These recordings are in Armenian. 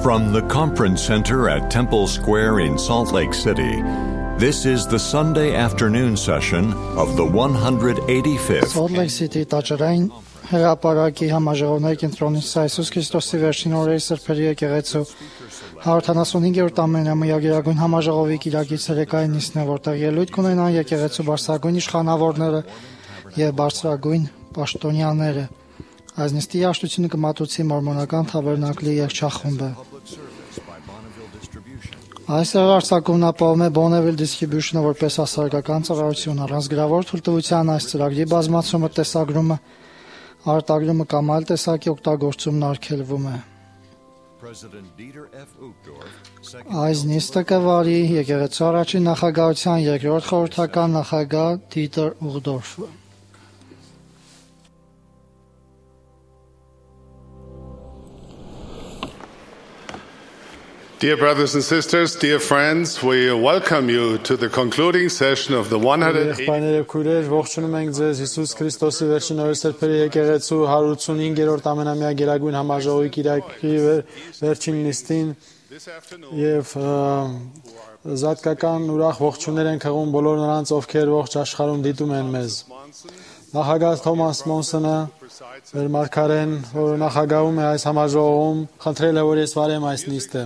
From the Conference Center at Temple Square in Salt Lake City, this is the Sunday afternoon session of the 185th Salt Lake City տաճարային հրապարակի համաժողովների կենտրոնից Հիսուս Քրիստոսի վերջին օրերի սրբերի եկեղեցու 175-րդ ամենամյա գերագույն համաժողովի կիրակից հրեկային նիստն է, որտեղ ելույթ կունենան եկեղեցու բարձրագույն իշխանավորները եւ բարձրագույն պաշտոնյաները։ Այս նիստի երաժշտությունը կմատուցի մորմոնական թավերնակլի երգչախումբը։ Այս արձակումն ապահովում է Bonneville Distribution-ը որպես հասարակական ծառայություն, առանց գրավոր թույլտվության այս ծրագրի բազմացումը, տեսագրումը, արտագրումը կամ այլ տեսակի օգտագործումն արգելվում է։ Այս նիստը կվարի եկեղեցու առաջին նախագահության երկրորդ խորհրդական նախագահ Դիտեր Ուղդորֆը։ Dear brothers and sisters, dear friends, we welcome you to the concluding session of the 185th ողջունում ենք ձեզ Հիսուս Քրիստոսի վերջին օրերի սրբերի եկեղեցու 185-րդ ամենամյա գերագույն համաժողովի կիրակի վերջին նիստին եւ զատկական ուրախ ողջույններ ենք հղում բոլոր նրանց, ովքեր ողջ աշխարհում դիտում են մեզ։ Նախագահ Թոմաս Մոնսոնը, մեր մարգարեն, որը նախագահում է այս համաժողովում, խնդրել է, որ ես վարեմ այս նիստը։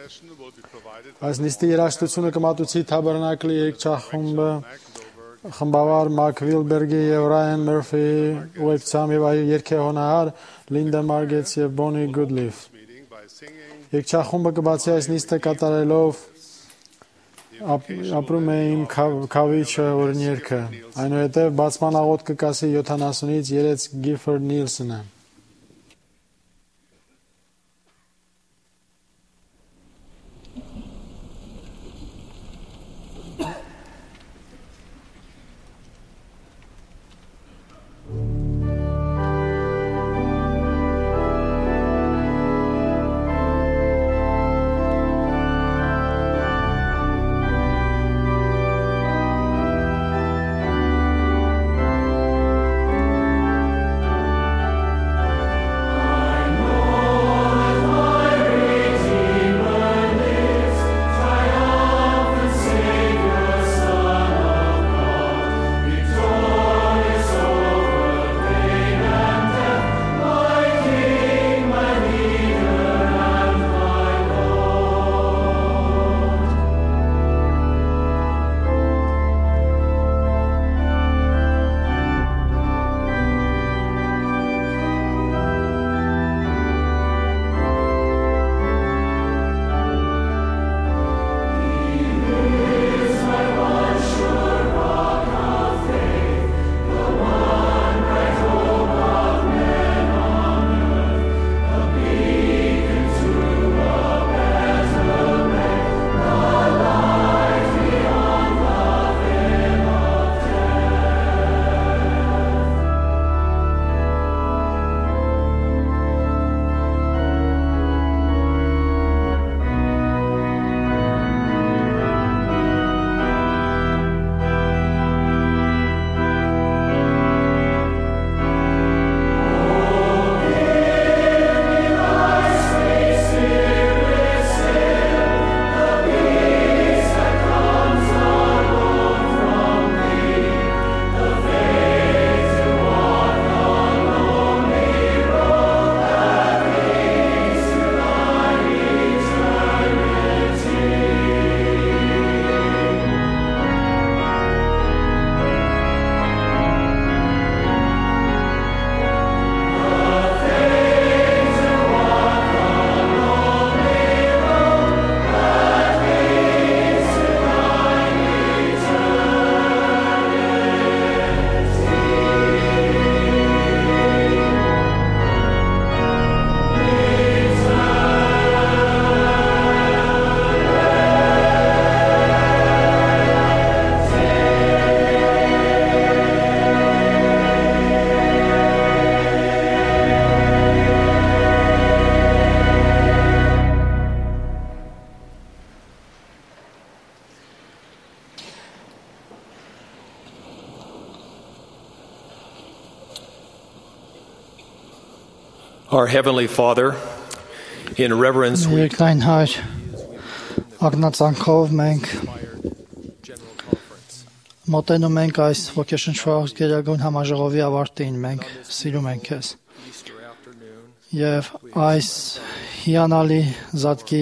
Այս նիստի երաժշտությունը կմատուցի Թաբերնակլի երգչախումբը, խմբավար Մարկ Վիլբերգի եւ Ռայան Մերֆիի ուղեկցությամբ եւ երգեհոնահար Լինդա Մարգետս եւ Բոնի Գուդլիֆ։ Երգչախումբը կբացի այս նիստը կատարելով ապրում է իմ քավիչը օրիներքը, այնուհետև բացման աղոտ կկասի 70-ից 3 Գիֆորդ Նիլսոնը։ Our Heavenly Father, In reverence, we Երկնային Հայր, ակնածանքով մենք մոտենում ենք այս ոգեշնչող գերագույն համաժողովի ավարտին, մենք սիրում ենք Քեզ։ Եվ այս հիանալի զատկի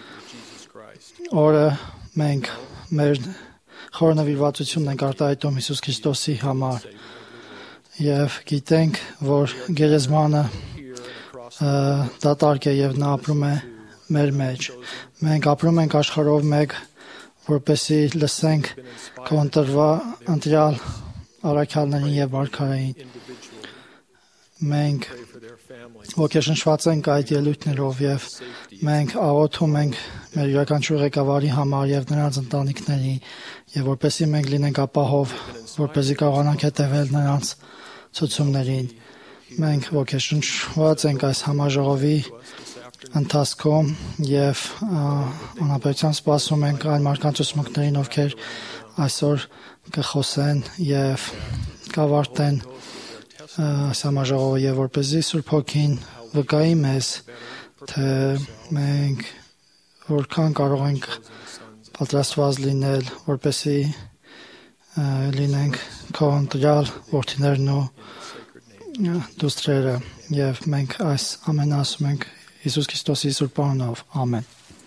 օրը մենք մեր խորնվիրվածությունն ենք արտահայտում Հիսուս Քրիստոսի համար եւ գիտենք, որ գերեզմանը դատարկ է եւ նա ապրում է մեր մեջ։ Մենք ապրում ենք աշխարհով մեկ, որպեսզի լսենք քո ընտրյալ առաքյալներին եւ վարքարային։ Մենք ոգեշնչված ենք այդ ելույթներով եւ մենք աղոթում ենք մեր յուրաքանչյուր ղեկավարի համար եւ նրանց ընտանիքների եւ որպեսզի մենք լինենք ապահով, որպեսզի կարողանանք հետևել նրանց ցուցումներին։ Մենք ոգեշնչված ենք այս համաժողովի ընթացքում եւ անապերության սպասում ենք այն մարդկանց ուսմունքներին, ովքեր այսօր կխոսեն եւ կավարտեն համաժողովը եւ որպեսզի Սուրբ Հոգին վկայի մեզ, թե մենք որքան կարող ենք պատրաստված լինել, որպեսզի լինենք քո ընտրյալ որդիներն ու դուստրերը եւ մենք այս ամենը ասում ենք Հիսուս Քրիստոսի Սուրբ անունով։ Ամեն։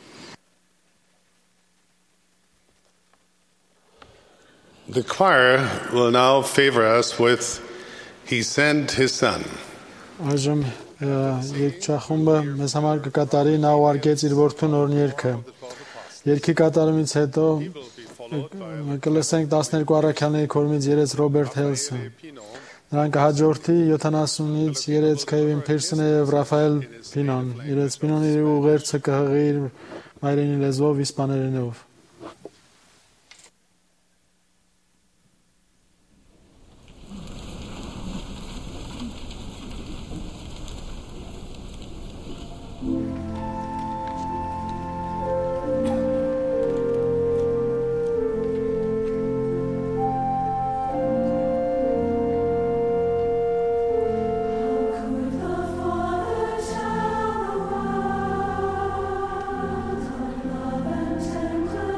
The choir will now favor us with He Sent His Son. Այժմ երգչախումբը մեզ համար կկատարի նա ուղարկեց իր որդուն օրն երգը։ Երգի կատարումից հետո կլսենք 12 առաքյալների կողմից երեց Ռոբերտ Հելսը։ Նրան կհաջորդի 70-ից երեց Քեյվին Փիրսոնը եւ Ռաֆայել Պինոն։ Երեց Պինոնի ուղերձը կհղի իր մայրենի լեզվով իսպաներենով։ Tender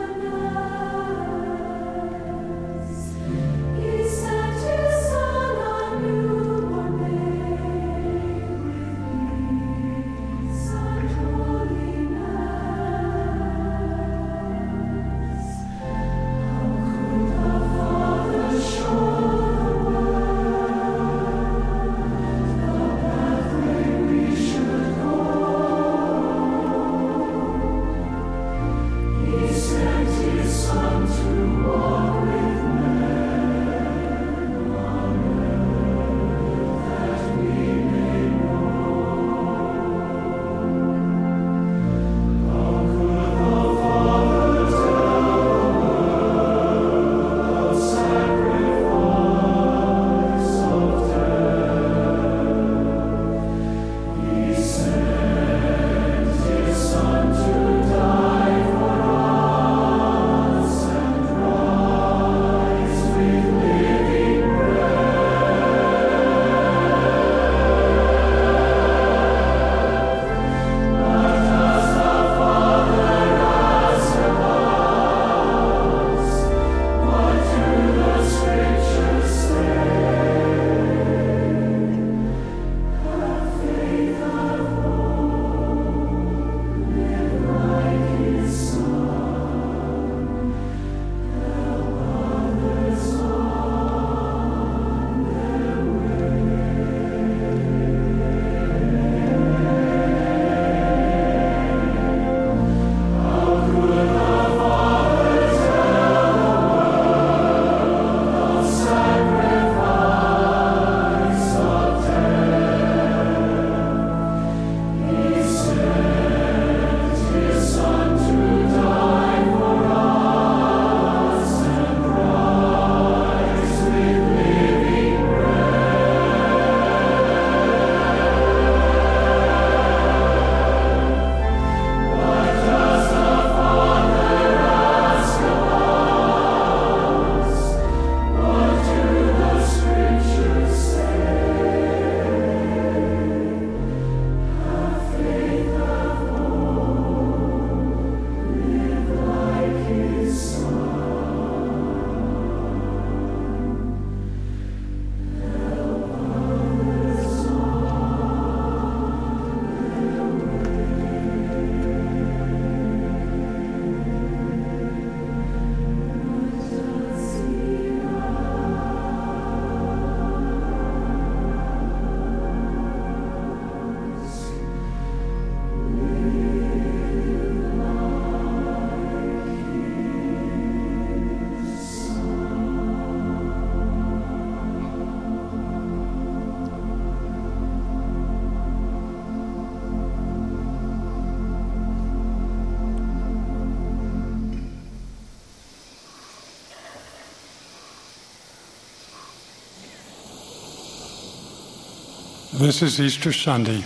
This is Easter Sunday,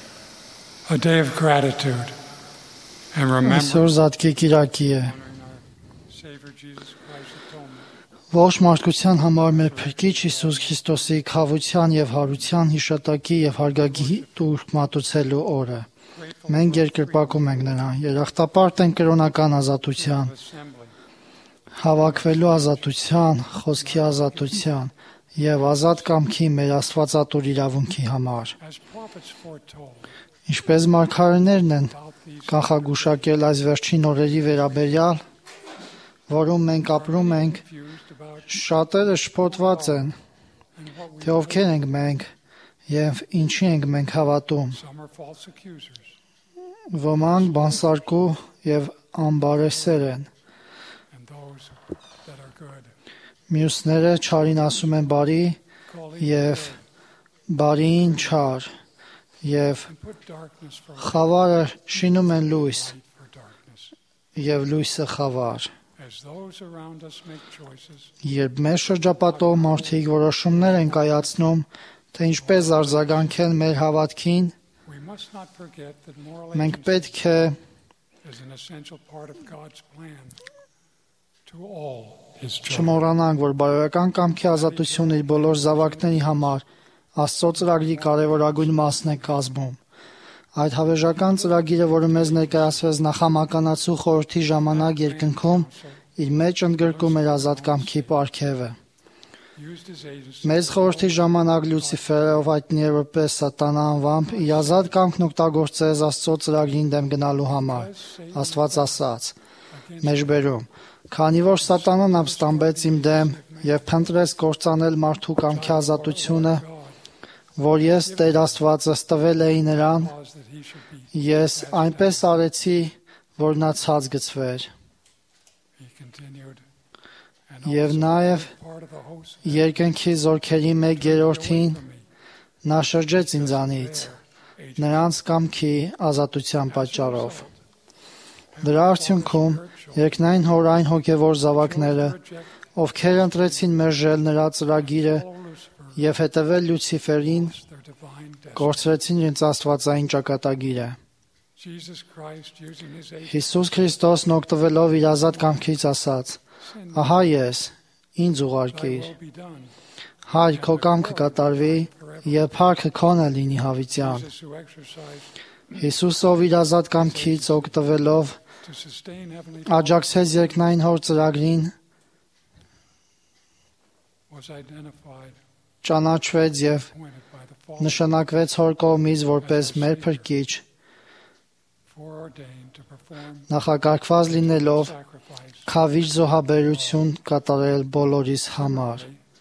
a day of gratitude and remembrance Այսօր Զատկի կիրակի է։ Savior Jesus Christ's atonement. Ողջ մարդկության համար մեր Փրկիչ Հիսուս Քրիստոսի քավության եւ հարության հիշատակի եւ հարգագի տուրք մատուցելու օրը։ Մենք երկրպագում ենք նրան, երախտապարտ ենք կրոնական ազատության, հավաքվելու ազատության, խոսքի ազատության եւ ազատ կամքի մեր Աստվածատուր իրավունքի համար։ As prophets foretold, Ինչպես մարգարեներն են կանխագուշակել այս վերջին օրերի վերաբերյալ, որում մենք ապրում ենք, confused about շատերը շփոթված են, թե ովքեր ենք մենք եւ ինչի ենք մենք հավատում։ some are false accusers, Ոմանք բանսարկու եւ ամբարեսեր են։ and those that are good, Մյուսները չարին ասում են բարի calling եւ բարին չար եւ and put darkness for խավարը շինում են լույս light for darkness. եւ լույսը խավար։ As those around us make choices, Երբ մեր շրջապատող մարդիկ որոշումներ են կայացնում, թե ինչպես արձագանքել մեր հավատքին, we must not forget that moral մենք agency պետք է is an essential part of God's plan to all His children. չմոռանանք, որ բարոյական կամքի ազատությունը իր բոլոր զավակների համար Աստծո ծրագրի կարևորագույն մասն է կազմում։ Այդ հավերժական ծրագիրը, որը մեզ ներկայացվեց նախամականացու խորհրդի ժամանակ երկնքում, իր մեջ ընդգրկում էր ազատ կամքի պարգևը։ Used his agency Մեծ խորհրդի ժամանակ Լյուցիֆերը, ով հայտնի է որպես Սատանա անվամբ, իր ազատ կամքն օգտագործեց Աստծո ծրագրին դեմ գնալու համար։ Աստված ասաց. Մեջբերում. Քանի որ Սատանան ապստամբեց իմ դեմ եւ փնտրեց կործանել մարդու կամքի ազատությունը, որ ես Տեր Աստվածս տվել էի նրան, cause that he should be. ես այնպես arեցի, որ նա ցած գցվեր։ He continued, and Եվ նաև part of the host երկնքի զորքերի 1/3-ին from me. նա շրջեց ինձանից, նրանց կամքի ազատության պատճառով։ Դրա արդյունքում երկնային հորային հոգևոր զավակները, ովքեր ընտրեցին մերժել նրա ծրագիրը Oh, Lucifer, եւ հետևել Լյուցիֆերին, their divine destiny. կորցրեցին իրենց աստվածային ճակատագիրը։ Jesus Christ, using his agency, Հիսուս Քրիստոսն օգտվելով իր ազատ կամքից ասաց. Ահա ես, ինձ thy ուղարկիր։ will be done. Հայր քո կամքը կատարվի եւ փառքը քոնը լինի հավիտյան։ Jesus who exercised Հիսուսով իր ազատ կամքից օգտվելով to sustain heavenly աջակցեց երկնային հոր ծրագրին, was identified, ճանաչվեց եւ appointed by the Father, նշանակվեց հոր կողմից որպես մեր փրկիչ, foreordained to perform նախակարգված լինելով sacrifice. խավիճ զոհաբերություն կատարել բոլորիս համար։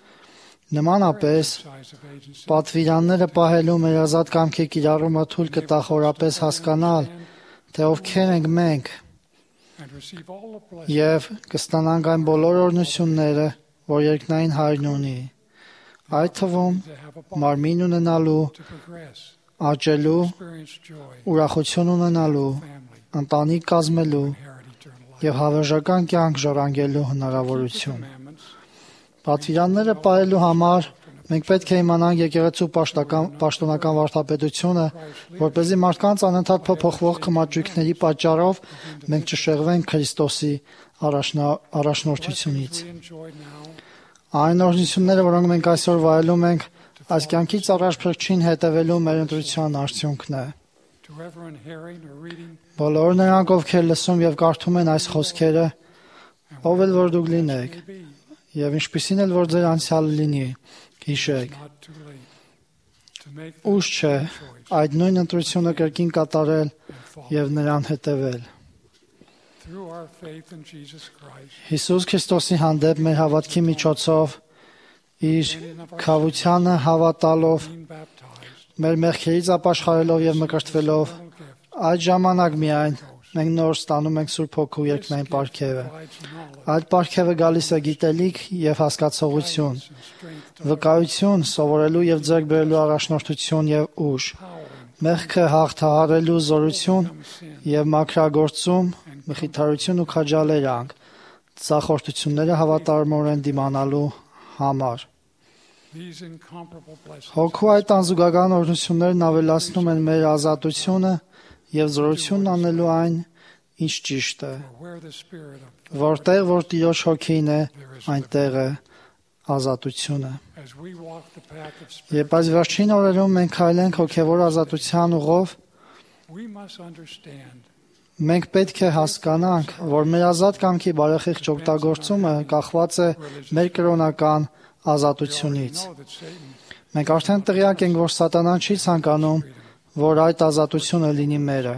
Նմանապես Exercise of agency պատվիրանները պահելու մեր ազատ կամքի կիրառումը թույլ կտա խորապես հասկանալ, թե ովքեր ենք մենք and receive all the blessings եւ կստանանք այն բոլոր օրհնությունները, որ երկնային Հայրն ունի։ Այդ թվում to have a body մարմին ունենալու, to progress, աճելու, experience joy, ուրախություն ունենալու, family, ընտանիք կազմելու inherit eternal life. եւ հավերժական կյանք ժառանգելու հնարավորություն։ Commandments Պատվիրանները պահելու համար մենք պետք է իմանանք եկեղեցու պաշտոնական վարդապետությունը, որպեսզի մարդկանց անընդհատ փոփոխվող կմաճույքների պատճառով մենք չշեղվենք Քրիստոսի առաջնորդությունից։ we enjoy now Այն օրհնությունները, որոնք մենք այսօր վայելում ենք, այս կյանքից առաջ Փրկչին հետևելու մեր ընտրության արդյունքն է։ to everyone hearing or reading, Բոլոր նրանք, ովքեր լսում եւ կարդում են այս խոսքերը, ով էլ որ դուք լինեք, may be եւ ինչպիսին էլ որ ձեր անցյալը լինի, հիշեք, not too late to make ուշ չէ այդ նույն ընտրությունը կրկին կատարել and follow. եւ նրան հետևել։ Through our faith in Jesus Christ, Հիսուս Քրիստոսի հանդեպ մեր հավատքի միջոցով իր քավությանը հավատալով, being baptized, մեր մեղքերից ապաշխարելով եւ մկրտվելով, eternal gift այդ ժամանակ միայն մենք նոր ստանում ենք Սուրբ Հոգու երկնային պարգևը։ provides knowledge, Այդ պարգևը գալիս է գիտելիք եւ հասկացողություն, and strength to վկայություն, սովորելու եւ ձեռք բերելու առաջնորդություն եւ ուժ, empowering մեղքը հաղթահարելու զորություն from sin եւ մաքրագործում, մխիթարություն ու քաջալերանք, ծախորդությունները հավատարմորեն դիմանալու համար։ These incomparable blessings Հոգու այդ անզուգական օրհնություններն ավելացնում են մեր ազատությունը եւ զորությունն անելու այն, ինչ ճիշտ է։ are where the Spirit of Որտեղ որ Տիրոջ հոգին է, այնտեղ է ազատությունը։ as we walk the path of spirit, Երբ այս վերջին օրերում մենք քայլենք հոգևոր ազատության ուղով, we must understand մենք պետք է հասկանանք, որ մեր ազատ կամքի բարեխիղճ օգտագործումը կախված է մեր կրոնական ազատությունից։ know that Satan Մենք արդեն տեղյակ ենք, որ Սատանան չի ցանկանում, որ այդ ազատությունը լինի մերը։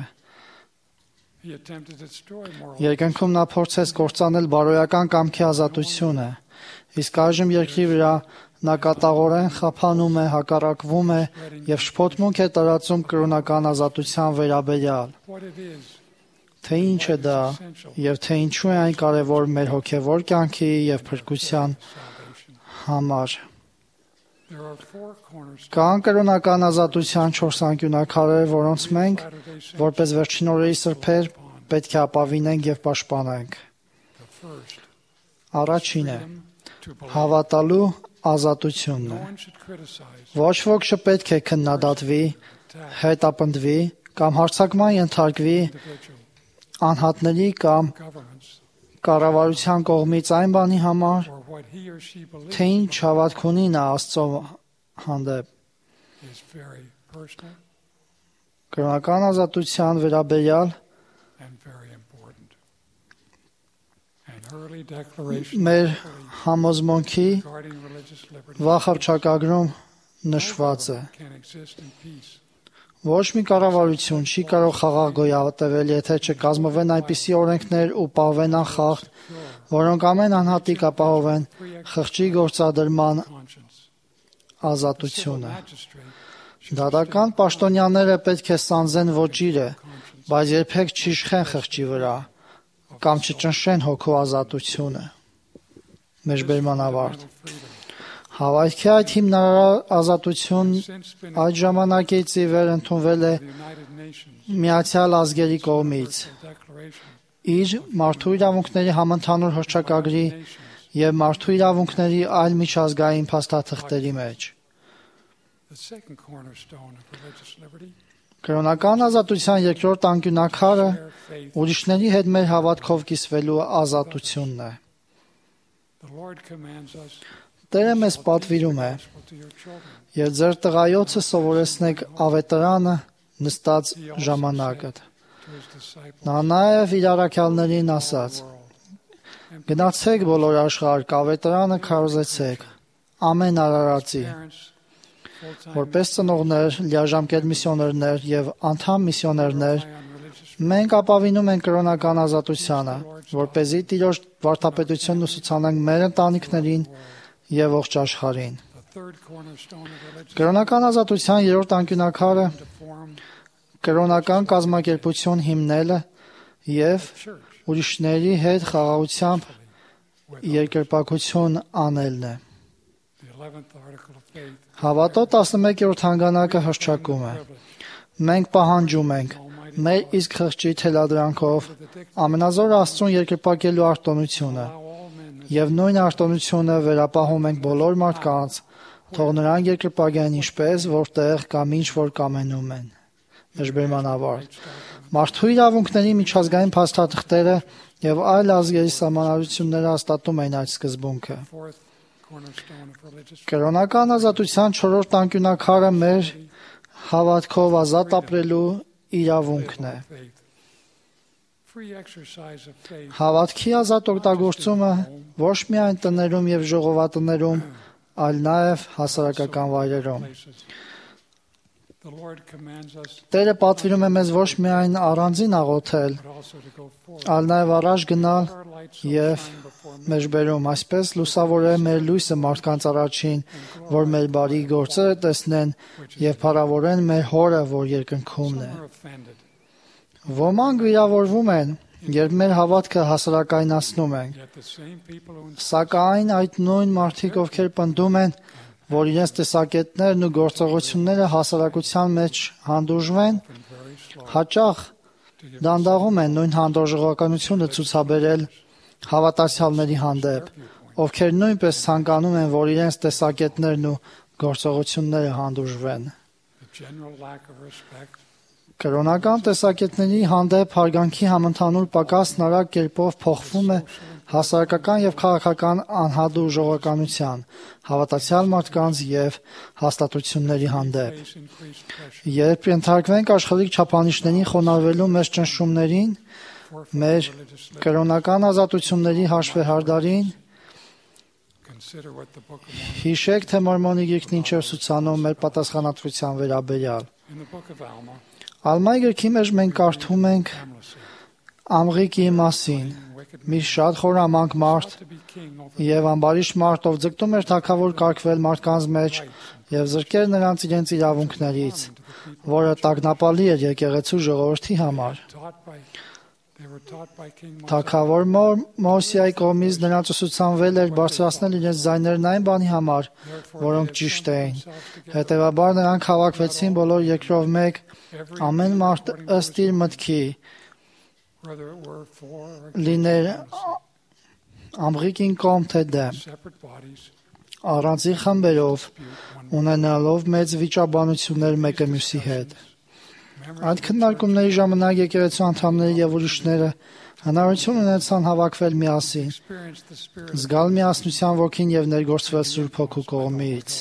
he attempted to destroy moral Երկնքում նա փորձեց կործանել բարոյական կամքի ազատությունը, իսկ այժմ երկրի վրա նա կատաղորեն խափանում է, հակառակվում է եւ շփոթմունք է տարածում կրոնական ազատության վերաբերյալ։ what it is Թե ինչ է դա եւ թե ինչու է այն կարեւոր մեր հոգեվոր կյանքի եւ փրկության salvation. համար։ There are four cornerstones. Կան կրոնական ազատության 4 անկյունաքարեր, որոնց մենք որպես վերջին օրերի սրբեր պետք է ապավինենք եւ պաշտպանենք։ The first, Առաջինը to believe. հավատալու ազատությունն No է։ one should criticize, Ոչ ոք չպետք է քննադատվի, attack հետապնդվի կամ հարձակման ենթարկվի individual անհատների կամ governments կառավարության կողմից այն բանի համար, or what he or she believes թե ինչ հավատք ունի նա Աստծո հանդեպ։ is very personal Կրոնական ազատության վերաբերյալ and very important. An early declaration մեր համոզմունքի regarding religious liberty վախարչակագրում նշված է։ can exist in peace. Ոչ մի կառավարություն չի կարող խաղաղ գոյատևել, եթե չկազմվեն այնպիսի օրենքներ ու պահվեն անխախտ, որոնք ամեն անհատի կապահովեն խղճի գործադրման Conscience. ազատությունը։ Magistrate should Դատական պաշտոնյաները պետք է սանձեն ոճիրը, բայց երբեք չիշխեն խղճի վրա կամ չճնշեն հոգու ազատությունը։ Մեջբերման ավարտ։ freedom. Հավատքի այդ հիմնարար ազատություն Since been այդ ժամանակից ի վեր ընդունվել է the United Nations Միացյալ Ազգերի կողմից Declaration իր մարդու իրավունքների համընդհանուր հռչակագրի եւ մարդու իրավունքների այլ միջազգային փաստաթղթերի մեջ։ the second cornerstone of religious liberty, Կրոնական ազատության երկրորդ անկյունաքարը their faith. ուրիշների հետ մեր հավատքով կիսվելու ազատությունն է։ The Lord commands us Տերը մեզ պատվիրում է gospel to your children. եւ ձեր տղայոցը սովորեցնեք ավետարանը նստած ժամանակը։ To his disciples Նա նաեւ իր առաքյալներին ասաց. world. Գնացեք բոլոր աշխարհ, ավետարանը քարոզեցեք ամեն արարածի, Parents, full-time որպես ծնողներ, լիաժամկետ միսիոներներ եւ անդամ միսիոներներ rely on religious մենք ապավինում ենք կրոնական ազատությանը, որպեսզի Տիրոջ վարդապետությունն ուսուցանենք մեր ընտանիքներին եւ ողջ աշխարհին։ the third cornerstone of religious Կրոնական ազատության երրորդ անկյունաքարը to form կրոնական կազմակերպություն հիմնելը եւ church ուրիշների հետ խաղաղությամբ երկրպագություն անելն է։ the 11th article of faith. Հավատո 11-րդ հանգանակը հռչակում է. Մենք պահանջում ենք մեր իսկ խղճի թելադրանքով ամենազոր Աստծուն երկրպագելու արտոնությունը Allow all men this եւ նույն արտոնությունը վերապահում ենք բոլոր մարդկանց, թող նրանք երկրպագեն ինչպես որտեղ կամ ինչ որ կամենում են։ Մեջբերման ավարտ։ Մարդու իրավունքների միջազգային փաստաթղթերը եւ այլ ազգերի սահմանադրությունները հաստատում են այդ սկզբունքը։ fourth cornerstone of religious Կրոնական ազատության 4-րդ անկյունաքարը մեր հավատքով ազատ ապրելու իրավունքն է։ faith. Free exercise of faith Հավատքի ազատ օգտագործումը ոչ միայն տներում եւ ժողովատներում, այլ նաեւ հասարակական վայրերում։ places. The Lord commands us Տերը պատվիրում է մեզ ոչ միայն առանձին աղոթել, but also to go forward. այլ նաեւ առաջ գնալ Our light so եւ shine before men մեջբերում, այսպես լուսավորել մեր լույսը մարդկանց առաջին, որ մեր բարի գործերը տեսնեն եւ փառավորեն մեր Հորը, որ երկնքումն է։ Some are offended, Ոմանք վիրավորվում են, երբ մեր հավատքը հասարակայնացնում ենք, yet the same people who սակայն այդ նույն մարդիկ, ովքեր պնդում են, որ իրենց տեսակետներն ու գործողությունները հասարակության մեջ հանդուրժվեն, been very slow հաճախ to give դանդաղում են նույն հանդուրժողականությունը ցուցաբերել հավատացյալների հանդեպ, ովքեր նույնպես ցանկանում են, որ իրենց տեսակետներն ու գործողությունները հանդուրժվեն։ Կրոնական տեսակետների հանդեպ հարգանքի համընդհանուր պակասն արագ կերպով փոխվում է հասարակական եւ քաղաքական անհատու ժողովականության, հավատացյալ մարդկանց եւ հաստատությունների հանդեպ։ Երբ ենթարկվենք աշխարհիկ չափանիշներին խոնարհվելու մեր ճնշումներին, մեր կրոնական ազատությունների հաշվեհարդարին, հիշեք, թե Մորմոնի գիրքն ինչ է ցուցանում մեր պատասխանատվության վերաբերյալ։ Ալմայի գրքի մեջ մենք կարդում ենք Ամղիկի մասին, մի շատ խորամանկ մարդ եւ ամբարիշ մարդ, ով ձգտում էր թագավոր կարգվել մարդկանց մեջ եւ զրկել նրանց իրենց իրավունքներից, որը տագնապալի էր եկեղեցու ժողովրդի համար։ Թագավոր Մոսեի կողմից նրանց ուսուցանվել էր բարձրացնել իրենց ձայներն այն բանի համար, որոնք ճիշտ էին։ Հետևաբար նրանք հավաքվեցին բոլոր երկրով մեկ, ամեն մարդ ըստ իր մտքի, լիներ ամղիկին կողմ թե դեմ, առանձին խմբերով, ունենալով մեծ վիճաբանություններ մեկը մյուսի հետ։ Այդ քննարկումների ժամանակ եկեղեցու անդամները եւ ուրիշները հնարավորություն ունեցան հավաքվել միասին, զգալ միասնության ոգին եւ ներգործվել Սուրբ Հոգու կողմից։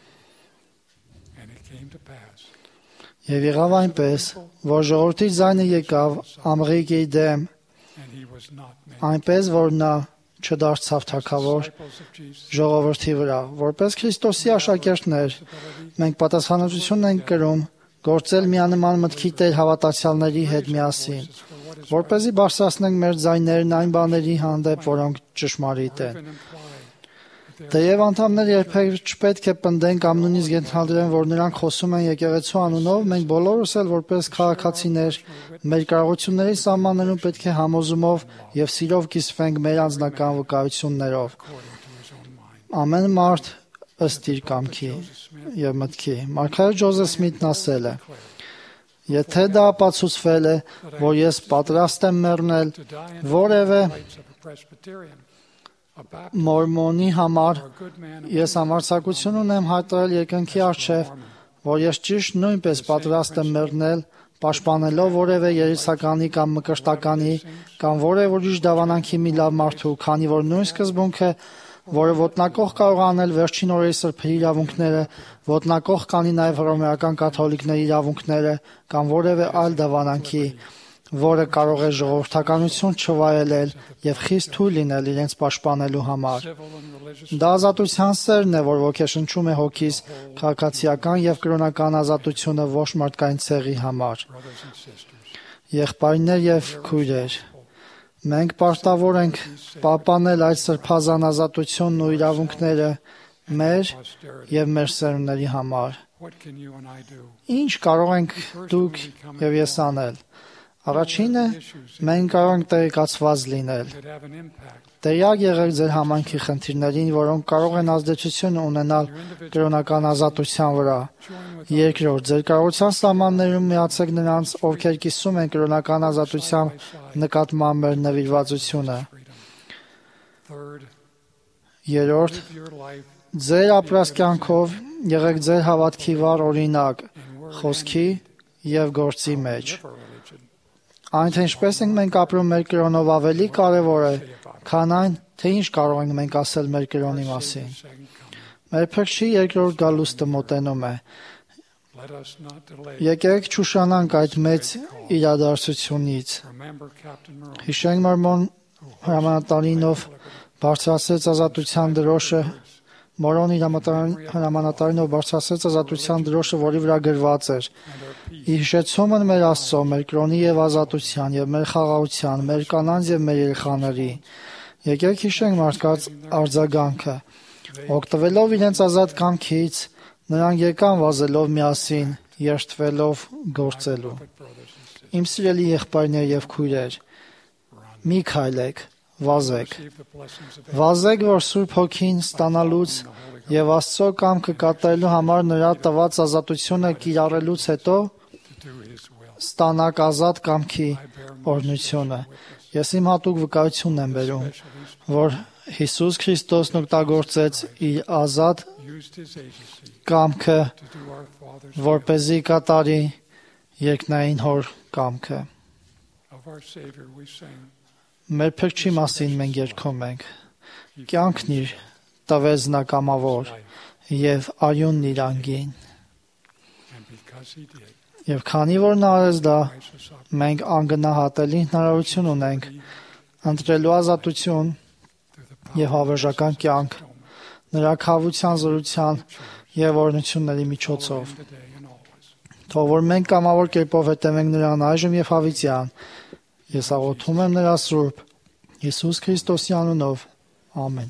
Եվ եղավ այնպես, որ ժողովրդի ձայնը եկավ ամղիկի դեմ, այնպես, որ նա չդարձավ թագավոր ժողովրդի վրա։ Որպես Քրիստոսի աշակերտներ, մենք պատասխանատվություն ենք կրում գործել միանման մտքի տեր հավատացյալների հետ միասին, որպեսզի բարձրացնենք մեր ձայներն այն բաների հանդեպ, որոնք ճշմարիտ են։ Թեև անդամները երբեք չպետք է պնդեն կամ նույնիսկ ենթադրեն, որ նրանք խոսում են եկեղեցու անունով, մենք բոլորս էլ որպես քաղաքացիներ մեր կարողությունների սահմաններում պետք է համոզումով եւ սիրով կիսվենք մեր անձնական վկայություններով։ Ամեն մարդ ըստ իր կամքի եւ մտքի։ Մարգարետ Ջոզեֆ Սմիթն ասել է. Եթե դա ապացուցվել է, որ ես պատրաստ եմ մեռնել որևէ մորմոնի համար, ես համարձակություն ունեմ հայտարարել երկնքի առջև, որ ես ճիշտ նույնպես պատրաստ եմ մեռնել, պաշտպանելով որևէ երեսականի կամ մկրտականի կամ որևէ ուրիշ դավանանքի մի լավ մարդու, քանի որ նույն սկզբունքը, որը ոտնակող կարող անել վերջին օրերի սրբերի իրավունքները, ոտնակող կանի նաև հռոմեական կաթոլիկների իրավունքները կամ որևէ այլ դավանանքի, որը կարող է ժողովրդականություն չվայելել եւ խիստ թույլ լինել իրենց պաշտպանելու համար։ Դա ազատության սերն է, որ ոգեշնչում է հոգիս քաղաքացիական եւ կրոնական ազատությունը ոչ մարդկային ցեղի համար։ Եղբայրներ եւ քույրեր, մենք պարտավոր ենք պահպանել այդ սրբազան ազատությունն ու իրավունքները մեր եւ մեր սերունդների համար։ Ինչ կարող ենք դուք եւ ես անել։ Առաջինը, մենք կարող ենք տեղեկացված լինել։ Տեղյակ եղեք ձեր համայնքի խնդիրներին, որոնք կարող են ազդեցություն ունենալ կրոնական ազատության վրա։ Երկրորդ, ձեր կարողության սահմաններում միացեք նրանց, ովքեր կիսում են կրոնական ազատության նկատմամբ մեր նվիրվածությունը։ Երրորդ, ձեր ապրած կյանքով եղեք ձեր հավատքի վառ օրինակ, խոսքի եւ գործի մեջ։ Այն, թե ինչպես ենք մենք ապրում մեր կրոնով, ավելի կարևոր է, քան այն, թե ինչ կարող ենք մենք ասել մեր կրոնի մասին։ Մեր Փրկչի երկրորդ գալուստը մոտենում է։ Եկեք չուշանանք այդ մեծ իրադարձությունից։ Հիշենք Մորմոն հրամանատարինով բարձրացրեց ազատության դրոշը, Մորոնի հրամանատարինով բարձրացրեց ազատության դրոշը, որի վրա գրված էր. Հիշեցումը մեր Աստծո, մեր կրոնի եւ ազատության եւ մեր խաղաղության, մեր կանանց եւ մեր երեխաների։ Եկեք հիշենք մարդկանց արձագանքը։ Օգտվելով իրենց ազատ կամքից, նրանք եկան վազելով միասին, երթվելով գործելու։ Իմ սիրելի եղբայրներ եւ քույրեր, մի քայլեք, վազեք։ Վազեք, որ Սուրբ Հոգին ստանալուց եւ Աստծո կամքը կատարելու համար նրա տված ազատությունը կիրառելուց հետո ստանաք ազատ կամքի օրհնությունը։ Ես իմ հատուկ վկայությունն եմ բերում, որ Հիսուս Քրիստոսն օգտագործեց իր ազատ կամքը, որպեսզի կատարի երկնային հոր կամքը։ Մեր փրկչի մասին մենք երգում ենք. կյանքն իր տվեց նա կամավոր եւ արյունն իր անգին։ Եվ քանի որ նա արեց դա, մենք անգնահատելի հնարավորություն ունենք ընտրելու ազատություն եւ հավերժական կյանք նրա քավության զորության եւ օրհնությունների միջոցով։ Թող որ մենք կամավոր կերպով հետևենք նրան այժմ եւ հավիտյան։ Ես աղոթում եմ նրա սուրբ Հիսուս Քրիստոսի անունով։ Ամեն։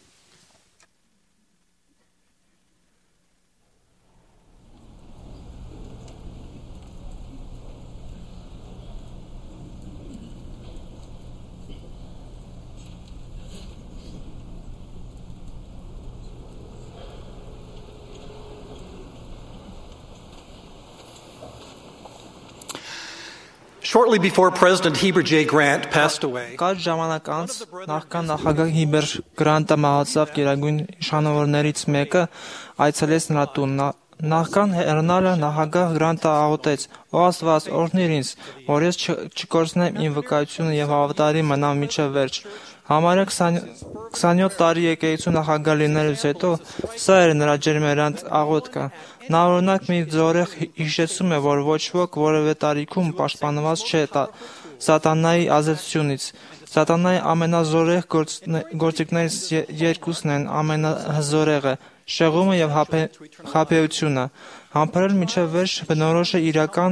Shortly before President Heber J. Grant passed away, Կարճ ժամանակ անց նախքան նախագահ Հիբեր Գրանտը մահացավ, գերագույն իշխանավորներից մեկը այցելեց նրա տուն։ Նախքան հեռանալը նախագահ Գրանտը աղոթեց. «Ո Աստված, օրհնիր ինձ, որ ես չկորցնեմ իմ վկայությունը եւ հավատարիմ մնամ մինչև վերջ»։ Համարյա 27 տարի եկեղեցու նախագահ լինելուց հետո սա էր նրա ջերմերանց աղոթքը։ Նա օրինակ մի զորեղ հիշեցում է, որ ոչ ոք որևէ տարիքում պաշտպանված չէ սատանայի ազդեցությունից։ Սատանայի ամենազորեղ գործիքներից երկուսն են ամենահզորեղը՝ շեղումը եւ խաբեությունը։ Համբերել մինչև վերջ բնորոշ է իրական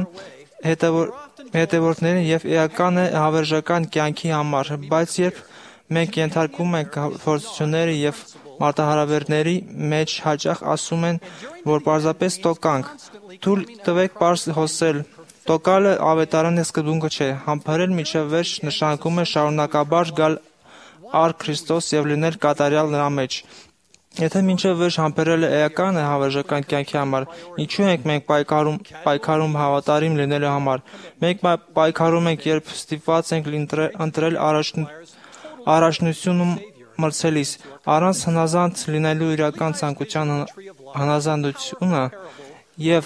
հետևորդներին եւ էական է հավերժական կյանքի համար, բայց երբ մենք ենթարկվում ենք փորձությունների եւ մարտահրավերների մեջ, հաճախ ասում են, որ պարզապես տոկանք։ Թույլ տվեք պարզ խոսել։ Տոկալը ավետարանի սկզբունքը չէ։ Համբերել մինչև վերջ նշանակում է շարունակաբար գալ առ Քրիստոս եւ լինել կատարյալ նրա մեջ։ Եթե մինչև վերջ համբերելը էական է հավերժական կյանքի համար, ինչու ենք մենք պայքարում հավատարիմ լինելու համար։ Մենք պայքարում ենք, երբ ստիպված ենք ընտրել առաջնությունում մրցելիս, առանց հնազանդ լինելու իրական ցանկության հնազանդությունը եւ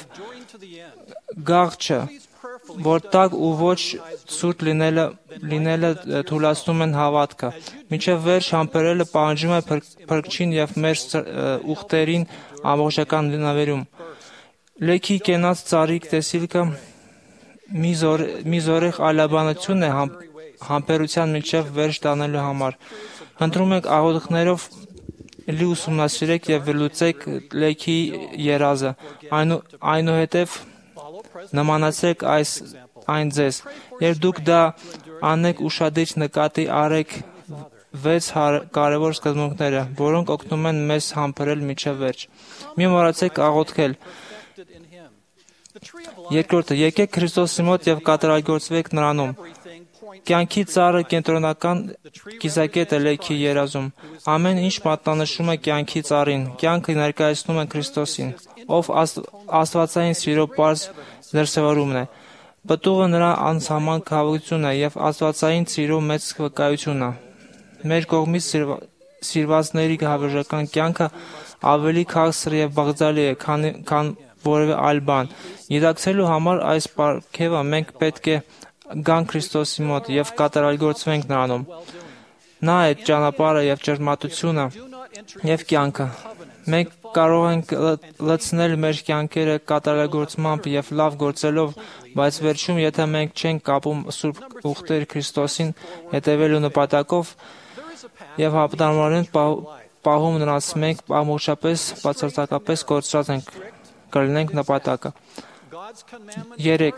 գաղճը, որ տակ ու ոչ ցուրտ լինելը թույլատնում են հավատքը։ Մինչև վերջ համբերելը պահանջում է փրկչին եւ մեր ուխտերին ամբողջական նվերում։ Լեքի կենաց ծառի տեսիլքը մի զորեղ այլաբանություն է համբերության մինչև վերջ տանելու համար։ Ընտրում ենք աղոթքներով լի ուսումնասիրեք եւ վերլուծեք լեքի երազը։ Այնուհետև նմանացրեք այն ձեզ։ Երբ դուք դա անեք, ուշադիր նկատի առեք 6 կարևոր սկզբունքները, որոնք օգնում են մեզ համբերել մինչև վերջ։ Մի մոռացեք աղոթքել։ Երկրորդը, եկեք Քրիստոսի մոտ եւ կատարելագործվեք նրանում։ Կյանքի ծառը կենտրոնական կիզակետ է լեքի երազում։ Ամեն ինչ մատնանշում է կյանքի ծառին։ Կյանքը ներկայացնում է Քրիստոսին, ով աստվածային սիրո պարզ դրսևորումն է։ Պտուղը նրա անսահման քավությունն է եւ աստվածային սիրո մեծ վկայությունը։ Մեր կողմից սիրվածների հավերժական կյանքը ավելի քաղցր եւ բաղձալի է, քան որևէ այլ բան։ Գիտակցելու համար այս պարգևը մենք պետք է գանք Քրիստոսի մոտ եւ կատարելագործվենք նրանում։ Նա է ճանապարհը եւ ճշմարտությունը եւ կյանքը։ Մենք կարող ենք լցնել մեր կյանքերը կատարելագործմամբ եւ լավ գործելով, բայց վերջում, եթե մենք չենք կապում սուրբ ուխտեր Քրիստոսին հետևելու նպատակով եւ հավատարմորեն պահում նրանց, մենք ամբողջապես բացարձակապես կորցրած կլինենք նպատակը։ 3.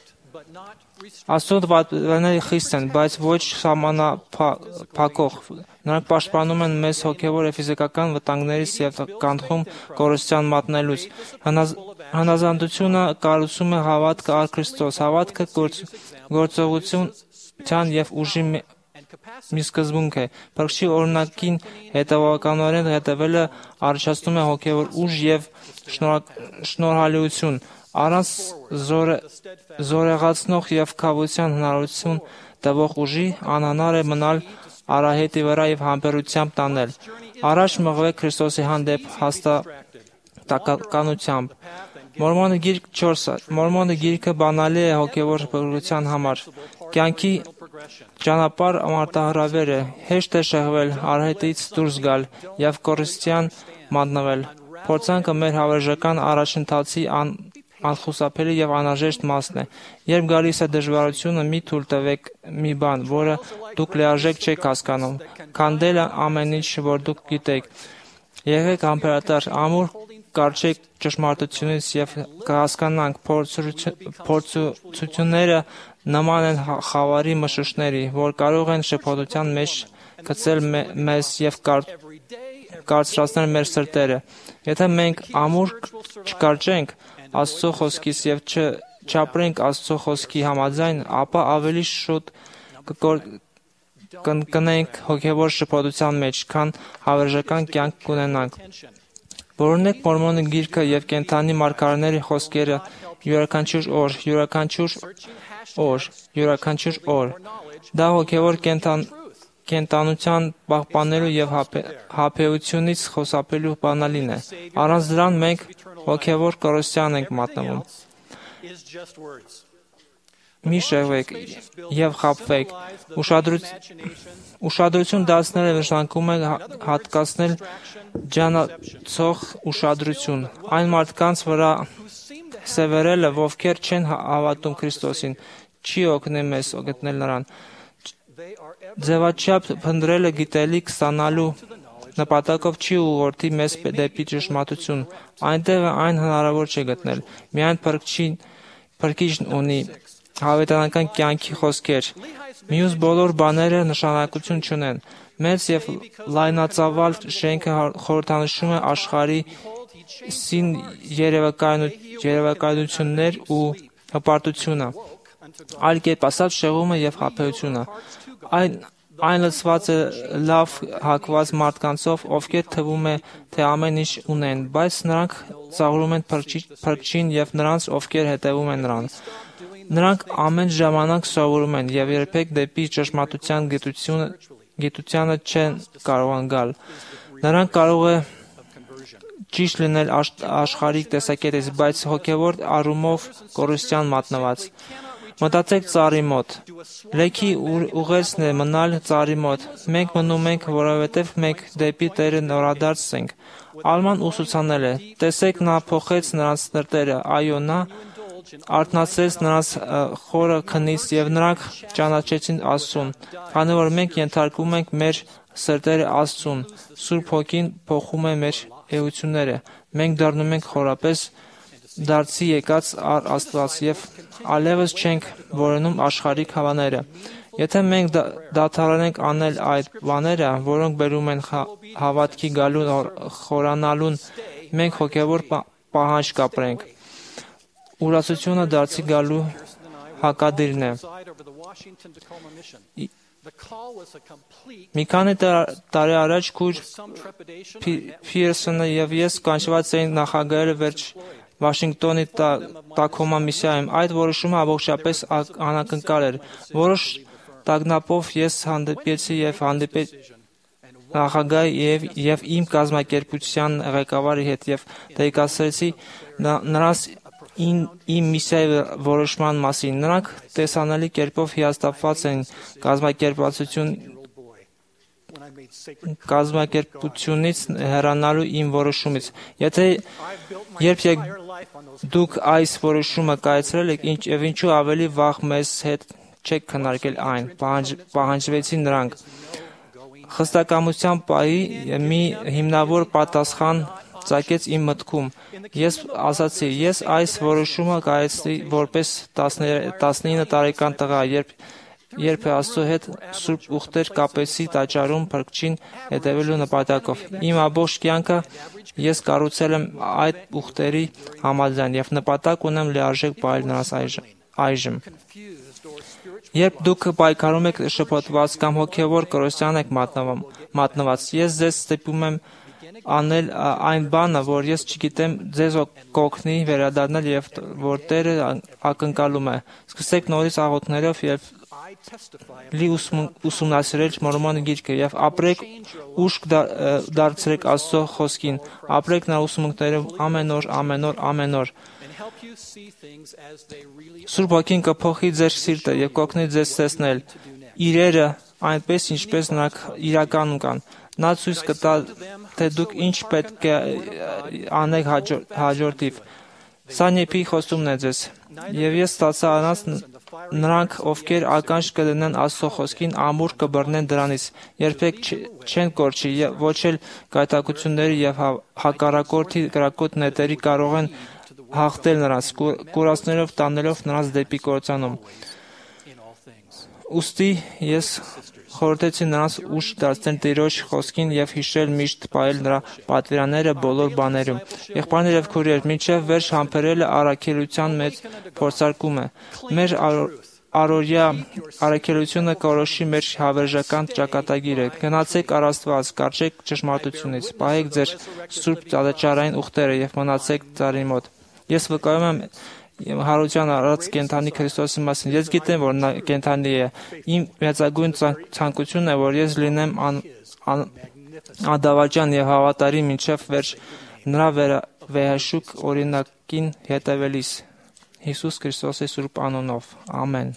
Աստծո պատվերները խիստ են, բայց ոչ սահմանափակող։ Նրանք պաշտպանում են մեզ հոգևոր եւ ֆիզիկական վտանգներից եւ կանխում կորստյան մատնելուց։ Հնազանդությունը կառուցում է հավատքը առ Քրիստոս։ Հավատքը գործողության եւ ուժի մի սկզբունք է։ Փրկչի օրինակին հետևականորեն հետևելը առաջացնում է հոգևոր ուժ եւ շնորհալիություն։ Առանց զորեղացնող եւ քավության հնարավորություն տվող ուժի անհնար է մնալ արահետի վրա եւ համբերությամբ տանել։ Առաջ մղվեք Քրիստոսի հանդեպ հաստատականությամբ։ Մորմոնը գիրքը բանալի է հոգևոր բժշկության համար։ Կյանքի ճանապարհ մարտահրավեր է, հեշտ է շեղվել, արահետից դուրս գալ եւ կորստյան մատնվել։ Փորձանքը մեր հավերժական առաջընթացի անխուսափելի եւ անհրաժեշտ մասն է։ Երբ գալիս է դժվարությունը, մի թույլ տվեք մի բան, որը դուք լիարժեք չեք հասկանում։ Քանդել ամեն ինչ, որ դուք գիտեք։ Եղեք համբերատար, ամուր կարճեք ճշմարտությունից եւ կհասկանանք փորձությունները նման են խավարի մշուշների, որ կարող են շփոթության մեջ գցել մեզ եւ կարծրացնել մեր սրտերը։ Եթե մենք ամուր չկարճենք Աստծո խոսքից եւ չապրենք Աստծո խոսքի համաձայն, ապա ավելի շուտ կընկնենք հոգևոր շփոթության մեջ, քան հավերժական կյանք կունենանք։ Որոնեք Մորմոնի գիրքը եւ կենդանի մարգարեների խոսքերը յուրաքանչյուր օր։ Դա հոգևոր կենտանության պահպանելու եւ հապեությունից խուսափելու բանալին է։ Առանց դրան մենք հոգևոր կորստյան ենք մատնվում։ Մի շեղվեք եւ խաբվեք։ Ուշադրություն դարձնելը նշանակում է հատկացնել ջանացող ուշադրություն այն մարդկանց վրա սևեռելը, ովքեր չեն հավատում Քրիստոսին, չի օգնի մեզ գտնել նրան։ Ձևաչափ փնտրելը գիտելիք ստանալու նպատակով չի ուղղորդի մեզ դեպի ճշմարտություն։ Այնտեղ այն հնարավոր չէ գտնել։ Միայն Փրկիչն ունի հավիտենական կյանքի խոսքեր։ Մյուս բոլոր բաները նշանակություն չունեն։ Մեծ եւ լայնածավալ շենքը խորհրդանշում է աշխարհի սին երևակայություններ ու հպարտությունը, այլ կերպ ասած շեղումը եւ հապեությունը։ Այն լցված է լավ հակված մարդկանցով, ովքեր թվում է, թե ամեն ինչ ունեն, բայց նրանք ծաղրում են Փրկչին եւ նրանց, ովքեր հետևում են նրան։ Նրանք ամեն ժամանակ սովորում են եւ երբեք դեպի ճշմարտության գիտությանը չեն կարող գալ։ Նրանք կարող է ճիշտ լինել աշխարհիկ տեսակետից, բայց հոգևոր առումով կորստյան մատնված։ Մտածեք ծառի մոտ։ Լեքի ուղերձն է մնալ ծառի մոտ։ Մենք մնում ենք, որովհետև մենք դեպի Տերը նորադարձ ենք։ Ալման ուսուցանել է. տեսեք, նա փոխեց նրանց սրտերը, այո, նա արթնացրեց նրանց խորը քնից եւ նրանք ճանաչեցին Աստծուն։ Քանի որ մենք ենթարկվում ենք մեր սրտերը Աստծուն, Սուրբ Հոգին փոխում է մեր էությունները։ Մենք դառնում ենք խորապես դարձի եկած Աստված եւ այլևս չենք որոնում աշխարհիկ հավաները։ Եթե մենք դադարանենք անել այդ բաները, որոնք բերում են հավատքի գալուն խորանալուն, մենք հոգևոր պահանջ կապրենք։ Ուրացությունը դարձի գալու հակադիրն է։ Մի քանի տարի առաջ քույր Փիրսոնը եւ ես կանչված էինք նախագահել վերջ Վաշինգտոնի Տաքոմա միսիայում։ Այդ որոշումը ամբողջապես անակնկալ էր։ Որոշ տագնապով ես հանդիպեցի եւ հանդիպեց նախագահի եւ իմ կազմակերպության ղեկավարի հետ եւ տեղեկացրեցի նրանց իմ միսիայի որոշման մասին։ Նրանք տեսանելի կերպով հիասթափված են կազմակերպությունից հեռանալու իմ որոշումից։ Երբ դուք այս որոշումը կայացրել եք, եւ ինչու ավելի վաղ մեզ հետ չեք քննարկել այն, պահանջվեցին նրանք։ Խստակամության պահի մի հիմնավոր պատասխան ծագեց իմ մտքում։ Ես ասացի, ես այս որոշումը կայացրի որպես 19 տարեկան տղա, երբ Աստծո հետ սուրբ ուխտեր կապեցի տաճարում Փրկչին հետևելու նպատակով։ Իմ ամբողջ կյանքը ես կառուցել եմ այդ ուխտերի համաձայն եւ նպատակ ունեմ լիարժեք պահել նրանց այժմ։ Երբ դուք պայքարում եք շփոթված կամ հոգևոր կորստյան եք մատնված, ես ձեզ ստիպում եմ անել այն բանը, որ ես չգիտեմ, ձեզ կօգնի վերադառնալ եւ որ Տերը ակնկալում է։ Սկսեք նորից աղոթներով եւ լի ուսումնասիրել Մորմոն գիրքը եւ ապրեք ուշք դարձրեք Աստծո խոսքին, ապրեք նրա ուսմունքներով ամեն օր։ Սուրբ Ոգին կփոխի ձեր սիրտը եւ կօգնի ձեզ տեսնել իրերը այնպես ինչպես նրանք իրականում կան։ Նա ցույց կտա, թե դուք ինչ պետք է անեք հաջորդիվ։ Սա նեպի խոստումն է ձեզ։ Եվ ես ստացա նրանք, ովքեր ականջ կդնեն Աստծո խոսքին, ամուր կբռնեն դրանից, երբեք չեն կորչի, ոչ էլ գայթակղությունների եւ հակառակորդի կրակոտ նետերի կարող են հաղթել նրանց, կուրացնելով տանելով նրանց դեպի կործանում։ Ուստի ես խորհրդեցի նրանց ուշ դարձնել Տիրոջ խոսքին եւ հիշել միշտ պահել նրա պատվիրանները բոլոր բաներում։ Եղբայրներ եւ քույրեր, մինչեւ վերջ համբերելը առաքելության մեծ փորձարկում է։ Մեր առօրյա առաքելությունը կորոշի մեր հավերժական ճակատագիրը։ Գնացեք առ Աստված, կարճեք ճշմարտությունից, պահեք ձեր սուրբ ծառայային ուխտերը եւ մնացեք Ծառի մոտ։ Ես վկայում եմ հարության առած կենդանի Քրիստոսի մասին։ Ես գիտեմ, որ նա կենդանի է։ Իմ մեծագույն ցանկությունն է, որ ես լինեմ անդավաճան եւ հավատարիմ մինչեւ վերջ նրա վերահաշուկ օրինակին հետևելիս։ Հիսուս Քրիստոսի սուրբ անունով։ Ամեն։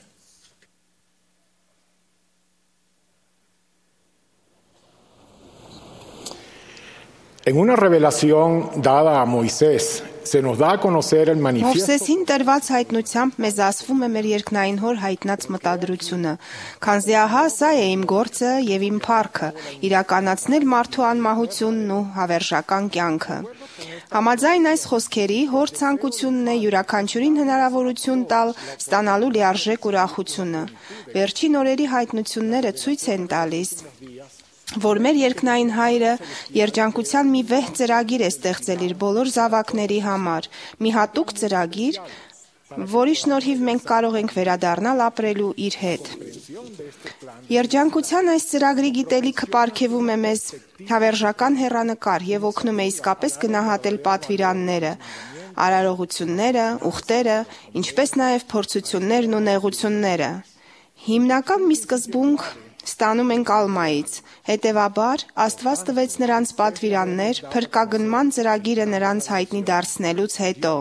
En una revelación dada a Moisés, se nos da a conocer el manifiesto. Մովսեսին տրված հայտնությամբ մեզ ասվում է մեր երկնային հոր հայտնած մտադրությունը, քանզի ահա սա է իմ գործը եւ իմ փառքը, իրականացնել մարդու անմահությունն ու հավերժական կյանքը։ Համաձայն այս խոսքերի հոր ցանկությունն է յուրաքանչյուրին հնարավորություն տալ ստանալու լիարժեք ուրախությունը։ Վերջին օրերի հայտնությունները ցույց են տալիս, որ մեր երկնային հայրը երջանկության մի վեհ ծրագիր է ստեղծել իր բոլոր զավակների համար, մի հատուկ ծրագիր, որի շնորհիվ մենք կարող ենք վերադառնալ ապրելու իր հետ։ Երջանկության այս ծրագրի գիտելիքը պարգևում է մեզ հավերժական հեռանկար եւ օգնում է իսկապես գնահատել պատվիրանները, արարողությունները, ուխտերը, ինչպես նաեւ փորձություններն ու նեղությունները։ Հիմնական մի սկզբունք ստանում ենք Ալմայից, հետևաբար Աստված տվեց նրանց պատվիրաններ փրկագնման ծրագիրը նրանց հայտնի դարձնելուց հետո։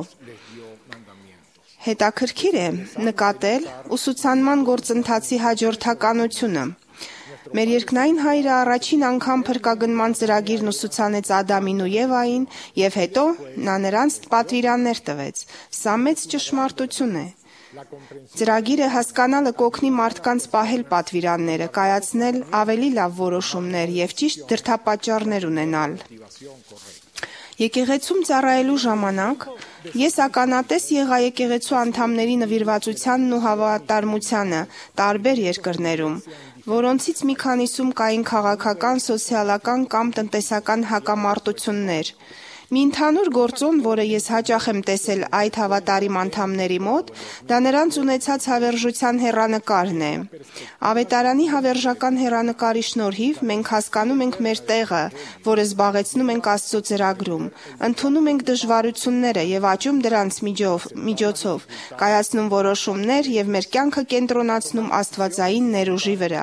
Հետաքրքիր է նկատել ուսուցանման գործընթացի հաջորդականությունը։ Մեր երկնային հայրը առաջին անգամ փրկագնման ծրագիրն ուսուցանեց Ադամին ու Եվային եւ հետո նա նրանց պատվիրաններ տվեց։ Սա մեծ ճշմարտություն է։ Ծրագիրը հասկանալը կօգնի մարդկանց պահել պատվիրանները, կայացնել ավելի լավ որոշումներ եւ ճիշտ դրդապատճառներ ունենալ։ Եկեղեցում ծառայելու ժամանակ ես ականատես եղա եկեղեցու անդամների նվիրվածությանն ու հավատարմությանը տարբեր երկրներում, որոնցից մի քանիսում կային քաղաքական, սոցիալական կամ տնտեսական հակամարտություններ։ Մի ընդհանուր գործոն, որը ես հաճախ եմ տեսել այդ հավատարիմ անդամների մոտ, դա նրանց ունեցած հավերժության հեռանկարն է։ Ավետարանի հավերժական հեռանկարի շնորհիվ մենք հասկանում ենք մեր տեղը, որը զբաղեցնում ենք Աստծո ծրագրում, ընդունում ենք դժվարությունները եւ աճում դրանց միջոցով, կայացնում որոշումներ եւ մեր կյանքը կենտրոնացնում աստվածային ներուժի վրա։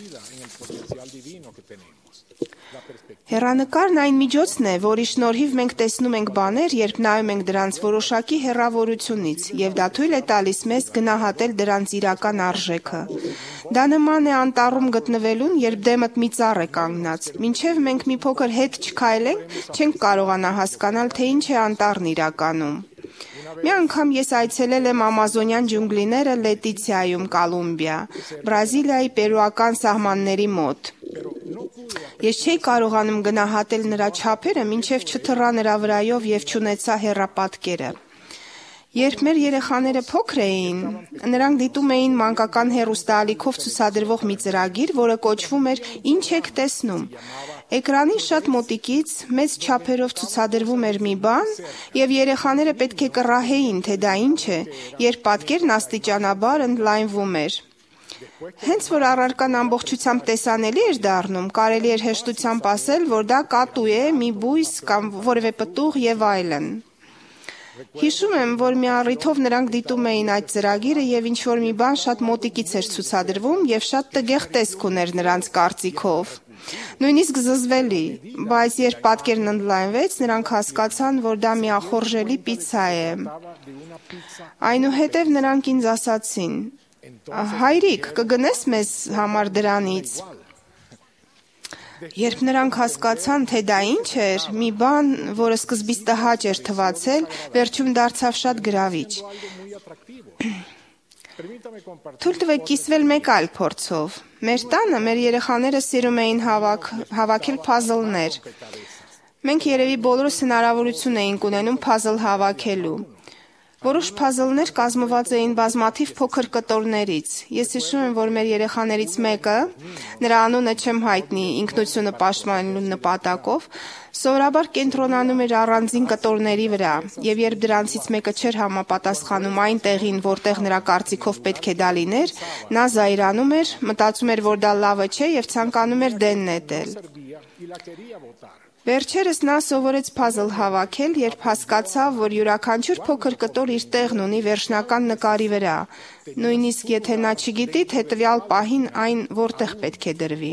Հեռանկարն այն միջոցն է, որի շնորհիվ մենք տեսնում ենք բաներ, երբ նայում ենք դրանց որոշակի հեռավորությունից, եւ դա թույլ է տալիս մեզ գնահատել դրանց իրական արժեքը։ Դա նման է անտառում գտնվելուն, երբ դեմդ մի ծառ է կանգնած։ Մինչև մենք մի փոքր հետ չքայլենք, չենք կարողանա հասկանալ, թե ինչ է անտառն իրականում։ Մի անգամ ես այցելել եմ ամազոնյան ջունգլիները Լետիցիայում, Կոլումբիա, Բրազիլիայի պերուական սահմանների մոտ։ Ես չէի կարողանում գնահատել նրա չափերը, մինչև չթռա նրա վրայով եւ չունեցա հեռապատկերը։ Երբ մեր երեխաները փոքր էին, նրանք դիտում էին մանկական հեռուստաալիքով ցուցադրվող մի ծրագիր, որը կոչվում էր «Ինչ եք տեսնում»։ Էկրանին շատ մոտիկից մեծ չափերով ցուցադրվում էր մի բան, եւ երեխաները պետք է կռահեին, թե դա ինչ է, երբ պատկերն աստիճանաբար ընդլայնվում էր։ Հենց որ առարկան ամբողջությամբ տեսանելի էր դառնում, կարելի էր հեշտությամբ ասել, որ դա կատու է, մի բույս կամ որևէ պտուղ եւ այլն։ Հիշում եմ, որ մի առիթով նրանք դիտում էին այդ ծրագիրը եւ ինչ-որ մի բան շատ մոտիկից էր ցուցադրվում եւ շատ տգեղ տեսք ուներ նրանց կարծիքով։ Նույնիսկ զզվելի, բայց երբ պատկերն ընդլայնվեց, նրանք հասկացան, որ դա մի ախորժելի պիցցա է։ Այնուհետև նրանք ինձ ասացին. «Հայրիկ, կգնես մեզ համար դրանից»։ Երբ նրանք հասկացան, թե դա ինչ էր, մի բան, որը սկզբից տհաճ էր թվացել, վերջում դարձավ շատ գրավիչ։ Թույլ տվեք կիսվել մեկ այլ փորձով։ Մեր տանը մեր երեխաները սիրում էին հավաքել փազլներ։ Մենք երևի բոլորս հնարավորություն էինք ունենում փազլ հավաքելու։ Որոշ փազլներ կազմված էին բազմաթիվ փոքր կտորներից։ Ես հիշում եմ, որ մեր երեխաներից մեկը, նրա անունը չեմ հայտնի ինքնությունը պաշտպանելու նպատակով, սովորաբար կենտրոնանում էր առանձին կտորների վրա, եւ երբ դրանցից մեկը չէր համապատասխանում այն տեղին, որտեղ նրա կարծիքով պետք է դա լիներ, նա զայրանում էր, մտածում էր, որ դա լավը չէ եւ ցանկանում էր դեն նետել։ Վերջերս նա սովորեց փազլ հավաքել, երբ հասկացավ, որ յուրաքանչյուր փոքր կտոր իր տեղն ունի վերջնական նկարի վրա, նույնիսկ եթե նա չգիտի, թե տվյալ պահին այն որտեղ պետք է դրվի։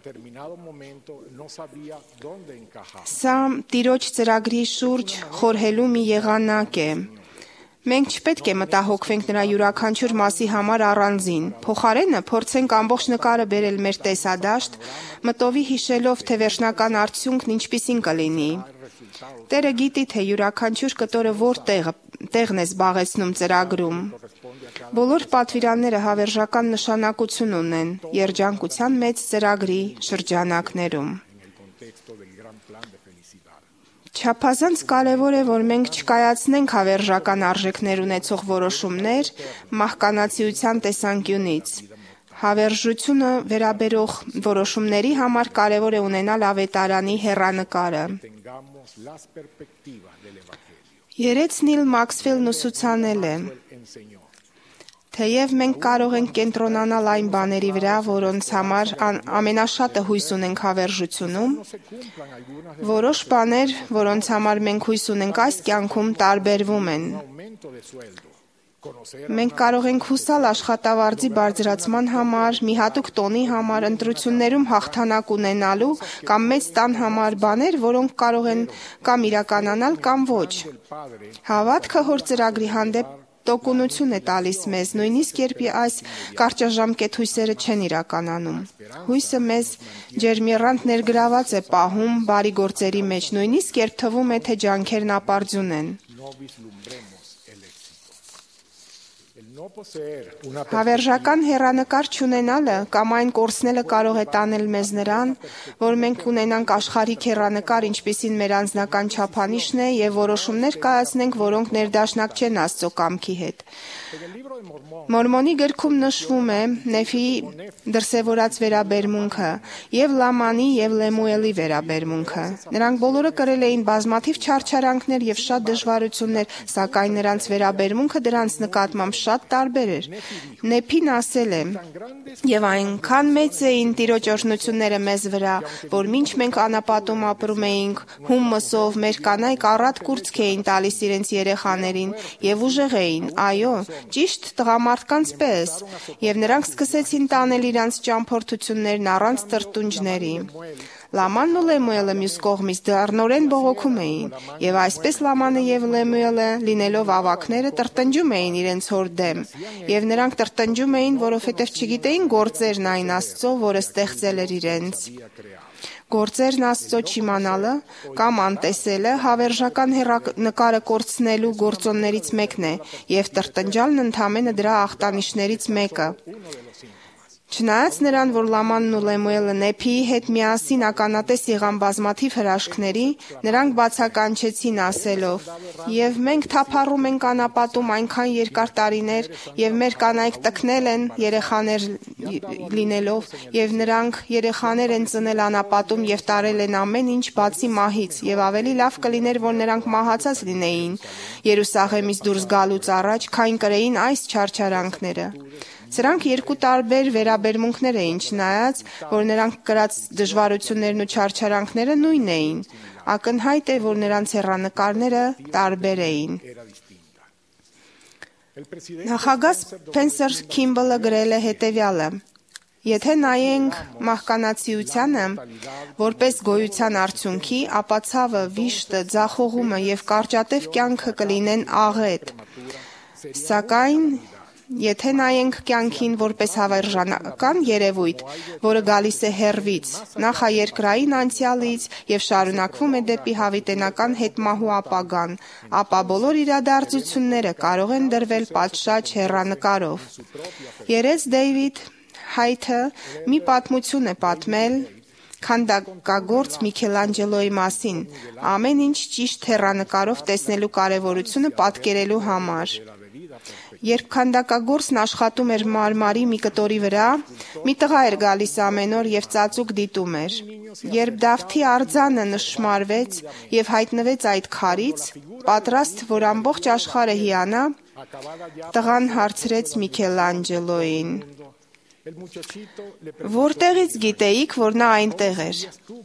Սա Տիրոջ ծրագրի շուրջ խորհելու մի եղանակ է։ Մենք չպետք է մտահոգվենք նրա յուրաքանչյուր մասի համար առանձին, փոխարենը փորձենք ամբողջ նկարը բերել մեր տեսադաշտ, մտովի հիշելով, թե վերջնական արդյունքն ինչպիսին կլինի։ Տերը գիտի, թե յուրաքանչյուր կտորը որտեղն է զբաղեցնում ծրագրում։ Բոլոր պատվիրանները հավերժական նշանակություն ունեն երջանկության մեծ ծրագրի շրջանակներում։ Չափազանց կարևոր է, որ մենք չկայացնենք հավերժական արժեքներ ունեցող որոշումներ մահկանացիության տեսանկյունից։ Հավերժությունը վերաբերող որոշումների համար կարևոր է ունենալ ավետարանի հեռանկարը։ Երեց Նիլ Մաքսվելն ուսուցանել է. Թեև մենք կարող ենք կենտրոնանալ այն բաների վրա, որոնց համար ամենաշատը հույս ունենք հավերժությունում, որոշ բաներ, որոնց համար մենք հույս ունենք այս կյանքում, տարբերվում են։ Մենք կարող ենք հուսալ աշխատավարձի բարձրացման համար, մի հատուկ տոնի համար, ընտրություններում հաղթանակ ունենալու կամ մեծ տան համար բաներ, որոնք կարող են կամ իրականանալ, կամ ոչ։ Հավատքը հոր ծրագրի հանդեպ տոկունություն է տալիս մեզ, նույնիսկ երբ այս կարճաժամկետ հույսերը չեն իրականանում։ Հույսը մեզ ջերմեռանդ ներգրաված է պահում բարի գործերի մեջ, նույնիսկ երբ թվում է, թե ջանքերն ապարդյուն են։ Հավերժական հեռանկար չունենալը կամ այն կորցնելը կարող է տանել մեզ նրան, որ մենք ունենանք աշխարհիկ հեռանկար, ինչպիսին մեր անձնական չափանիշն է, եւ որոշումներ կայացնենք, որոնք ներդաշնակ չեն Աստծո կամքի հետ։ Մորմոնի գրքում նշվում է Նեֆիի դրսևորած վերաբերմունքը եւ Լամանի եւ Լեմուելի վերաբերմունքը։ Նրանք բոլորը կրել էին բազմաթիվ չարչարանքներ եւ շատ դժվարություններ, սակայն նրանց վերաբերմունքը դրանց նկատմամբ շատ տարբեր էր։ Նեփին ասել է. «Եվ այնքան մեծ էին Տիրոջ օրհնությունները մեզ վրա, որ մինչ մենք անապատում ապրում էինք, հումմսով մեր կանայք առատ կուրծք էին տալիս իրենց երեխաներին եւ ուժեղ էին, այո, ճիշտ տղամարդկանց պես, եւ նրանք սկսեցին տանել իրանց ճամփորդություններն առանց տրտունջների։ Լամանն ու Լեմուելը մյուս կողմից դառնորեն բողոքում էին, եւ այսպես Լամանը եւ Լեմուելը, լինելով ավակները, տրտնջում էին իրենց հոր դեմ, եւ նրանք տրտնջում էին, որովհետեւ չգիտեին գործերն այն Աստծո, որը ստեղծել էր իրենց։ Գործերն Աստծո չիմանալը կամ անտեսելը հավերժական հեռանկարը կորցնելու գործոններից մեկն է, եւ տրտնջալն ընդամենը դրա ախտանիշներից մեկը։ Չնայած նրան, որ Լամանն ու Լեմուելը Նեփիի հետ միասին ականատես եղան բազմաթիվ հրաշքների, նրանք բացականչեցին ասելով. «Եվ մենք թափառում ենք անապատում այնքան երկար տարիներ, եւ մեր կանայք տքնել են երեխաներ լինելով, եւ նրանք երեխաներ են ծնել անապատում եւ տարել են ամեն ինչ բացի մահից, եւ ավելի լավ կլիներ, որ նրանք մահացած լինեին Երուսաղեմից դուրս գալուց առաջ, քան կրեին այս չարչարանքները»։ Սրանք երկու տարբեր վերաբերմունքներ էին, չնայած, որ նրանք կրած դժվարություններն ու չարչարանքները նույն էին։ Ակնհայտ է, որ նրանց հեռանկարները տարբեր էին։ Նախագահ Սփենսեր Քիմբլը գրել է հետևյալը. Եթե նայենք մահկանացիությանը որպես գոյության արդյունքի, ապա ցավը, վիշտը, ձախողումը եւ կարճատև կյանքը կլինեն աղետ։ Սակայն եթե նայենք կյանքին որպես հավերժանական երևույթ, որը գալիս է հեռվից, նախաերկրային անցյալից եւ շարունակվում է դեպի հավիտենական հետմահու ապագան, ապա բոլոր իրադարձությունները կարող են դրվել պատշաճ հեռանկարով։ Երես Դեյվիդ Հայթը մի պատմություն է պատմել քանդակագործ Միքելանջելոյի մասին, ամեն ինչ ճիշտ հեռանկարով տեսնելու կարևորությունը պատկերելու համար։ Երբ քանդակագործն աշխատում էր մարմարի մի կտորի վրա, մի տղա էր գալիս ամեն օր եւ ծածուկ դիտում էր։ Երբ Դավթի արձանը նշմարվեց եւ հայտնվեց այդ քարից, պատրաստ որ ամբողջ աշխարհը հիանա, տղան հարցրեց Միքելանջելոյին. Որտեղից գիտեիք, որ նա այնտեղ էր։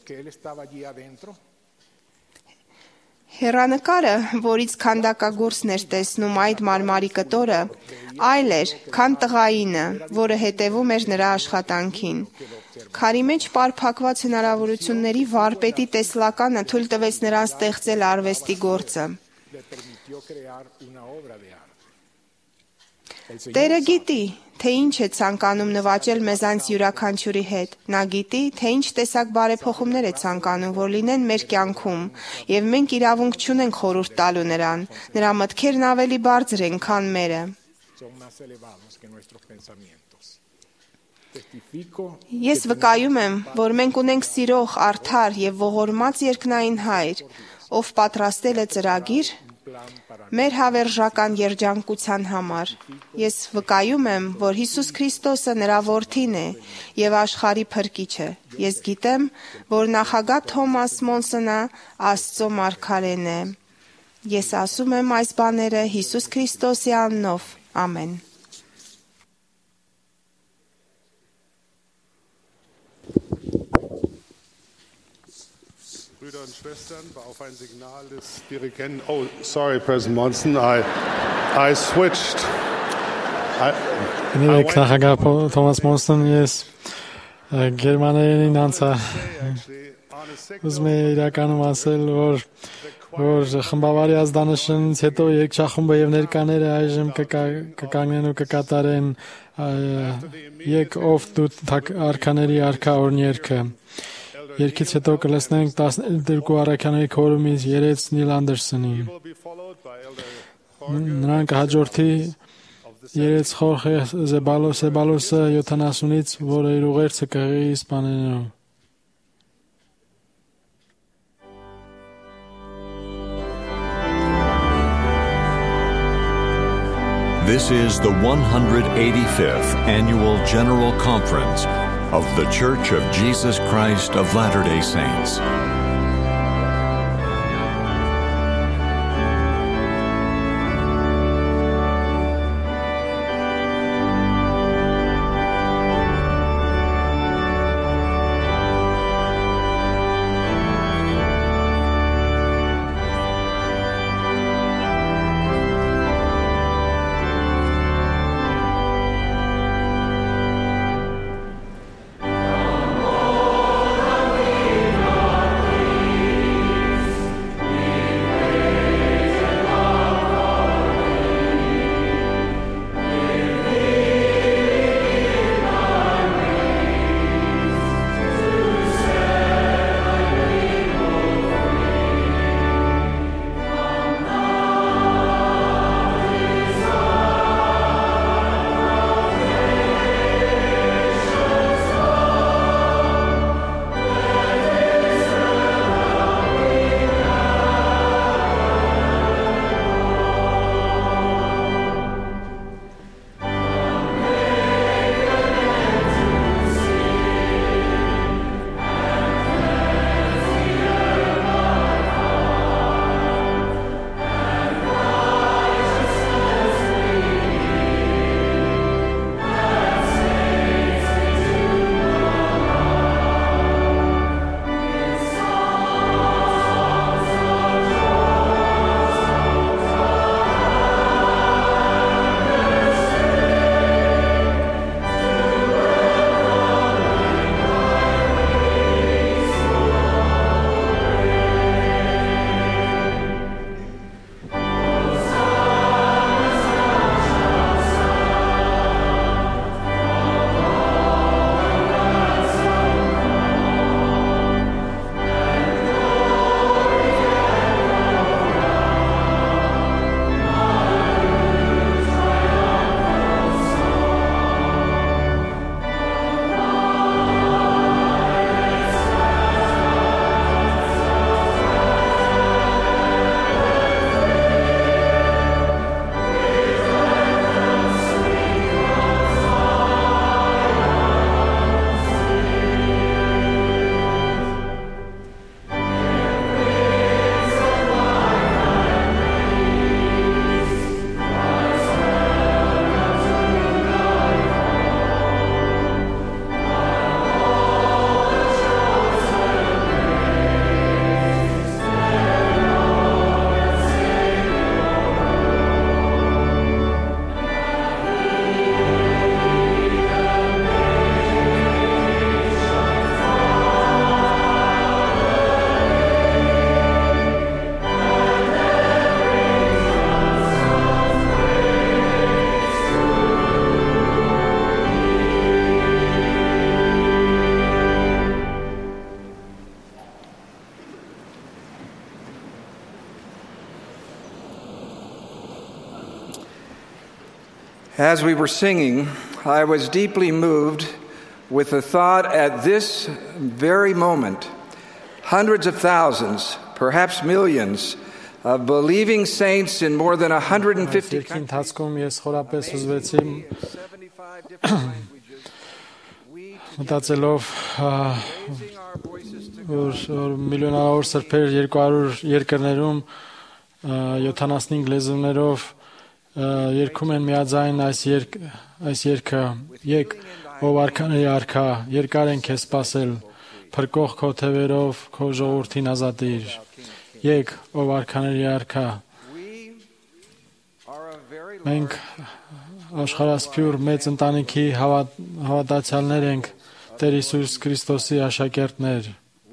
Հեռանկարը, որից քանդակագործն էր տեսնում այդ մարմարի կտորը, այլ էր, քան տղայինը, որը հետևում էր նրա աշխատանքին։ Քարի մեջ պարփակված հնարավորությունների վարպետի տեսլականը թույլ տվեց նրան ստեղծել արվեստի գործը։ Տերը գիտի, թե ինչ է ցանկանում նվաճել մեզանց յուրաքանչյուրի հետ։ Նա գիտի, թե ինչ տեսակ բարեփոխումներ է ցանկանում, որ լինեն մեր կյանքում, եւ մենք իրավունք չունենք խորհուրդ տալու նրան։ Նրա մտքերն ավելի բարձր են, քան մերը։ Ես վկայում եմ, որ մենք ունենք սիրող, արդար եւ ողորմած երկնային Հայր, ով պատրաստել է ծրագիր մեր հավերժական երջանկության համար։ Ես վկայում եմ, որ Հիսուս Քրիստոսը նրա որդին է եւ աշխարհի փրկիչը։ Ես գիտեմ, որ նախագահ Թոմաս Մոնսոնը Աստծո մարգարեն է։ Ես ասում եմ այս բաները Հիսուս Քրիստոսի անունով։ Ամեն։ Brüder und Schwestern, war auf ein Signal des Dirigenten. Oh, sorry, President Monson, I switched. Thomas Monson, yes. Գերմաներենին անցա։ Ուզում եմ իրականում ասել, որ խմբավարի ազդանշանից հետո երգչախումբը եւ ներկաները այժմ կկանգնեն ու կկատարեն եկ ով դու արքաների արքա օրհներքը։ Երկից հետո կլսնենք 12 առաքյաների քորումից երեց Նիլ Անդերսոնի։ Նրան կհաջորդի երեց Խորխե Զեբալոսը 70-ից, որը իր ուղերձը կհղի իսպաներենով։ This is the 185th Annual General Conference of the Church of Jesus Christ of Latter-day Saints. As we were singing, I was deeply moved with the thought at this very moment, hundreds of thousands, perhaps millions, of believing saints in more than 150 countries. Մտածելով որ միլիոնավոր սրբեր 200 երկրներում 75 լեզուներով երգում են միաձայն այս երգը եկ ով արքաների արքա երկար են քեզ սպասել փրկող քո թևերով քո ժողովրդին ազատիր եկ ով արքաների արքա մենք աշխարհասփյուր մեծ ընտանիքի հավատացյալներ ենք Տեր Հիսուս Քրիստոսի աշակերտներ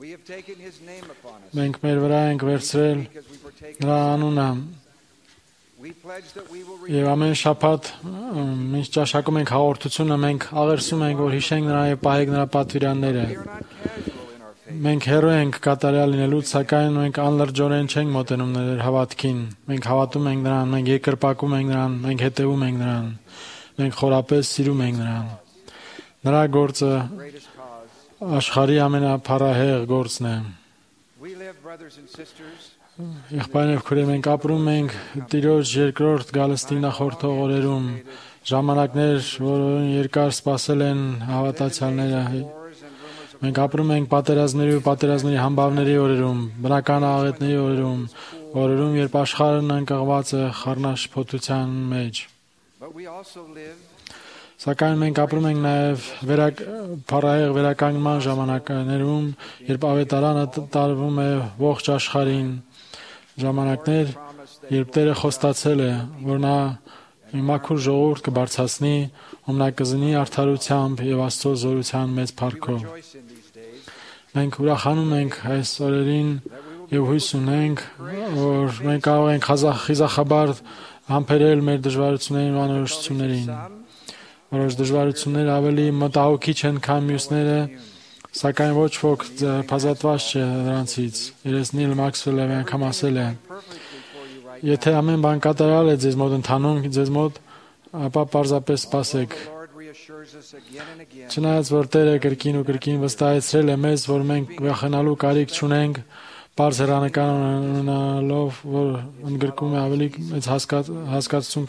մենք մեր վրա ենք վերցրել նրա անունը եւ ամեն շաբաթ ինչ ճաշակում ենք հաղորդությունը մենք աղերսում ենք որ հիշենք նրան եւ պահենք նրա պատվիրանները մենք հեռու ենք կատարյալ լինելուց սակայն մենք անլրջորեն չենք մոտենում նրա հավատքին մենք հավատում ենք նրան մենք երկրպագում ենք նրան մենք հետևում ենք նրան մենք խորապես սիրում ենք նրան նրա գործը աշխարհի ամենափառահեղ գործն է Եղբայրներ քույրեր մենք ապրում ենք Տիրոջ երկրորդ գալստի նախորդող օրերում ժամանակներ որոնց երկար սպասել են հավատացյալները մենք ապրում ենք պատերազմների ու պատերազմների համբավների օրերում բնական աղետների օրերում երբ աշխարհն անկղված է խառնաշփոթության մեջ Սակայն մենք ապրում ենք նաև փառահեղ վերականգնման ժամանակներում, երբ ավետարանը տարվում է ողջ աշխարհին, ժամանակներ, երբ Տերը խոստացել է, որ նա մի մաքուր ժողովուրդ կբարձրացնի, ում նա կզնի արդարությամբ եւ Աստծո զորության մեծ փառքով։ Մենք ուրախանում ենք այս օրերին եւ հույս ունենք, որ մենք կարող ենք խիզախաբար համբերել մեր դժվարություններին ու անորոշություններին։ Որոշ դժվարություններ ավելի մտահոգիչ են, քան մյուսները, սակայն ոչ ոք փազատված չէ դրանցից։ Նիլ Մաքսվելը մի անգամ ասել է. Եթե ամեն բան կատարյալ է ձեզ մոտ ընթանում, ձեզ մոտ, ապա պարզապես սպասեք։ Չնայած որ Տերը կրկին ու կրկին վստահեցրել է մեզ, որ մենք վախենալու կարիք չունենք, պարզ հեռանկար ունենալով, որ ընդգրկում է ավելի մեծ հասկացություն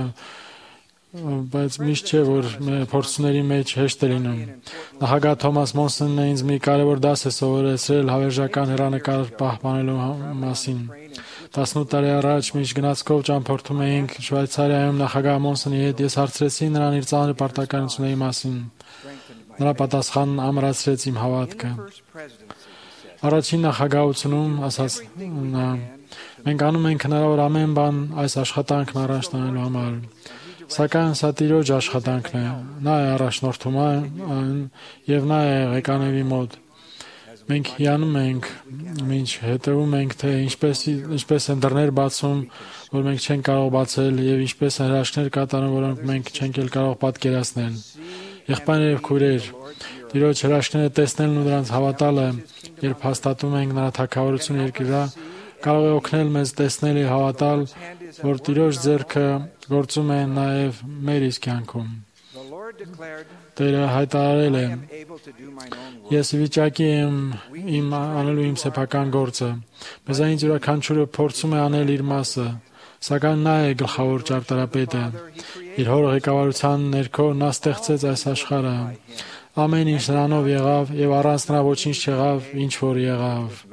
բայց միշտ չէ որ փորձությունների մեջ հեշտ է լինում Նախագահ Թոմաս Մոնսոնն ինձ մի կարևոր դաս է սովորեցրել հավերժական հեռանկար պահպանելու մասին 18 տարի առաջ միշտ գնացքով ճամփորդում էինք Շվայցարիայում նախագահ Մոնսոնի հետ ես հարցրեցի նրան իր ծանր պարտականությունների մասին նրա պատասխանն ամրացրեց իմ հավատքը Առաջին նախագահությունում ասաց նա մենք անում ենք հնարավոր ամեն բան այս աշխատանքն առաջ տանելու համար Սակայն սա Տիրոջ աշխատանքն է, նա է առաջնորդում այն եւ նա է ղեկաների մոտ։ Մենք հիանում ենք, ինչ հետևում ենք, թե ինչպես են դռներ բացում, որ մենք չենք կարող բացել եւ ինչպես են հրաշքներ կատարում, որոնք մենք չենք էլ կարող պատկերացնել։ Եղբայրներ եւ քույրեր, Տիրոջ հրաշքները տեսնելն ու դրանց հավատալը, երբ հաստատում ենք նրա թագավորությունը երկրի վրա, կարող է օգնել մեզ տեսնել եւ հավատալ, որ Տիրոջ ձեռքը գործում է նաև մեր իսկ կյանքում։ Տերը հայտարարել է. Ես վիճակի եմ անելու իմ սեփական գործը։ Մեզանից յուրաքանչյուրը փորձում է անել իր մասը, սակայն նա է գլխավոր ճարտարապետը։ Իր հոր ղեկավարության ներքո նա ստեղծեց այս աշխարհը։ Ամեն ինչ նրանով եղավ եւ առանց նրա ոչինչ չեղավ, ինչ որ եղավ։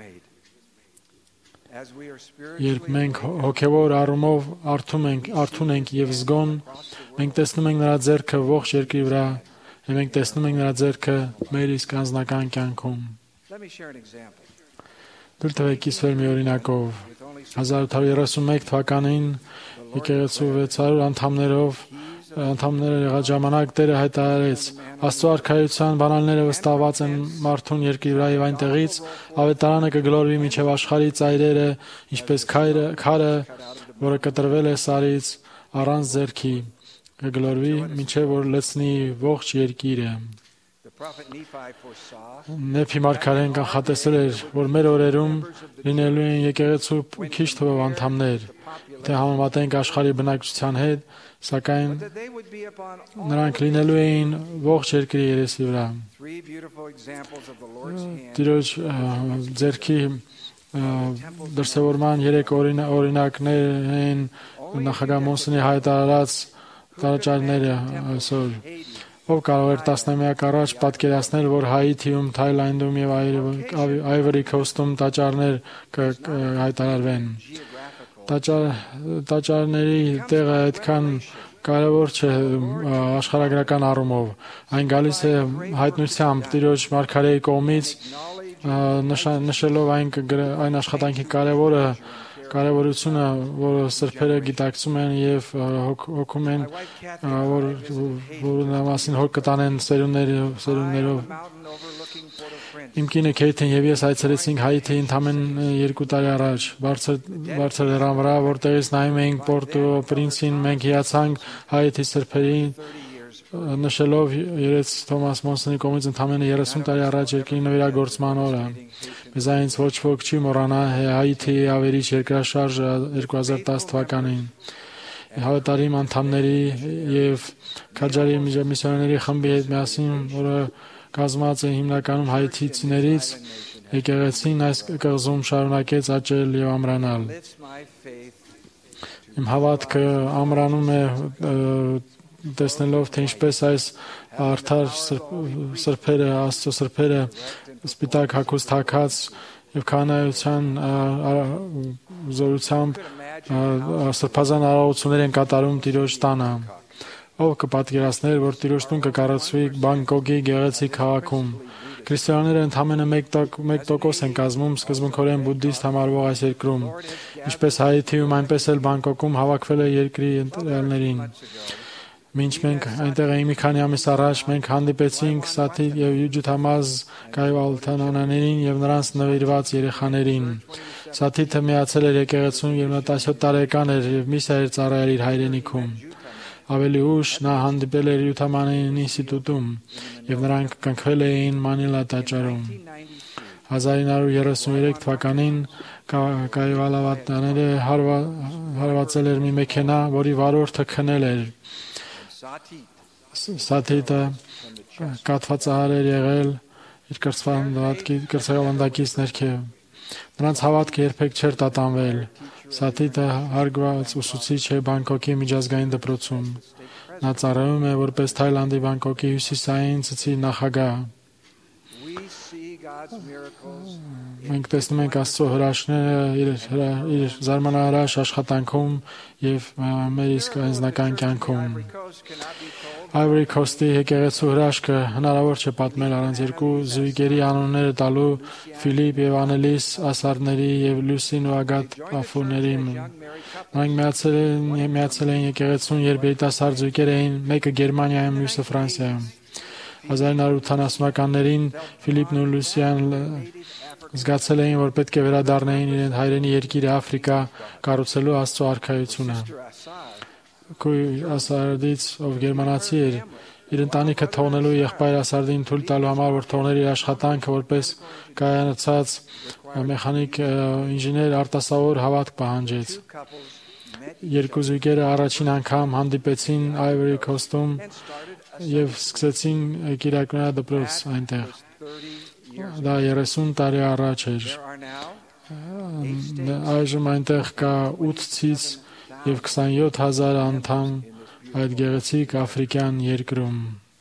Երբ մենք հոգևոր առումով արթուն ենք եւ զգոն, մենք տեսնում ենք նրա ձեռքը ողջ երկրի վրա եւ մենք տեսնում ենք նրա ձեռքը մեր իսկ անձնական կյանքում։ Դուք տվեք իսվեր մի օրինակով 1831 թվականին եկեղեցու 600 անդամները եղած ժամանակ Տերը հայտարարեց. Աստծո արքայության բանալները վստահված են մարդուն երկրի վրա եւ այնտեղից ավետարանը կգլորվի միջև աշխարհի ծայրերը, ինչպես քարը, որը կտրվել է սարից առանց ձեռքի, կգլորվի միջև որ լցնի ողջ երկիրը։ Նեփի մարգարեն կանխատեսել էր, որ մեր օրերում լինելու են եկեղեցու քիչ թվով անդամներ, թե համեմատենք աշխարհի բնակչության հետ, սակայն նրանք լինելու էին ողջ երկրի երեսի վրա։ Տիրոջ ձեռքի դրսևորման 3 օրինակներ են նախագահ Մոնսոնի հայտարարած տաճարները այսօր։ Ով կարող էր 10-ամյակ առաջ պատկերացնել, որ Հայիթիում, Թայլանդում եւ Այվորի Քոստում տաճարներ հայտարարվեն։ Տաճարների տեղը այդքան կարևոր չէ աշխարհագրական առումով։ Այն գալիս է հայտնությամբ Տիրոջ մարգարեի կողմից, նշելով այն աշխատանքի կարևորությունը, որը սրբերը գիտակցում են եւ հոգում են, որ մասին հոգ կտանեն սերունդներով։ Իմ կինը Քեյթին եւ ես այցելեցինք Հայիթի ընդամենը 2 տարի առաջ։ Բարձր լեռան վրա, որտեղից նայում էինք Պորտո Պրինսին, մենք հիացանք Հայիթի սրբերին, նշելով երես Թոմաս Մոնսոնի կողմից ընդամենը 30 տարի առաջ երկրի նվիրագործման օրը։ Մեզանից ոչ ոք չի մոռանա Հայիթիի ավերիչ երկրաշարժը 2010 թվականին։ Հավատարիմ անդամների եւ քաջարի միսիոներների խմբի հետ միասին, որը կազմված է հիմնականում հայիթիցիներից, եկեղեցին այս կղզում շարունակեց աճել եւ ամրանալ։ Իմ հավատքը ամրանում է տեսնելով, թե ինչպես այս արդար սրբերը, Աստծո սրբերը սպիտակ հագուստ հագած եւ քահանայության զորությամբ սրբազան արարողություններ են կատարում Տիրոջ տանը։ Ով կպատկերացներ, որ Տիրոջ տուն կկառուցվի Բանգկոկի գեղեցիկ քաղաքում։ Քրիստոնյաները ընդամենը 1% են կազմում սկզբունքորեն բուդդիստ համարվող այս երկրում։ Ինչպես Հայիթիում, այնպես էլ Բանգկոկում հավաքվել է երկրի ընտրյալներին։ Մինչ մենք այնտեղ էինք մի քանի ամիս առաջ, մենք հանդիպեցինք Սաթի եւ Յուջութամազ Կայվալթանաններին եւ նրանց նվիրված երեխաներին։ Սաթիթը միացել էր եկեղեցուն, երբ նա 17 տարեկան էր եւ միսիա էր ծառայել իր հայրենիքում։ Ավելի ուշ նա հանդիպել էր Յութամանային ինստիտուտում եւ նրանք կնքվել էին Մանիլա տաճարում։ 1933 թվականին Կայվալավատները հարվածել էր մի մեքենա, որի վարորդը քնել էր։ Սաթիթը կաթվածահար էր եղել իր կրծքավանդակից ներքև։ Նրանց հավատքը երբեք չէր տատանվել։ Սաթիթը հարգված ուսուցիչ է Բանգկոկի միջազգային դպրոցում։ Նա ծառայում է որպես Թայլանդի Բանգկոկի հյուսիսային ցցի նախագահ։ Մենք տեսնում ենք Աստծո հրաշքները իր զարմանահրաշ աշխատանքում եւ մեր իսկ անձնական կյանքում։ Ivory Coast-ի եկեղեցու հրաշքը հնարավոր չէ պատմել առանց 2 զույգերի անունները տալու Ֆիլիպ եւ Անելիս Ասարների եւ Լուսին ու Ագատ Աֆուների։ Նրանք միացել են եկեղեցուն, երբ երիտասարդ զույգեր էին, մեկը Գերմանիայում, մյուսը Ֆրանսիայում։ 1980-ականներին Ֆիլիպն ու Լուսիան զգացել էին, որ պետք է վերադառնային իրենց հայրենի երկիրը Աֆրիկա, կառուցելու Աստծո արքայությունը։ Քույր Ասարդից, ով գերմանացի էր, իր ընտանիքը թողնելու եղբայր Ասարդին թույլ տալու համար, որ թողներ իր աշխատանքը որպես կայացած մեխանիկ ինժեներ, արտասովոր հավատք պահանջեց։ Երկու զույգերը առաջին անգամ հանդիպեցին Ivory Coast-ում եւ սկսեցին կիրակնա դպրոց այնտեղ։ Դա 30 տարի առաջ էր։ Այժմ այնտեղ կա 8 ցից եւ 27000 անդամ այդ գեղեցիկ աֆրիկյան երկրում։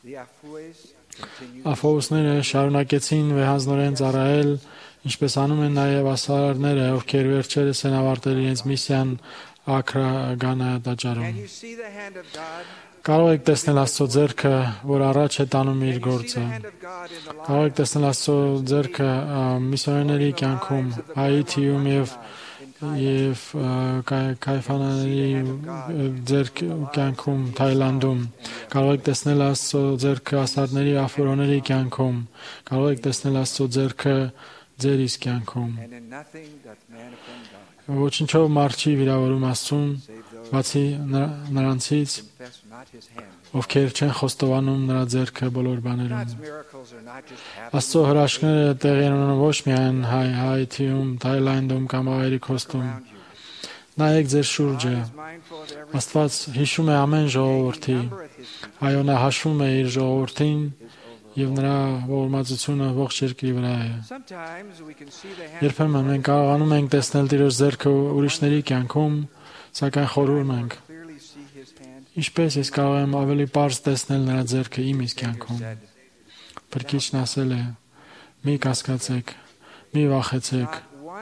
Աֆոուսները շարունակեցին վեհանձնորեն ծառայել, ինչպես անում են նաեւ ասարարները, ովքեր վերջերս են ավարտել իրենց միսիան Աքրա Գանա տաճարում։ Կարող եք տեսնել Աստծո ձեռքը, որ առաջ է տանում իր գործը։ Կարող եք տեսնել Աստծո ձեռքը միսիոներների կյանքում, Հայիթիում եւ Կայֆանաների կյանքում, Թայլանդում։ Կարող եք տեսնել Աստծո ձեռքը ասարների, աֆորոների կյանքում։ Կարող եք տեսնել Աստծո ձեռքը ձեր իսկ կյանքում։ and in nothing doth man offend God. Ոչինչով մարդ չի վիրավորում Աստծուն, բացի նրանցից, Confess not his hand. ովքեր չեն խոստովանում նրա ձեռքը բոլոր բաներում։ God's miracles are not just happening. Աստծո հրաշքները տեղի են ունենում ոչ միայն Հայիթիում, Թայլանդում կամ Ամերիկոստում։ Նայեք ձեր շուրջը։ Աստված հիշում է ամեն ժողովրդի։ Այո, նա հաշվում է իր ժողովրդին եւ նրա ողորմածությունը ողջ երկրի վրա է։ Երբեմն մենք կարողանում ենք տեսնել Տիրոջ ձեռքը ուրիշների կյանքում, սակայն խորհուրդ ենք։ Ինչպես ես կարող եմ ավելի պարզ տեսնել նրա ձեռքը իմ իսկ կյանքում։ Փրկիչն ասել է. «Մի կասկածեք, մի վախեցեք։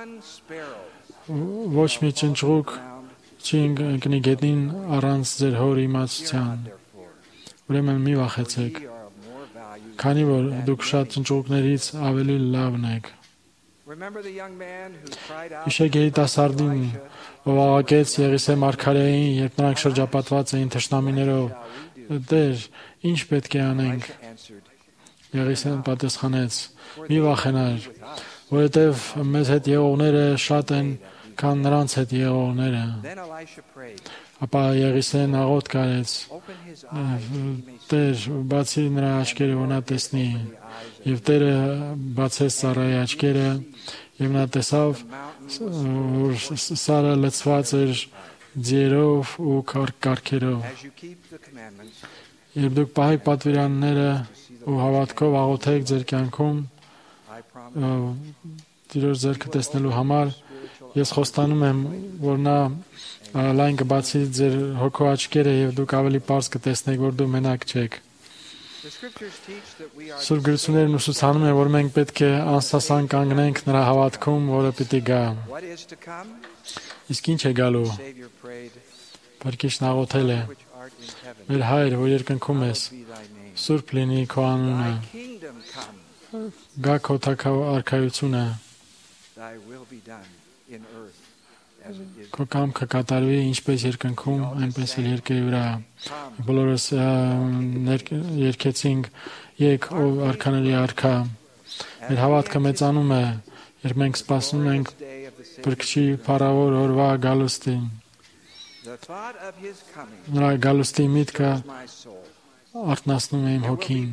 Ոչ մի ճնճղուկ չի ընկնի գետնին առանց ձեր հոր իմացության։ Ուրեմն մի վախեցեք, քանի որ դուք շատ ճնճղուկներից ավելի լավն եք»։ Հիշեք երիտասարդին, ով աղաղակեց Եղիսե մարգարեին, երբ նրանք շրջապատված էին թշնամիներով. «Տեր, ինչ պետք է անենք»։ Եղիսեն պատասխանեց. «Մի վախենար, որովհետև մեզ հետ եղողները շատ են, քան նրանց հետ եղողները»։ Ապա Եղիսեն աղոթք արեց. «Տեր, բացի նրա աչքերը, որ նա տեսնի»։ Եվ Տերը բացեց Սարայի աչքերը, եւ նա տեսավ, որ Սարը լցված էր ձիերով ու կառքերով։ Երբ դուք պահեք պատվիրանները ու հավատքով աղոթեք ձեր կյանքում Տիրոջ ձեռքը տեսնելու համար, ես խոստանում եմ, որ նա լայն կբացի ձեր հոգու աչքերը եւ դուք ավելի պարզ կտեսնեք, որ դու մենակ չեք։ Սուրբ գրություններն ուսուցանում են, որ մենք պետք է անսասան կանգնենք նրա հավատքում, որը պիտի գա։ Իսկ ինչ է գալու։ Փրկիչն աղոթել է. «Մեր Հայր, որ երկնքում ես, սուրբ լինի քո անունը, գա քո արքայությունը, քո կամքը կատարվի ինչպես երկնքում, այնպես էլ երկրի վրա»։ Բոլորս երգեցինք «Եկ ով արքաների արքա»։ Մեր հավատքը մեծանում է, երբ մենք սպասում ենք Փրկչի փառավոր օրվա գալուստին։ Նրա գալուստի միտքը արթնացնում է իմ հոգին։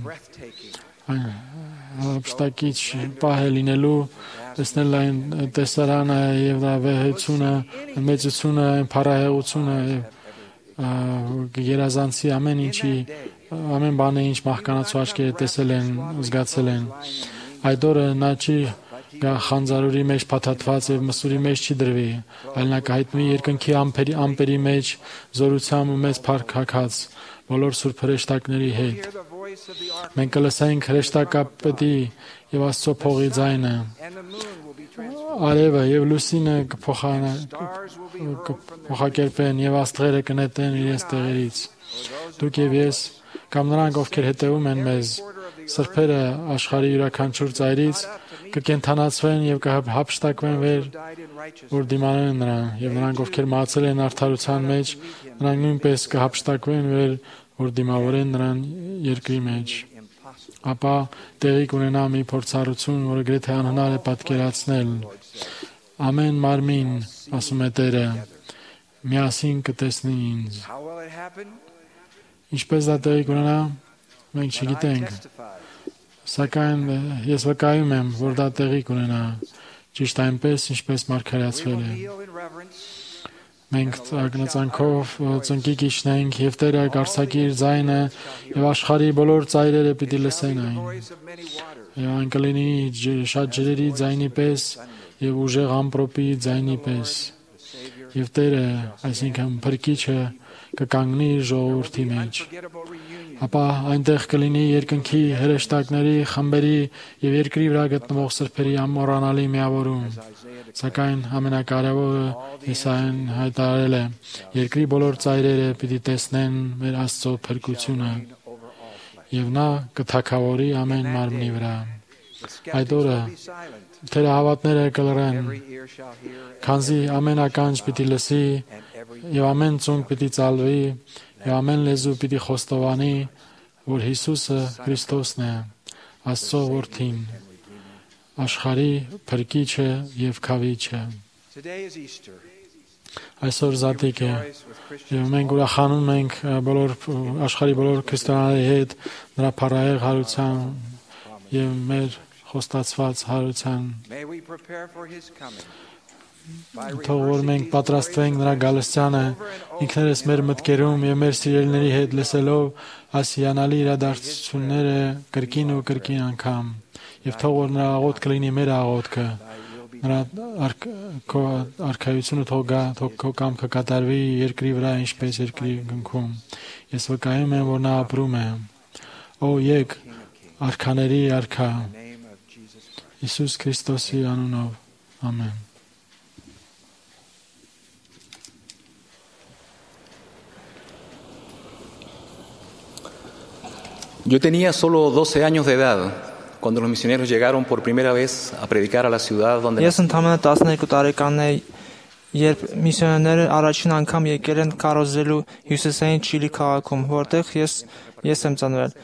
Հափշտակիչ պահ է լինելու, տեսնել այն տեսարանը եւ դա վեհությունը, մեծությունը, փառահեղությունը եւ երազանցի ամեն ինչի, ամեն բանը, ինչ մահկանացու աչքերը տեսել են, զգացել են։ Այդ օրը նա չի գա խանձարուրի մեջ փաթաթված եւ մսուրի մեջ չի դրվի, այլ նա կհայտնվի երկնքի ամպերի մեջ զորությամբ ու մեծ փառք հագած բոլոր սուրբ հրեշտակների հետ։ Մենք կլսենք հրեշտակապետի եւ Աստծո փողի ձայնը։ Արևը եւ լուսինը կփոխակերպեն եւ աստղերը կնետեն իրենց տեղերից։ Դուք եւ ես կամ նրանք, ովքեր հետևում են մեզ, սրբերը աշխարհի յուրաքանչյուր ծայրից կկենթանացվեն եւ կհափշտակվեն վեր, որ դիմանեն նրան, եւ նրանք, ովքեր մահացել են արդարության մեջ, նրանք նույնպես կհափշտակվեն վեր, որ դիմավորեն նրան երկրի մեջ։ Ապա տեղի կունենա մի փորձառություն, որը գրեթե անհնար է պատկերացնել։ Ամեն մարմին, ասում է Տերը, միասին կտեսնի ինձ։ Ինչպես դա տեղի կունենա, մենք չգիտենք։ Սակայն ես վկայում եմ, որ դա տեղի կունենա, ճիշտ այնպես, ինչպես մարգարեացվել է։ Մենք ագնացանքով ծնկի կիջնենք եւ Տերը կարձակի իր ձայնը եւ աշխարհի բոլոր ծայրերը պիտի լսեն այն։ Եվ այն կլինի շատ ջրերի ձայնի պես եւ ուժեղ ամպրոպի ձայնի պես։ Եվ Տերը, այսինքն Փրկիչը, կկանգնի իր ժողովրդի մեջ։ Ապա այնտեղ կլինի երկնքի հրեշտակների, խմբերի եւ երկրի վրա գտնվող սրբերի ամոռանալի միավորում։ Սակայն ամենակարևորը Եսայիան հայտարարել է. երկրի բոլոր ծայրերը պիտի տեսնեն մեր Աստծո փրկությունը, եւ նա կթագավորի ամեն մարմնի վրա։ Այդ օրը թերահավատները կլռեն, քանզի ամեն ականջ պիտի լսի եւ ամեն ծունկ պիտի ծալվի եւ ամեն լեզու պիտի խոստովանի, որ Հիսուսը Քրիստոսն է, Աստծո որդին։ աշխարհի փրկիչը եւ քավիչը։ Այսօր Զատիկ է, եւ մենք ուրախանում ենք բոլոր աշխարհի բոլոր քրիստոնյաների հետ նրա փառահեղ հարության եւ մեր խոստացված հարության։ Թող որ մենք պատրաստվենք նրա գալստյանը ինքներս մեր մտքերում եւ մեր սիրելիների հետ լսելով այս հիանալի իրադարձությունները կրկին ու կրկին անգամ եւ թող որ նրա աղոթքը լինի մեր աղոթքը նրա արքայությունը թող գա թող քո կամքը կատարվի երկրի վրա ինչպես երկրի գնքում ես վկայում եմ որ նա ապրում է օ եկ արքաների արքա Հիսուս Քրիստոսի անունով ամեն Yo tenía solo 12 años de edad cuando los misioneros llegaron por primera vez a predicar a la ciudad donde Ես ընդամենը 12 տարեկան էի, երբ միսիոներները առաջին անգամ եկել են կարոզելու հյուսիսային Չիլի քաղաքում, որտեղ ես եմ ծնվել։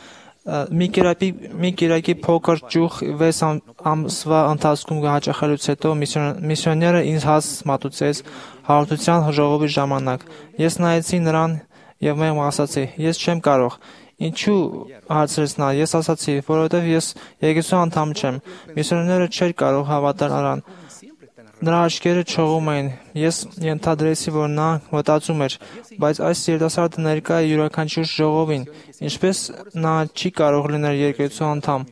Մի կիրակի փոքր ճյուղ 6 ամսվա ընթացքում հաճախելուց հետո միսիոները ինձ հաց մատուցեց հաղորդության ժողովի ժամանակ։ Ես նայեցի նրան եւ մեղմ ասացի. Ես չեմ կարող։ Ինչու հարցրեց նա, ես ասացի, որովհետև ես եկեղեցու անդամ չեմ։ Միսիոներները չէր կարող հավատալ նրան։ Նրա աչքերը չողում էին։ Ես ենթադրեցի, որ նա մտածում էր, բայց այս երիտասարդը ներկա է յուրաքանչյուր ժողովին, ինչպես նա չի կարող լինել եկեղեցու անդամ։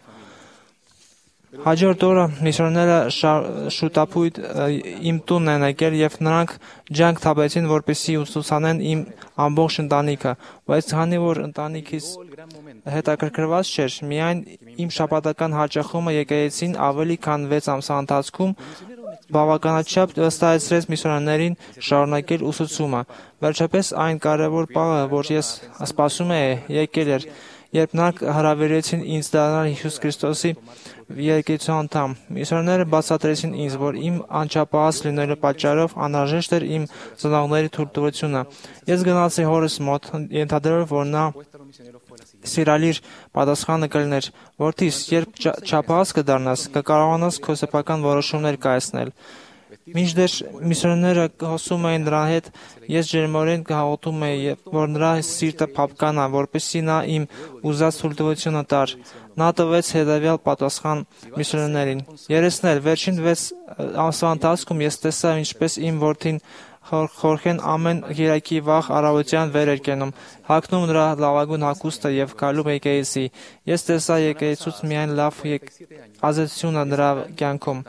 Հաջորդ օրը միսիոներները շուտապույտ իմ տունն են եկել եւ նրանք ջանք թափեցին, որպեսզի ուսուցանեն իմ ամբողջ ընտանիքը, բայց քանի որ ընտանիքիս հետաքրքրված չէր, միայն իմ շաբաթական հաճախումը եկեղեցին ավելի քան 6 ամսվա ընթացքում բավականաչափ վստահեցրեց միսիոներներին շարունակել ուսուցումը։ Վերջապես այն կարևոր պահը, որ ես սպասում էի, եկել էր, երբ նրանք հրավիրեցին ինձ դառնալ Հիսուս Քրիստոսի եկեղեցու անդամ։ Միսիոներները բացատրեցին ինձ, որ իմ անչափահաս լինելու պատճառով անհրաժեշտ էր իմ ծնողների թույլտվությունը։ Ես գնացի հորս մոտ, ենթադրելով, որ նա սիրալիր պատասխանը կլիներ. Որդիս, երբ չափահաս կդառնաս, կկարողանաս քո սեփական որոշումներ կայացնել։ Մինչդեռ միսիոներները խոսում էին նրա հետ, ես ջերմորեն հաղորդում էի, որ նրա սիրտը փափկանա, որպեսզի նա իմ ուզած թույլտվությունը տար։ Նա տվեց հետևյալ պատասխան միսիոներներին. Երեսներ, վերջին 6 ամսվա ընթացքում ես տեսա, ինչպես իմ որդին Խորխեն ամեն կիրակի վաղ առավոտյան վեր էր կենում, հագնում նրա լավագույն հագուստը եւ գալու եկեղեցի։ Ես տեսա եկեղեցուց միայն լավ ազդեցությունը նրա կյանքում։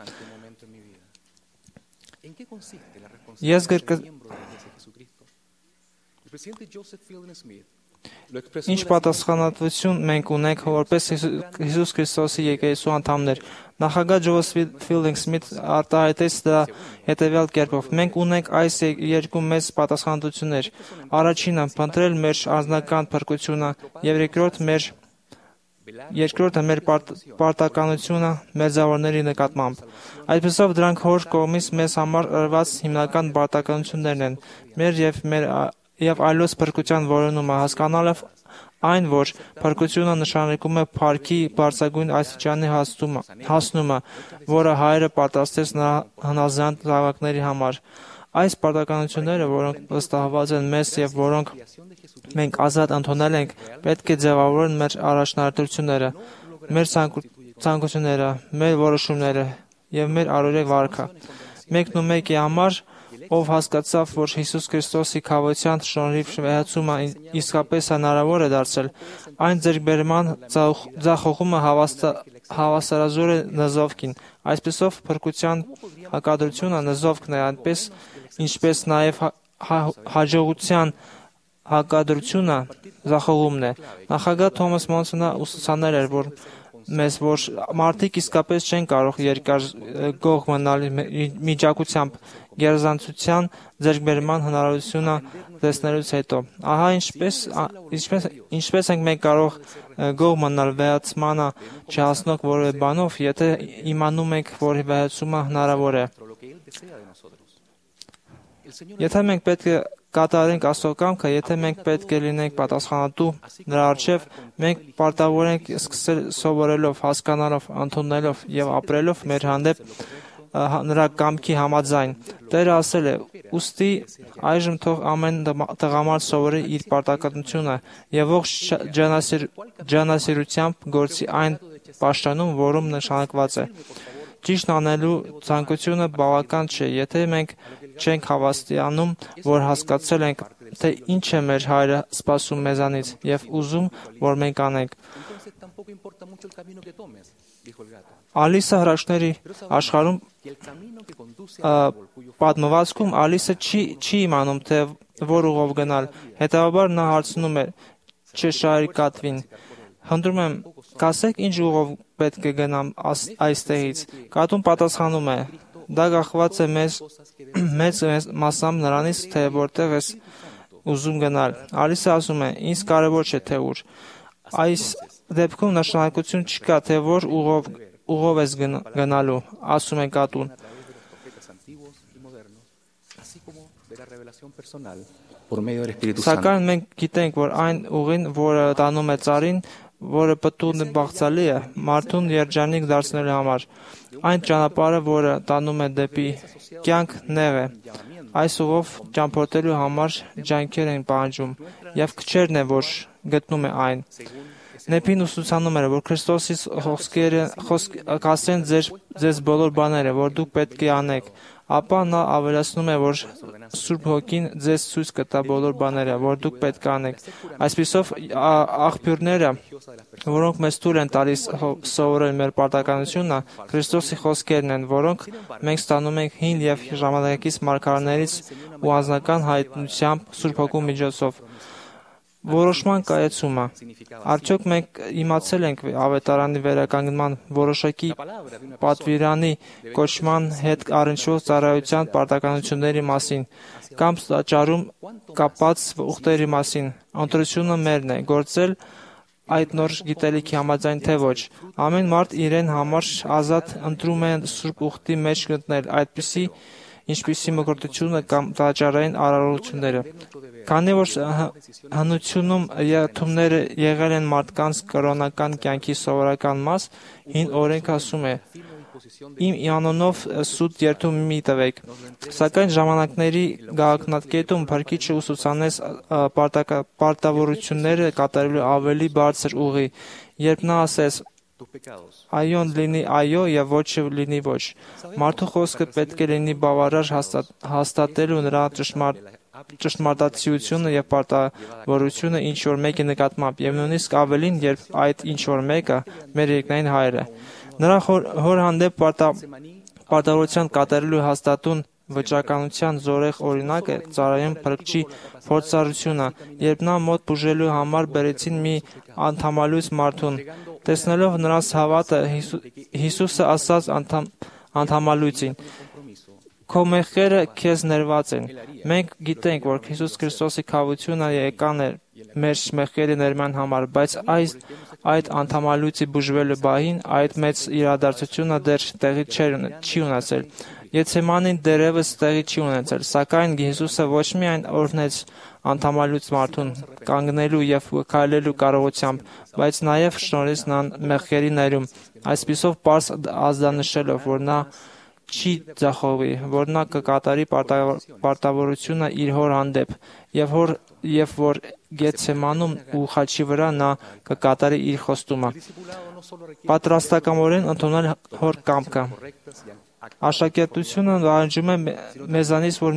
Ինչ պատասխանատվություն մենք ունենք որպես Հիսուս Քրիստոսի եկեղեցու անդամներ։ Նախագահ Ջոզեֆ Ֆիլդինգ Սմիթ արտահայտեց դա հետևյալ կերպով. Մենք ունենք այս երկու մեծ պատասխանատվություններ։ Առաջինը՝ փնտրել մեր անձնական փրկությունը, եւ երկրորդը մեր պարտականությունը մերձավորների նկատմամբ։ Այսպեսով դրանք հոր կողմից մեզ համար ըրված հիմնական պարտականություններն են։ Մեր եւ այլոց փրկության որոնումը, հասկանալով այն, որ փրկությունը նշանակում է փառքի բարձրագույն աստիճանի հասնումը, որը Հայրը պատրաստեց նրա հնազանդ զավակների համար։ Այս պարտականությունները, որոնք վստահված են մեզ եւ որոնք մենք ազատ ընդունել ենք, պետք է ձևավորեն մեր առաջնահերթությունները, մեր ցանկությունները, մեր որոշումները եւ մեր առօրյա վարքը։ Մեկն ու մեկի համար, ով հասկացավ, որ Հիսուս Քրիստոսի քավության շնորհիվ վեհացումը իսկապես հնարավոր է դարձել, այն ձեռքբերման ձախողումը հավասարազոր է նզովքին։ Այսպեսով փրկության հակադրությունը նզովքն է, այնպես ինչպես նաև հաջողության հակադրությունը ձախողումն է։ Նախագահ Թոմաս Մոնսոնը ուսուցանել էր, որ մարդիկ իսկապես չեն կարող երկար գող մնալ միջակությամբ գերազանցության ձեռքբերման հնարավորությունը տեսնելուց հետո։ Ահա ինչպես ենք մենք կարող գող մնալ վեհացմանը չհասնող որևէ բանով, եթե իմանում ենք, որ վեհացումը հնարավոր է։ Եթե մենք պետք է կատարենք Աստծո կամքը, եթե մենք պետք է լինենք պատասխանատու նրա առջև, մենք պարտավոր ենք սկսել սովորելով, հասկանալով, ընդունելով եւ ապրելով մեր հանդեպ նրա կամքի համաձայն։ Տերը ասել է. «Ուստի այժմ թող ամեն տղամարդ սովորի իր պարտականությունը եւ ողջ ջանասիրությամբ գործի այն պաշտոնում, որում նշանակված է»։ Ճիշտ անելու ցանկությունը բավական չէ, եթե մենք չենք հավաստիանում, որ հասկացել ենք, թե ինչ է մեր Հայրը սպասում մեզանից եւ ուզում, որ մենք անենք։ Ալիսը հրաշքների աշխարհում պատմվածքում Ալիսը չի իմանում, թե որ ուղով գնալ, հետևաբար նա հարցնում է Չեշայրի կատվին. «Խնդրում եմ, կասեք ինչ ուղով պետք է գնամ այստեղից»։ Կատուն պատասխանում է. «Դա կախված է մեծ մասամբ նրանից, թե որտեղ ես ուզում գնալ»։ Ալիսը ասում է. «Ինձ կարևոր չէ, թե ուր»։ Այս դեպքում նշանակություն չկա, թե որ ուղով ես գնալու, ասում է կատուն։ Սակայն մենք գիտենք, որ այն ուղին, որը տանում է ծառին, որը պտուղն բաղձալի է, մարդուն երջանիկ դարձնելու համար, այն ճանապարհը, որը տանում է դեպի կյանք, նեղ է։ Այս ուղով ճամփորդելու համար ջանքեր են պահանջում, եւ քչերն է, որ գտնում է այն։ Նեպին ուսուցանում էր, որ Քրիստոսի խոսքերը կասեն ձեզ բոլոր բաները, որ դուք պետք է անեք, ապա նա ավելացնում է, որ Սուրբ Հոգին ձեզ ցույց կտա բոլոր բաները, որ դուք պետք է անեք։ Այսպիսով աղբյուրները, որոնք մեզ թույլ են տալիս սովորել մեր պարտականությունը, Քրիստոսի խոսքերն են, որոնք մենք ստանում ենք հին եւ ժամանակակից մարգարեներից ու անձնական հայտնությամբ Սուրբ Հոգու միջոցով։ Որոշման կայացումը։ Արդյոք մենք իմացել ենք ավետարանի վերականգնման որոշակի պատվիրանի կոչման հետ առնչվող ծառայության պարտականությունների մասին կամ տաճարում կապած ուխտերի մասին։ Ընտրությունը մերն է գործել այդ նոր գիտելիքի համաձայն թե ոչ։ Ամեն մարդ իրեն համար ազատ ընտրում է Սուրբ ուխտի մեջ գտնել այդպիսի ինչպիսի մկրտությունը կամ տաճարային արարողությունները։ Քանի որ հնությունում երթումները եղել են մարդկանց կրոնական կյանքի սովորական մաս, հին օրենք ասում է. «Իմ անունով սուտ երթում մի տվեք»։ Սակայն ժամանակների գաղափարակետում Փրկիչը ուսուցանեց պարտավորությունները կատարելու ավելի բարձր ուղի, երբ նա ասեց. «Այոն լինի այո եւ ոչը լինի ոչ»։ Մարդու խոսքը պետք է լինի բավարար հաստատելու նրա ճշմարտացիությունը եւ պարտավորությունը ինչ որ մեկի նկատմամբ եւ նույնիսկ ավելին, երբ այդ ինչ որ մեկը մեր երկնային Հայրը։ Նրա հոր հանդեպ պարտավորության կատարելու հաստատուն վճռականության զորեղ օրինակ է ծառայում Փրկչի փորձառությունը, երբ նա մոտ բուժելու համար բերեցին մի անդամալույս մարդուն։ Տեսնելով նրանց հավատը, Հիսուսը ասաց անդամալույցին. «Քո մեղքերը քեզ ներված են»։ Մենք գիտենք, որ Հիսուս Քրիստոսի քավությունը եկան էր մեր մեղքերի ներման համար, բայց այդ անդամալույցի բուժվելու բահին այդ մեծ իրադարձությունը դեռ տեղի չի ունեցել։ Գեթսեմանին դեռևս տեղի չի ունեցել, սակայն Հիսուսը ոչ միայն օրհնեց անդամալույց մարդուն կանգնելու եւ քայլելու կարողությամբ, բայց նաեւ շնորհեց նրան մեղքերի ներում, այսպիսով պարզ ազդանշելով, որ նա չի ձախողվի, որ նա կկատարի պարտավորությունը իր հոր հանդեպ, եւ որ Գեթսեմանում ու խաչի վրա նա կկատարի իր խոստումը։ Պատրաստակամորեն ընդունել հոր կամքը։ Աշակերտությունը պահանջում է մեզանից, որ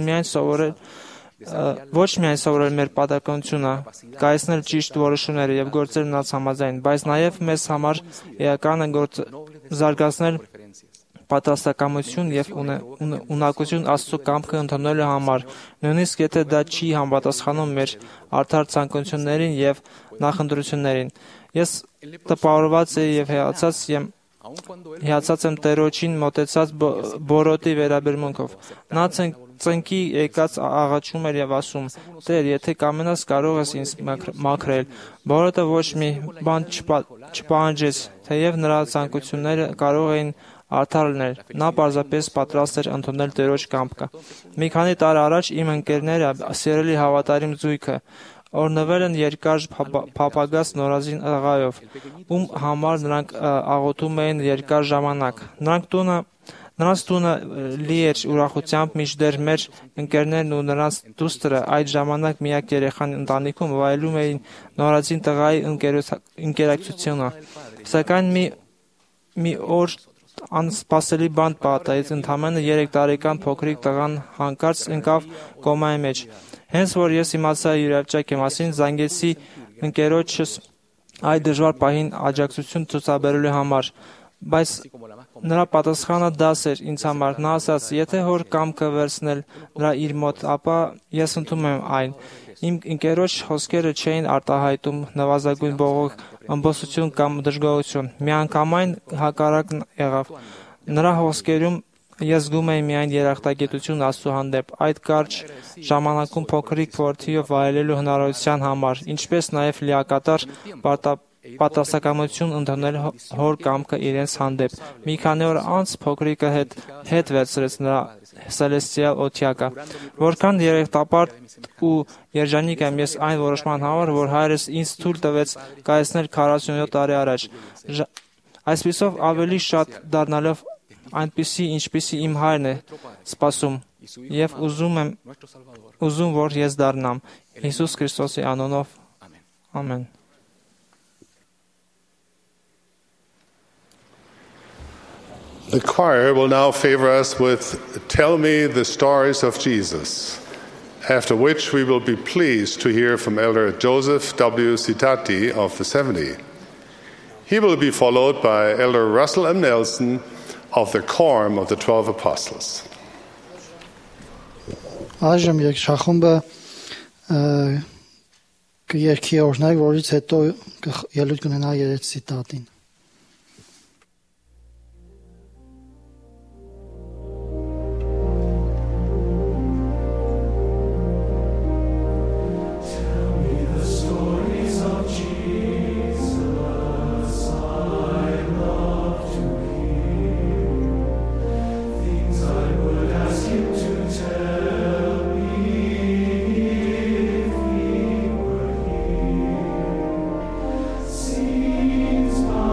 ոչ միայն սովորել մեր պարտականությունը, կայացնել ճիշտ որոշումները եւ գործել նրանց համաձայն, բայց նաեւ մեզ համար էական է զարգացնել պատրաստակամություն եւ ունակություն Աստծո կամքը ընդունելու համար, նույնիսկ եթե դա չի համապատասխանում մեր արդար ցանկություններին եւ նախընտրություններին։ Ես տպավորված եւ հիացած եմ Տերոջին մոտեցած բորոտի վերաբերմունքով։ Նա ծնկի եկած աղաչում էր եւ ասում. «Տեր, եթե կամենաս, կարող ես ինձ մաքրել»։ Բորոտը ոչ մի բան չպահանջեց, թեև նրա ցանկությունները կարող էին արդար լինել։ Նա պարզապես պատրաստ էր ընդունել Տերոջ կամքը։ Մի քանի տարի առաջ իմ ընկերները, սիրելի հավատարիմ զույգը, օրնվել են երկար փափագած նորազին աղայով, ում համար նրանք աղոթում էին երկար ժամանակ։ Նրանց տունը լի էր ուրախությամբ, մինչդեռ մեր ընկերներն ու նրանց դուստրը այդ ժամանակ միակ երեխան ընտանիքում վայելում էին նորածին տղայի ընկերակցությունը։ Սակայն մի օր անսպասելի բան պատահեց, ընդամենը 3 տարեկան փոքրիկ տղան հանկարծ ընկավ կոմայի մեջ։ Հենց որ ես իմացա իր իրավիճակի մասին, զանգեցի ընկերոջս այդ դժվար պահին աջակցություն ցուցաբերելու համար, բայց նրա պատասխանը դաս էր ինձ համար։ Նա ասաց. «Եթե հոր կամքը վերցնել նրա իր մոտ, ապա ես ընդունում եմ այն»։ Իմ ընկերոջ խոսքերը չէին արտահայտում նվազագույն բողոք, ըմբոսություն կամ դժգոհություն։ Միանգամայն հակառակն եղավ։ Նրա խոսքերում ես զգում էի միայն երախտագիտություն Աստծո հանդեպ, այդ կարճ ժամանակում փոքրիկ որդիով վայելելու հնարավորության համար, ինչպես նաև լիակատար պատասխանատվություն ընդունել հոր կամքը իրենց հանդեպ։ Մի քանի օր անց փոքրիկը հետ վերցրեց նրա սելեստիալ օթյակը։ Որքան երեխտապարտ ու երջանիկ եմ ես այն որոշման համար, որ հայրս ինձ թույլ տվեց կայացնել 47 տարի առաջ։ Այսպիսով ավելի շատ դառնալով այնպիսի, ինչպիսի իմ հայրն է սպասում եւ ուզում, որ ես դառնամ։ Հիսուս Քրիստոսի անունով։ Ամեն։ The choir will now favor us with Tell Me the Stories of Jesus, after which we will be pleased to hear from Elder Joseph W. Sitati of the 70. He will be followed by Elder Russell M. Nelson of the Quorum of the 12 Apostles. Այժմ երգչախումբը կերքի օրհնակ, որից հետո ելույթ կունենա երեք ցիտատին։ Seems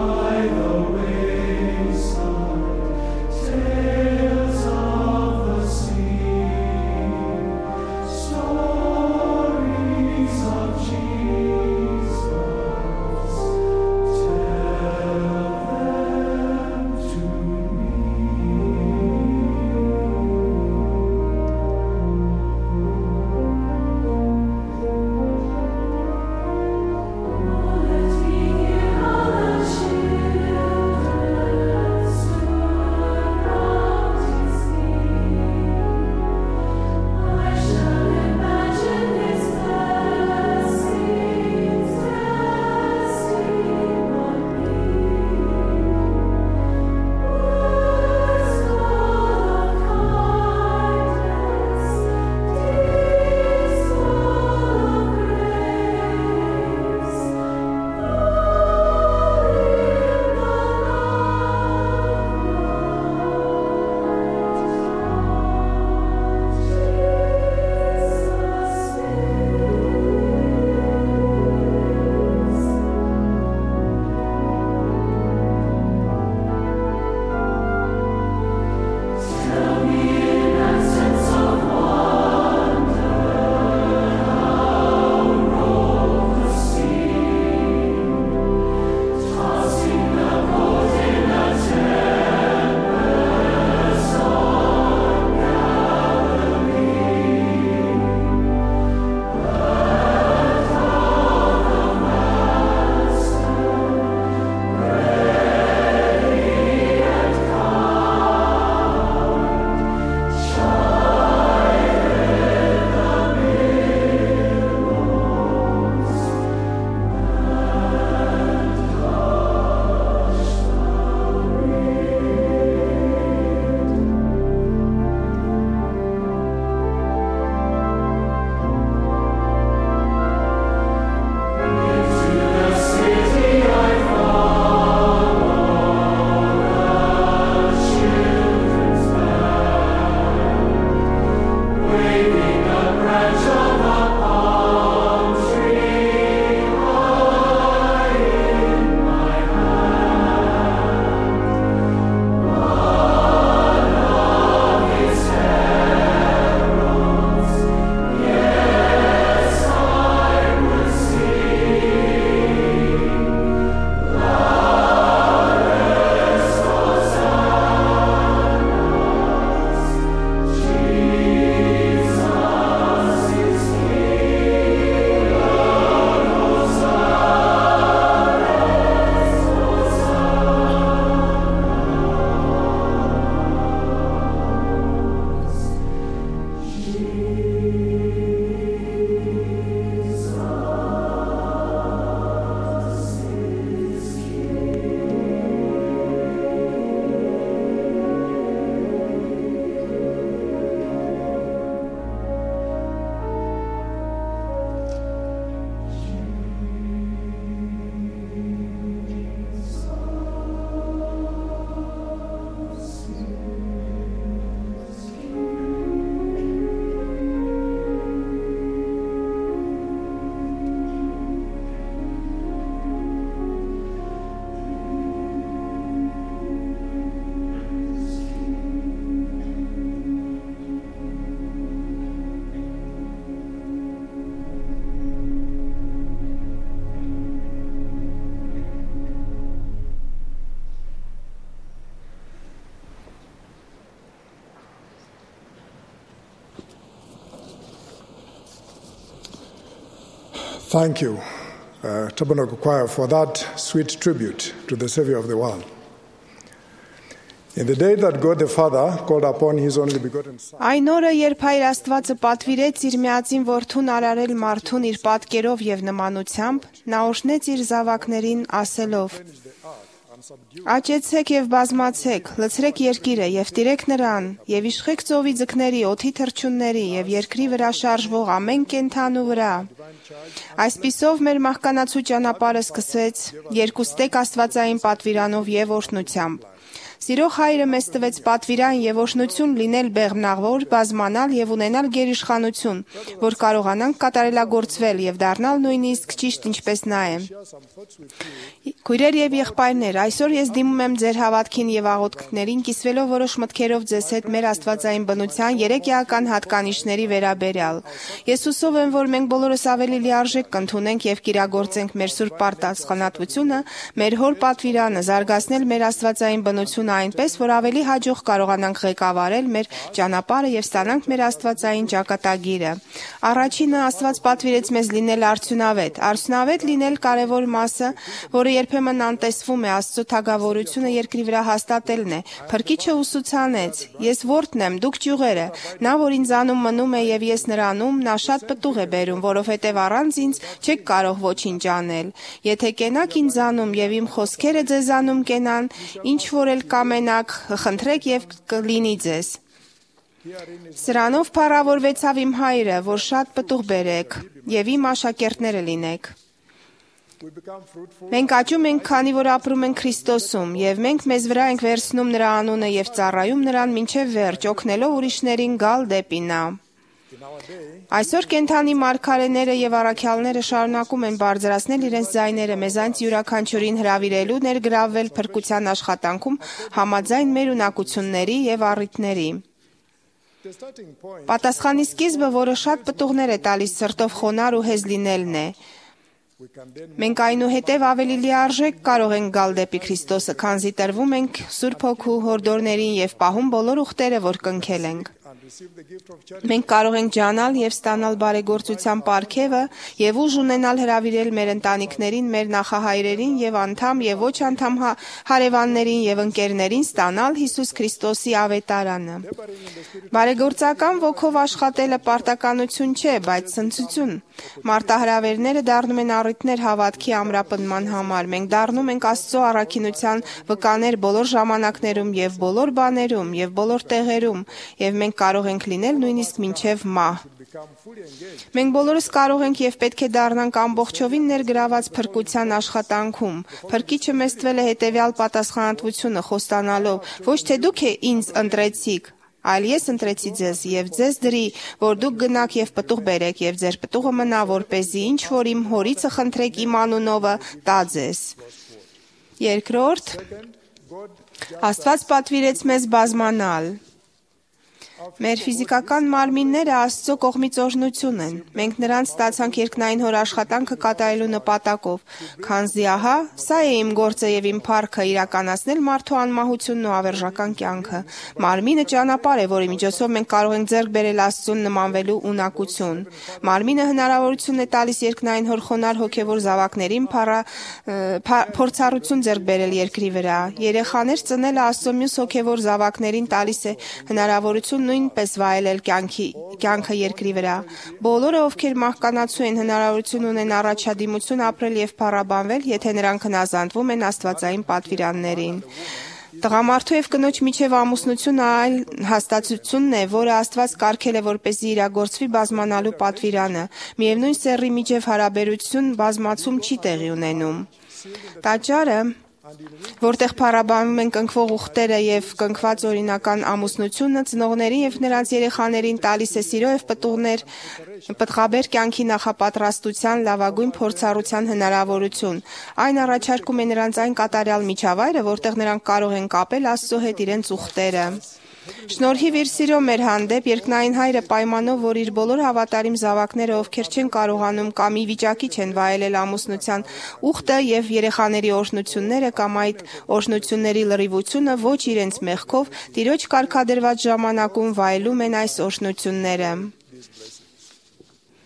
Thank you, Tabernacle Choir, for that sweet tribute to the Savior of the world. In the day that God the Father called upon His only begotten Son. Այն օրը, երբ Հայր Աստվածը պատվիրեց իր միածին որդուն արարել մարդուն իր պատկերով եւ նմանությամբ, նա օրհնեց իր զավակներին ասելով. Աճեցեք եւ բազմացեք, լցրեք երկիրը եւ տիրեք նրան, եւ իշխեք ծովի ձկների, օդի թռչունների եւ երկրի վրա շարժվող ամեն կենդանու վրա։ Այսպիսով մեր մահկանացու ճանապարհը սկսեց երկուստեք աստվածային պատվիրանով եւ օրհնությամբ։ Սիրող Հայրը մեզ տվեց պատվիրան եւ օրհնություն լինել բեղմնավոր, բազմանալ եւ ունենալ գերիշխանություն, որ կարողանանք կատարելագործվել եւ դառնալ նույնիսկ ճիշտ ինչպես նա է։ Քույրեր եւ եղբայրներ, այսօր ես դիմում եմ ձեր հավատքին եւ աղոթքներին, կիսվելով որոշ մտքերով ձեզ հետ մեր աստվածային բնության 3 էական հատկանիշների վերաբերյալ։ Ես հուսով եմ, որ մենք բոլորս ավելի լիարժեք կընդունենք եւ կիրագործենք մեր սուրբ պարտասխանատվությունը, մեր հոր պատվիրանը, զարգացնել մեր աստվածային բնությունը այնպես, որ ավելի հաջող կարողանանք ղեկավարել մեր ճանապարհը եւ ստանանք մեր աստվածային ճակատագիրը։ Առաջինը Աստված պատվիրեց մեզ լինել արդյունավետ։ Արդյունավետ լինել կարևոր մասը, որը երբեմն անտեսվում է, Աստծո թագավորությունը երկրի վրա հաստատելն է։ Փրկիչը ուսուցանեց. Ես որդն եմ, դուք ճյուղերը։ Նա, որ ինձանում մնում է եւ ես նրանում, նա շատ պտուղ է բերում, որովհետեւ առանց ինձ չեք կարող ոչինչ անել։ Եթե կենաք ինձանում եւ իմ խոսքերը ձեզանում կենան, ինչ որ էլ կամենաք, խնդրեք եւ կլինի ձեզ։ Սրանով փառավորվեցավ իմ Հայրը, որ շատ պտուղ բերեք եւ իմ աշակերտները լինեք։ Մենք աճում ենք, քանի որ ապրում ենք Քրիստոսում, եւ մենք մեզ վրա ենք վերցնում նրա անունը եւ ծառայում նրան մինչեւ վերջ, օգնելով ուրիշներին գալ դեպի նա։ Այսօր կենդանի մարգարեները եւ առաքյալները շարունակում են բարձրացնել իրենց ձայները մեզանց յուրաքանչյուրին հրավիրելու ներգրավվել փրկության աշխատանքում համաձայն մեր ունակությունների եւ առիթների։ Պատասխանի սկիզբը, որը շատ պտուղներ է տալիս սրտով խոնար ու հեզ լինելն է։ Մենք այնուհետև ավելի լիարժեք կարող ենք գալ դեպի Քրիստոսը, քանզի տրվում ենք Սուրբ Հոգու հորդորներին եւ պահում բոլոր ուխտերը, որ կնքել ենք։ Մենք կարող ենք ջանալ եւ ստանալ բարեգործության պարգևը եւ ուժ ունենալ հրավիրել մեր ընտանիքներին, մեր նախահայրերին եւ անդամ եւ ոչ անդամ հարևաններին եւ ընկերներին ստանալ Հիսուս Քրիստոսի ավետարանը։ Բարեգործական ոգով աշխատելը պարտականություն չէ, բայց ցնցություն։ Մարտահրավերները դառնում են առիթներ հավատքի ամրապնդման համար։ Մենք դառնում ենք Աստծո առաքինության վկաներ բոլոր ժամանակներում եւ բոլոր բաներում եւ բոլոր տեղերում եւ մենք կարող ենք լինել նույնիսկ մինչև մահ։ Մենք բոլորս կարող ենք եւ պետք է դառնանք ամբողջովին ներգրաված փրկության աշխատանքում։ Փրկիչը մեզ տվել է հետեւյալ պատասխանատվությունը խոստանալով. ոչ թե դուք ինձ ընտրեցիք, այլ ես ընտրեցի ձեզ եւ ձեզ դրի, որ դուք գնաք եւ պտուղ բերեք եւ ձեր պտուղը մնա, որպեսզի ինչ որ իմ հորիցը խնդրեք իմ անունովը տա ձեզ։ Երկրորդ, Աստված պատվիրեց մեզ բազմանալ։ Մեր ֆիզիկական մարմինները Աստծո կողմից օրհնություն են։ Մենք նրանց ստացանք երկնային հոր աշխատանքը կատարելու նպատակով, քանզի ահա, սա է իմ գործը եւ իմ փառքը իրականացնել մարդու անմահությունն ու ավերժական կյանքը։ Մարմինը ճանապարհ է, որի միջոցով մենք կարող ենք ձեռք բերել Աստծուն նմանվելու ունակություն։ Մարմինը հնարավորություն է տալիս երկնային հոր խոնար հոգեվոր զավակներին փորձառություն ձեռք բերել երկրի վրա։ Երեխաներ ծնելը Աստծո մյուս հոգեվոր զավակներին տալիս է հնարավորություն նույնպես վայելել կյանքը երկրի վրա։ Բոլորը, ովքեր մահկանացու են, հնարավորություն ունեն առաջադիմություն ապրել եւ փառաբանվել, եթե նրանք հնազանդվում են աստվածային պատվիրաններին։ Տղամարդու եւ կնոջ միջև ամուսնությունը այլ հաստատությունն է, որը Աստված կարգել է որպեսզի իրագործվի բազմանալու պատվիրանը։ Միևնույն սեռի միջև հարաբերություն բազմացում չի տեղի ունենում։ Տաճարը, որտեղ փառաբանում են կնքվող ուխտերը եւ կնքված օրինական ամուսնությունը, ծնողներին եւ նրանց երեխաներին տալիս է սիրո եւ պտղաբեր կյանքի նախապատրաստության լավագույն փորձառության հնարավորություն։ Այն առաջարկում է նրանց այն կատարյալ միջավայրը, որտեղ նրանք կարող են կապել Աստծո հետ իրենց ուխտերը։ Շնորհիվ իր սիրո մեր հանդեպ երկնային Հայրը պայմանով, որ իր բոլոր հավատարիմ զավակները, ովքեր չեն կարողանում կամ ի վիճակի չեն վայելել ամուսնության ուխտը եւ երեխաների օրհնությունները կամ այդ օրհնությունների լրիվությունը ոչ իրենց մեղքով, Տիրոջ կարգադրված ժամանակում վայելում են այս օրհնությունները։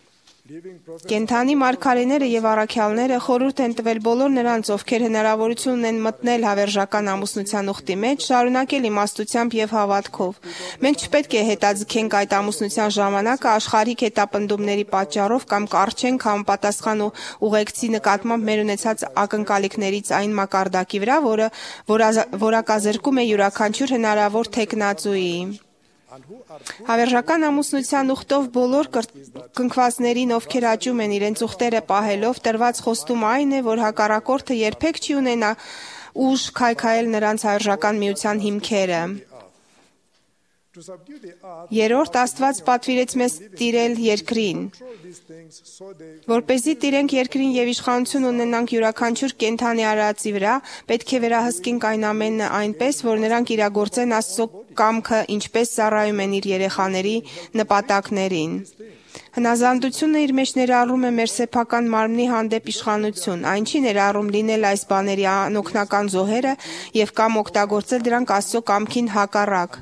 Կենթանի մարգարեները եւ առաքյալները խորհուրդ են տվել բոլոր նրանց, ովքեր հնարավորություն ունեն մտնել հավերժական ամուսնության ուխտի մեջ, շարունակել իմաստությամբ եւ հավատքով։ Մենք չպետք է հետաձգենք այդ ամուսնության ժամանակը աշխարհիկ հետապնդումների պատճառով կամ կարճենք համապատասխան ու ուղեկցի նկատմամբ մեր ունեցած ակնկալիքներից այն մակարդակի վրա, որը որակազրկում է յուրաքանչյուր հնարավոր թեկնածուի։ Հավերժական ամուսնության ուխտով բոլոր կնքվածներին, ովքեր աճում են իրենց ուխտերը պահելով, տրված խոստումը այն է, որ հակառակորդը երբեք չի ունենա ուժ քայքայել նրանց հավերժական միության հիմքերը։ Երրորդ, Աստված պատվիրեց մեզ տիրել երկրին, որպեսզի տիրենք երկրին եւ իշխանություն ունենանք յուրաքանչյուր կենդանի արարածի վրա, պետք է վերահսկենք այն ամենը այնպես, որ նրանք իրագործեն Աստծո կամքը, ինչպես ծառայում են իր երեխաների նպատակներին։ Հնազանդությունը իր մեջ ներառում է մեր սեփական մարմնի հանդեպ իշխանություն, այն չի ներառում լինել այս բաների անօգնական զոհերը եւ կամ օգտագործել դրանք Աստծո կամքին հակառակ։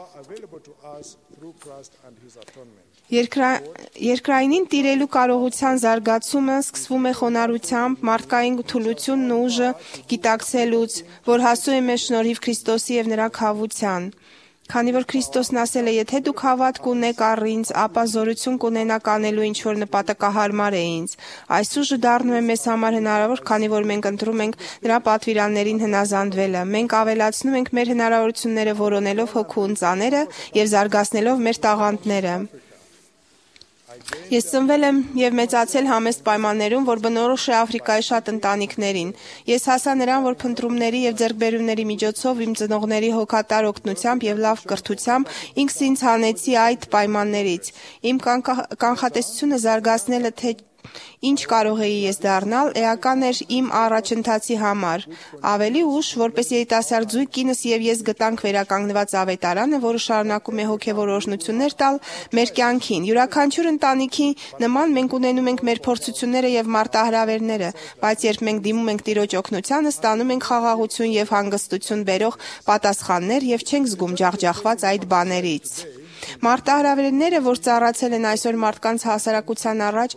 Երկրայինին տիրելու կարողության զարգացումը սկսվում է խոնարհությամբ, մարդկային թուլությունն ու ուժը գիտակցելուց, որ հասու է մեզ շնորհիվ Քրիստոսի եւ նրա քավության։ Քանի որ Քրիստոսն ասել է, եթե դուք հավատք ունեք առ ինձ, ապա զորություն կունենաք անելու ինչ որ նպատակահարմար է ինձ։ Այս ուժը դառնում է մեզ համար հնարավոր, քանի որ մենք ընտրում ենք նրա պատվիրաններին հնազանդվելը։ Մենք ավելացնում ենք մեր հնարավորությունները որոնելով հոգու ընծաները եւ զարգացնելով մեր տաղանդները։ Ես ծնվել եմ եւ մեծացել համեստ պայմաններում, որ բնորոշ է Աֆրիկայի շատ ընտանիքներին։ Ես հասա նրան, որ փնտրումների եւ ձեռքբերումների միջոցով իմ ծնողների հոգատար օգնությամբ եւ լավ կրթությամբ ինքս ինձ հանեցի այդ պայմաններից։ Իմ կանխատեսությունը զարգացնելը թե ինչ կարող էի ես դառնալ, էական էր իմ առաջընթացի համար։ Ավելի ուշ, որպես երիտասարդ զույգ, կինս եւ ես գտանք վերականգնված ավետարանը, որը շարունակում է հոգեվոր օրհնություններ տալ մեր կյանքին։ Յուրաքանչյուր ընտանիքի նման մենք ունենում ենք մեր փորձությունները եւ մարտահրավերները, բայց երբ մենք դիմում ենք Տիրոջ օգնությանը, ստանում ենք խաղաղություն եւ հանգստություն բերող պատասխաններ եւ չենք զգում ջախջախված այդ բաներից։ Մարտահրավերները, որ ծառացել են այսօր մարդկանց հասարակության առաջ,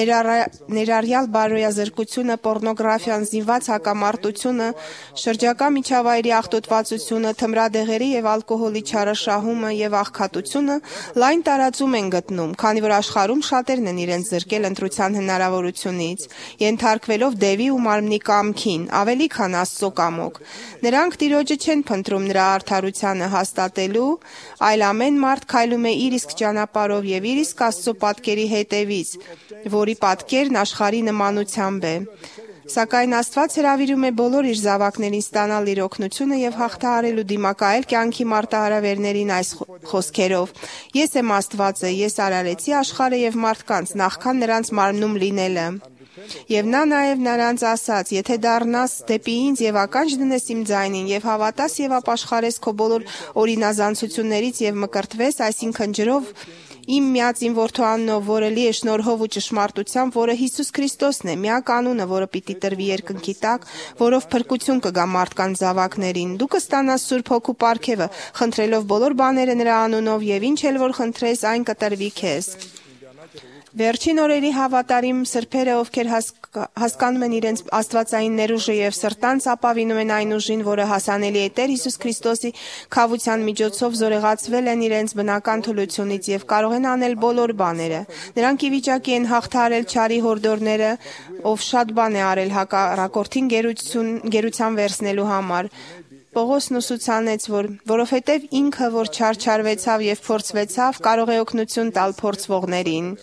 ներառյալ բարոյազրկությունը, պոռնոգրաֆիան, զինված հակամարտությունը, շրջակա միջավայրի աղտոտվածությունը, թմրադեղերի եւ ալկոհոլի չարաշահումը եւ աղքատությունը, լայն տարածում են գտնում, քանի որ աշխարհում շատերն են իրենց զրկել ընտրության հնարավորությունից, ենթարկվելով դևի ու մարմնի կամքին, ավելի քան Աստծո կամոք։ Նրանք Տիրոջը չեն փնտրում նրա արդարությանը հաստատելու, այլ ամեն մարդ քայլում է իր իսկ ճանապարհով եւ իր իսկ Աստծո պատկերի հետևից, որի պատկերն աշխարհի նմանությամբ է։ Սակայն Աստված հրավիրում է բոլոր իր զավակներին ստանալ իր օգնությունը եւ հաղթահարելու դիմակայել կյանքի մարտահրավերներին այս խոսքերով. Ես եմ Աստվածը, ես արարեցի աշխարհը եւ մարդկանց, նախքան նրանց մարմնում լինելը։ Եվ նա նաև նրանց ասաց. եթե դառնաս դեպի ինձ եւ ականջ դնես իմ ձայնին եւ հավատաս եւ ապաշխարես քո բոլոր օրինազանցություններից եւ մկրտվես, այսինքն ջրով իմ միածին որդու անունով, որը լի է շնորհով ու ճշմարտությամբ, որը Հիսուս Քրիստոսն է, միակ անունը, որը պիտի տրվի երկնքի տակ, որով փրկություն կգա մարդկանց զավակներին, դու կստանաս Սուրբ Հոգու պարգևը, խնդրելով բոլոր բաները նրա անունով եւ ինչ էլ որ խնդրես, այն կտրվի քեզ։ Վերջին օրերի հավատարիմ սրբերը, ովքեր հասկանում են իրենց աստվածային ներուժը եւ սրտանց ապավինում են այն ուժին, որը հասանելի է Տեր Հիսուս Քրիստոսի քավության միջոցով, զորեղացվել են իրենց բնական թուլությունից եւ կարող են անել բոլոր բաները։ Նրանք ի վիճակի են հաղթահարել չարի հորդորները, ով շատ բան է արել հակառակորդին գերության վերցնելու համար։ Պողոսն ուսուցանեց, որովհետեւ ինքը, որ չարչարվեցավ եւ փորձվեցավ, կարող է օգնություն տալ փորձվողներին։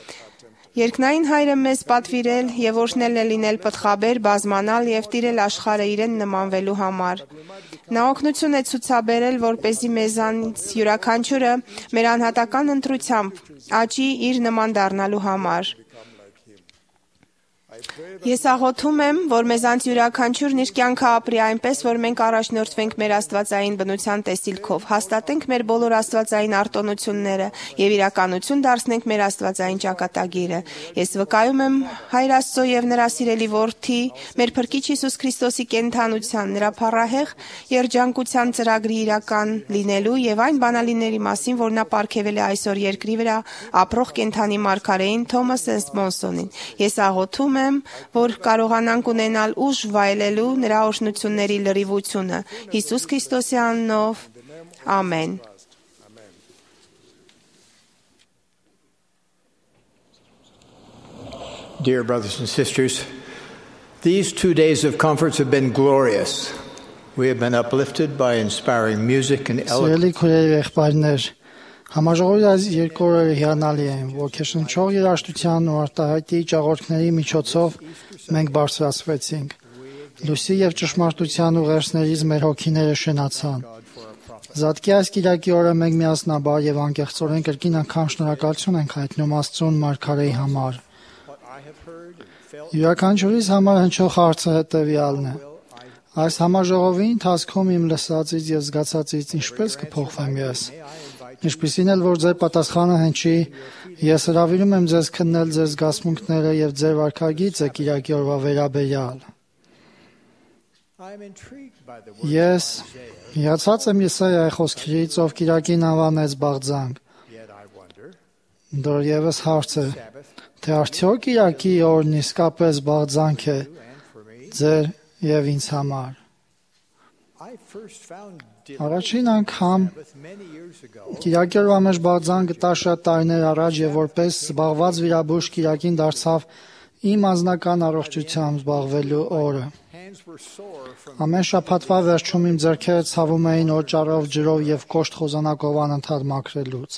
Երկնային Հայրը մեզ պատվիրել եւ օրհնել է լինել պտղաբեր, բազմանալ եւ տիրել աշխարհը իրեն նմանվելու համար։ Նա օգնություն է ցուցաբերել, որպեսզի մեզանից յուրաքանչյուրը մեր անհատական ընտրությամբ աճի իր նման դառնալու համար։ Ես աղոթում եմ, որ մեզանց յուրաքանչյուրն իր կյանքը ապրի այնպես, որ մենք առաջնորդվենք մեր աստվածային բնության տեսիլքով, հաստատենք մեր բոլոր աստվածային արտոնությունները եւ իրականություն դարձնենք մեր աստվածային ճակատագիրը։ Ես վկայում եմ Հայր Աստծո եւ նրա սիրելի որդի, մեր Փրկիչ Հիսուս Քրիստոսի կենդանության, նրա փառահեղ երջանկության ծրագրի իրական լինելու եւ այն բանալիների մասին, որ նա պարգևել է այսօր երկրի վրա ապրող կենդանի մարգարեին Թոմաս Մոնսոնին։ Ես աղոթում եմ, որ կարողանանք ունենալ ուժ վայելելու նրա օրհնությունների լրիվությունը։ Հիսուս Քրիստոսի անունով, ամեն։ Dear brothers and sisters, these 2 days of conference have been glorious. We have been uplifted by inspiring music and eloquence. Համաժողովի այս երկու օրերը հիանալի են, ոգեշնչող երաժշտության ու արտահայտի ճաղորդների միջոցով մենք բարձրացվեցինք։ Լույսի եւ ճշմարտության ուղերձներից մեր հոգիները շնացան։ Զատկի այս կիրակի օրը մենք միասնաբար եւ անկեղծորեն կրկին անգամ շնորհակալություն ենք հայտնում Աստծուն Մարգարեի համար։ Յուրաքանչյուրիս համար հնչող հարցը հետևյալն է. այս համաժողովի ընթացքում իմ լսածից եւ զգացածից ինչպես կփոխվեմ ես։ Ինչպիսին էլ որ ձեր պատասխանը հնչի, ես հրավիրում եմ ձեզ քննել ձեր զգացմունքները եւ ձեր վարքագիծը կիրակի օրվա վերաբերյալ։ Ես հիացած եմ Եսայայի խոսքերից, ով կիրակին անվանեց բաղձանք։ Դեռևս հարց է, թե արդյոք կիրակի օրն իսկապես բաղձանք է ձեր եւ ինձ համար։ Առաջին անգամ կիրակի օրվա մեջ բաղձան գտա շատ տարիներ առաջ եւ որպես զբաղված վիրաբույժ կիրակին դարձավ իմ անձնական առողջությամբ զբաղվելու օրը։ Ամեն շաբաթվա վերջում իմ ձեռքերը ցավում էին օճառով, ջրով եւ կոշտ խոզանակով անընդհատ մաքրելուց։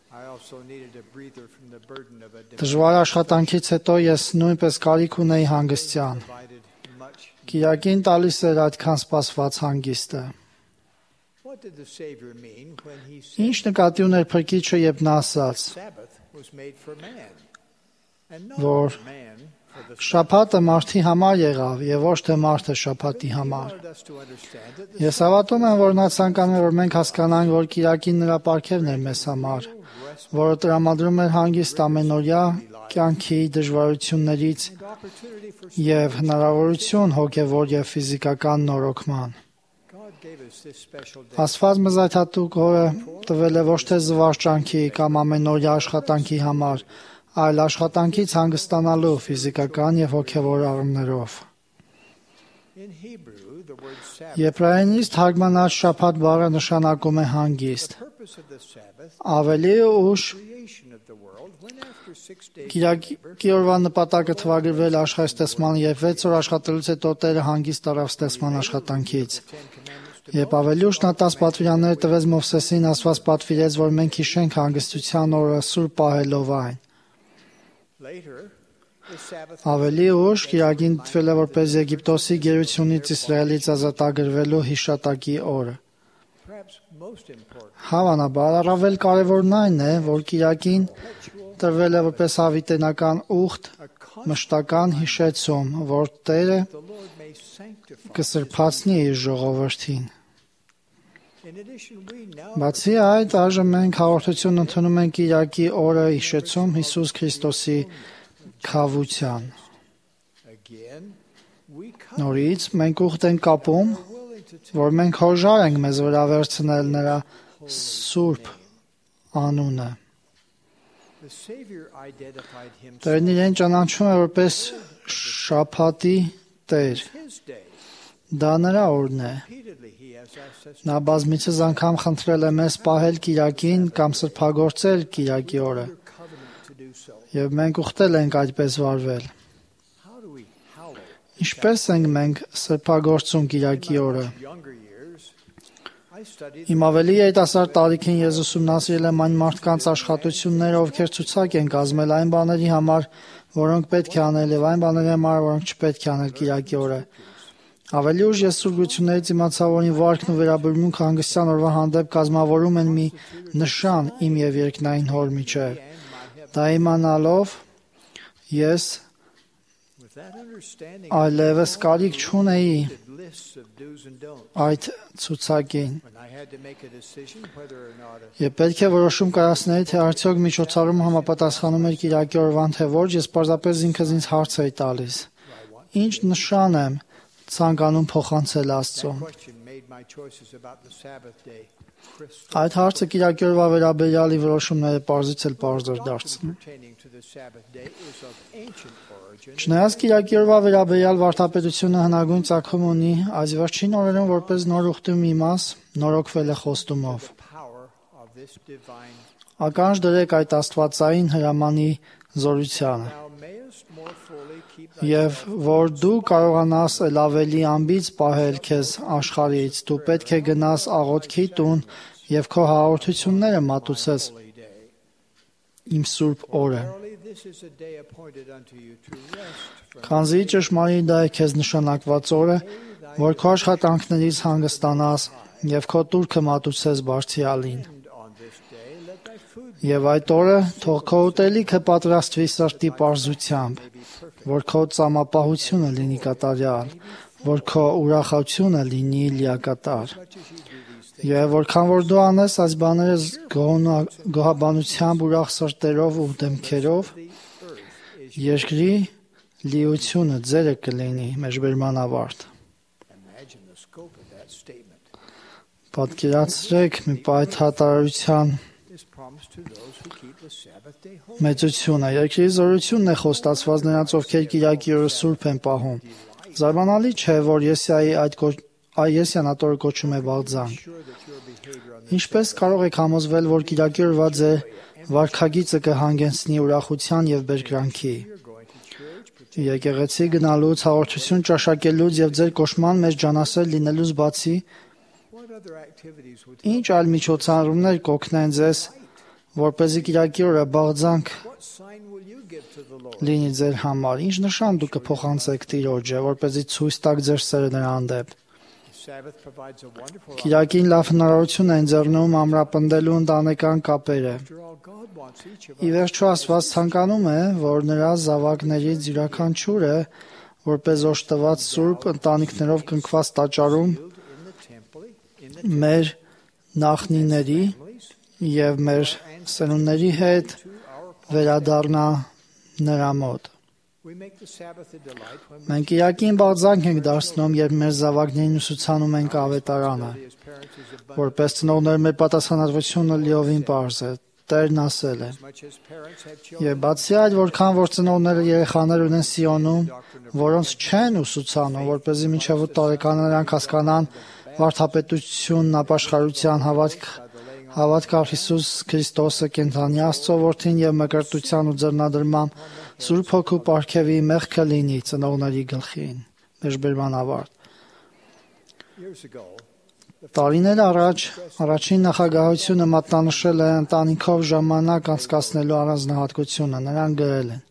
Դժվար աշխատանքից հետո ես նույնպես կարիք ունեի հանգստյան։ Կիրակին տալիս էր այդքան սպասված հանգիստը։ Ինչ նկատի ուներ Փրկիչը, երբ նա ասաց, որ շաբաթը մարդի համար եղավ եւ ոչ թե մարդը շաբաթի համար։ Ես հավատում եմ, որ նա ցանկանում է, որ մենք հասկանանք, որ կիրակին նրա պարգևն էր մեզ համար, որը տրամադրում էր հանգիստ ամենօրյա կյանքի դժվարություններից եւ հնարավորություն հոգեվոր եւ ֆիզիկական նորոգման։ Աստված մեզ այդ հատուկ օրը տվել է ոչ թե զվարճանքի կամ ամենօրյա աշխատանքի համար, այլ աշխատանքից հանգստանալու ֆիզիկական եւ հոգեվոր առումներով։ Եբրայերենից թարգմանած շաբաթ բառը նշանակում է հանգիստ։ Ավելի ուշ կիրակի օրվա նպատակը թվագրվել աշխարհի ստեղծման եւ 6 օր աշխատելուց հետո Տերը հանգիստ առավ ստեղծման աշխատանքից։ Երբ ավելի ուշ նա 10 պատվիրաններ տվեց Մովսեսին, Աստված պատվիրեց, որ մենք հիշենք հանգստության օրը սուրբ պահելով այն։ Ավելի ուշ կիրակին դիտվել է որպես Եգիպտոսի գերությունից Իսրայելից ազատագրվելու հիշատակի օրը։ Հավանաբար առավել կարևորն այն է, որ կիրակին տրվել է որպես հավիտենական ուխտ, մշտական հիշեցում, որ Տերը կսրբացնի իր ժողովրդին։ Բացի այդ, այժմ մենք հաղորդություն ընդունում ենք կիրակի օրը հիշեցում Հիսուս Քրիստոսի քավության։ Նորից մենք ուխտ ենք կապում, որ մենք հոժար ենք մեզ վրա վերցնել նրա սուրբ անունը։ Տերն իրեն ճանաչում է որպես շաբաթի Տեր։ Դա նրա օրն է։ Նա բազմիցս անգամ խնդրել է մեզ պահել կիրակին կամ սրբագործել կիրակի օրը։ Եվ մենք ուխտել ենք այդպես վարվել։ Ինչպես ենք մենք սրբագործում կիրակի օրը։ Իմ ավելի երիտասարդ տարիքին ես ուսումնասիրել եմ այն մարդկանց աշխատությունները, ովքեր ցուցակ են կազմել այն բաների համար, որոնք պետք է անել, եւ այն բաների համար, որոնք չպետք է անել կիրակի օրը։ Ավելի ուշ ես սուրբություններից իմացա, որ իմ վարքն ու վերաբերմունքը հանգստյան օրվա հանդեպ կազմավորում են մի նշան իմ եւ երկնային հոր միջեւ։ Դա իմանալով ես այլևս կարիք չունեի այդ ցուցակին։ Եվ պետք է որոշում կայացնեի, թե արդյոք միջոցառումը համապատասխանում էր կիրակի օրվան, թե ոչ, ես պարզապես ինքս ինձ հարց էի տալիս. ինչ նշան եմ ցանկանում փոխանցել Աստծուն։ Այդ հարցը կիրակի օրվա վերաբերյալ որոշումները պարզից էլ պարզ էր դարձնում։ Չնայած կիրակի օրվա վերաբերյալ վարդապետությունը հնագույն ծագում ունի, այս վերջին օրերում որպես նոր ուխտի մի մաս նորոգվել է խոստումով։ Ականջ դրեք այդ աստվածային հրամանի զորությանը։ Եվ որ դու կարողանաս էլ ավելի ամբից պահել քեզ աշխարհից, դու պետք է գնաս աղոթքի տուն եւ քո հաղորդությունները մատուցես իմ սուրբ օրը։ Քանզի ճշմարիտ դա է քեզ նշանակված օրը, որ քո աշխատանքներից հանգստանաս եւ քո տուրքը մատուցես Բարձրյալին։ Եվ այդ օրը թող քո ուտելիքը պատրաստվի սրտի պարզությամբ, որ քո ծամապահությունը լինի կատարյալ, որ քո ուրախությունը լինի լիակատար։ Եվ որքան որ դու անես այս բաները գոհաբանությամբ, ուրախ սրտերով ու դեմքերով, երկրի լիությունը ձերը կլինի, մեջբերման ավարտ։ Պատկերացրեք մի պայթատարության մեծությունը, երկրի զորությունն է խոստացված նրանց, ովքեր կիրակի օրը սուրբ են պահում։ Զարմանալի չէ, որ Եսիան այդ օրը կոչում է Բաղձանք։ Ինչպես կարող եք համոզվել, որ կիրակի օրվա ձեր վարքագիծը կհանգեցնի ուրախության եւ բերկրանքի։ Եկեղեցի գնալուց, հաղորդություն ճաշակելուց եւ ձեր կոչման մեջ ջանասեր լինելուց բացի, ինչ այլ միջոցառումներ կօգնեն ձեզ, որպեսզի կիրակի օրը Բաղձանք լինի ձեր համար, ինչ նշան դուք կփոխանցեք Տիրոջը, որպեսզի ցույց տաք ձեր սերը նրա հանդեպ։ Կիրակին լավ հնարավորություն է ընձեռնում ամրապնդելու ընտանեկան կապերը։ Ի վերջո Աստված ցանկանում է, որ նրա զավակներից յուրաքանչյուրը, որպես օժտված սուրբ ընտանիքներով կնքված տաճարում, մեր նախնիների եւ մեր սերունդների հետ վերադառնա նրա մոտ։ Մենք Կիրակին Բաղձանք ենք դարձնում, երբ մեր զավակներին ուսուցանում ենք ավետարանը։ Որպես ծնողներ մեր պատասխանատվությունը լիովին պարզ է։ Տերն ասել է. Եվ բացի այդ, որքան որ ծնողները երեխաներ ունեն Սիոնում, որոնց չեն ուսուցանում, որպեսզի մինչև 8 տարեկան նրանք հասկանան վարդապետությունն, ապաշխարության, հավատք Հիսուս Քրիստոսը, կենդանի Աստծո որդին եւ մկրտության ու ձեռնադրման Սուրբ Հոգու պարգևի մեղքը լինի ծնողների գլխին։ Մեջբերման ավարտ։ Տարիներ առաջ առաջին նախագահությունը մատնանշել է ընտանիքով ժամանակ անցկացնելու առանձնահատկությունը։ Նրանք գրել են.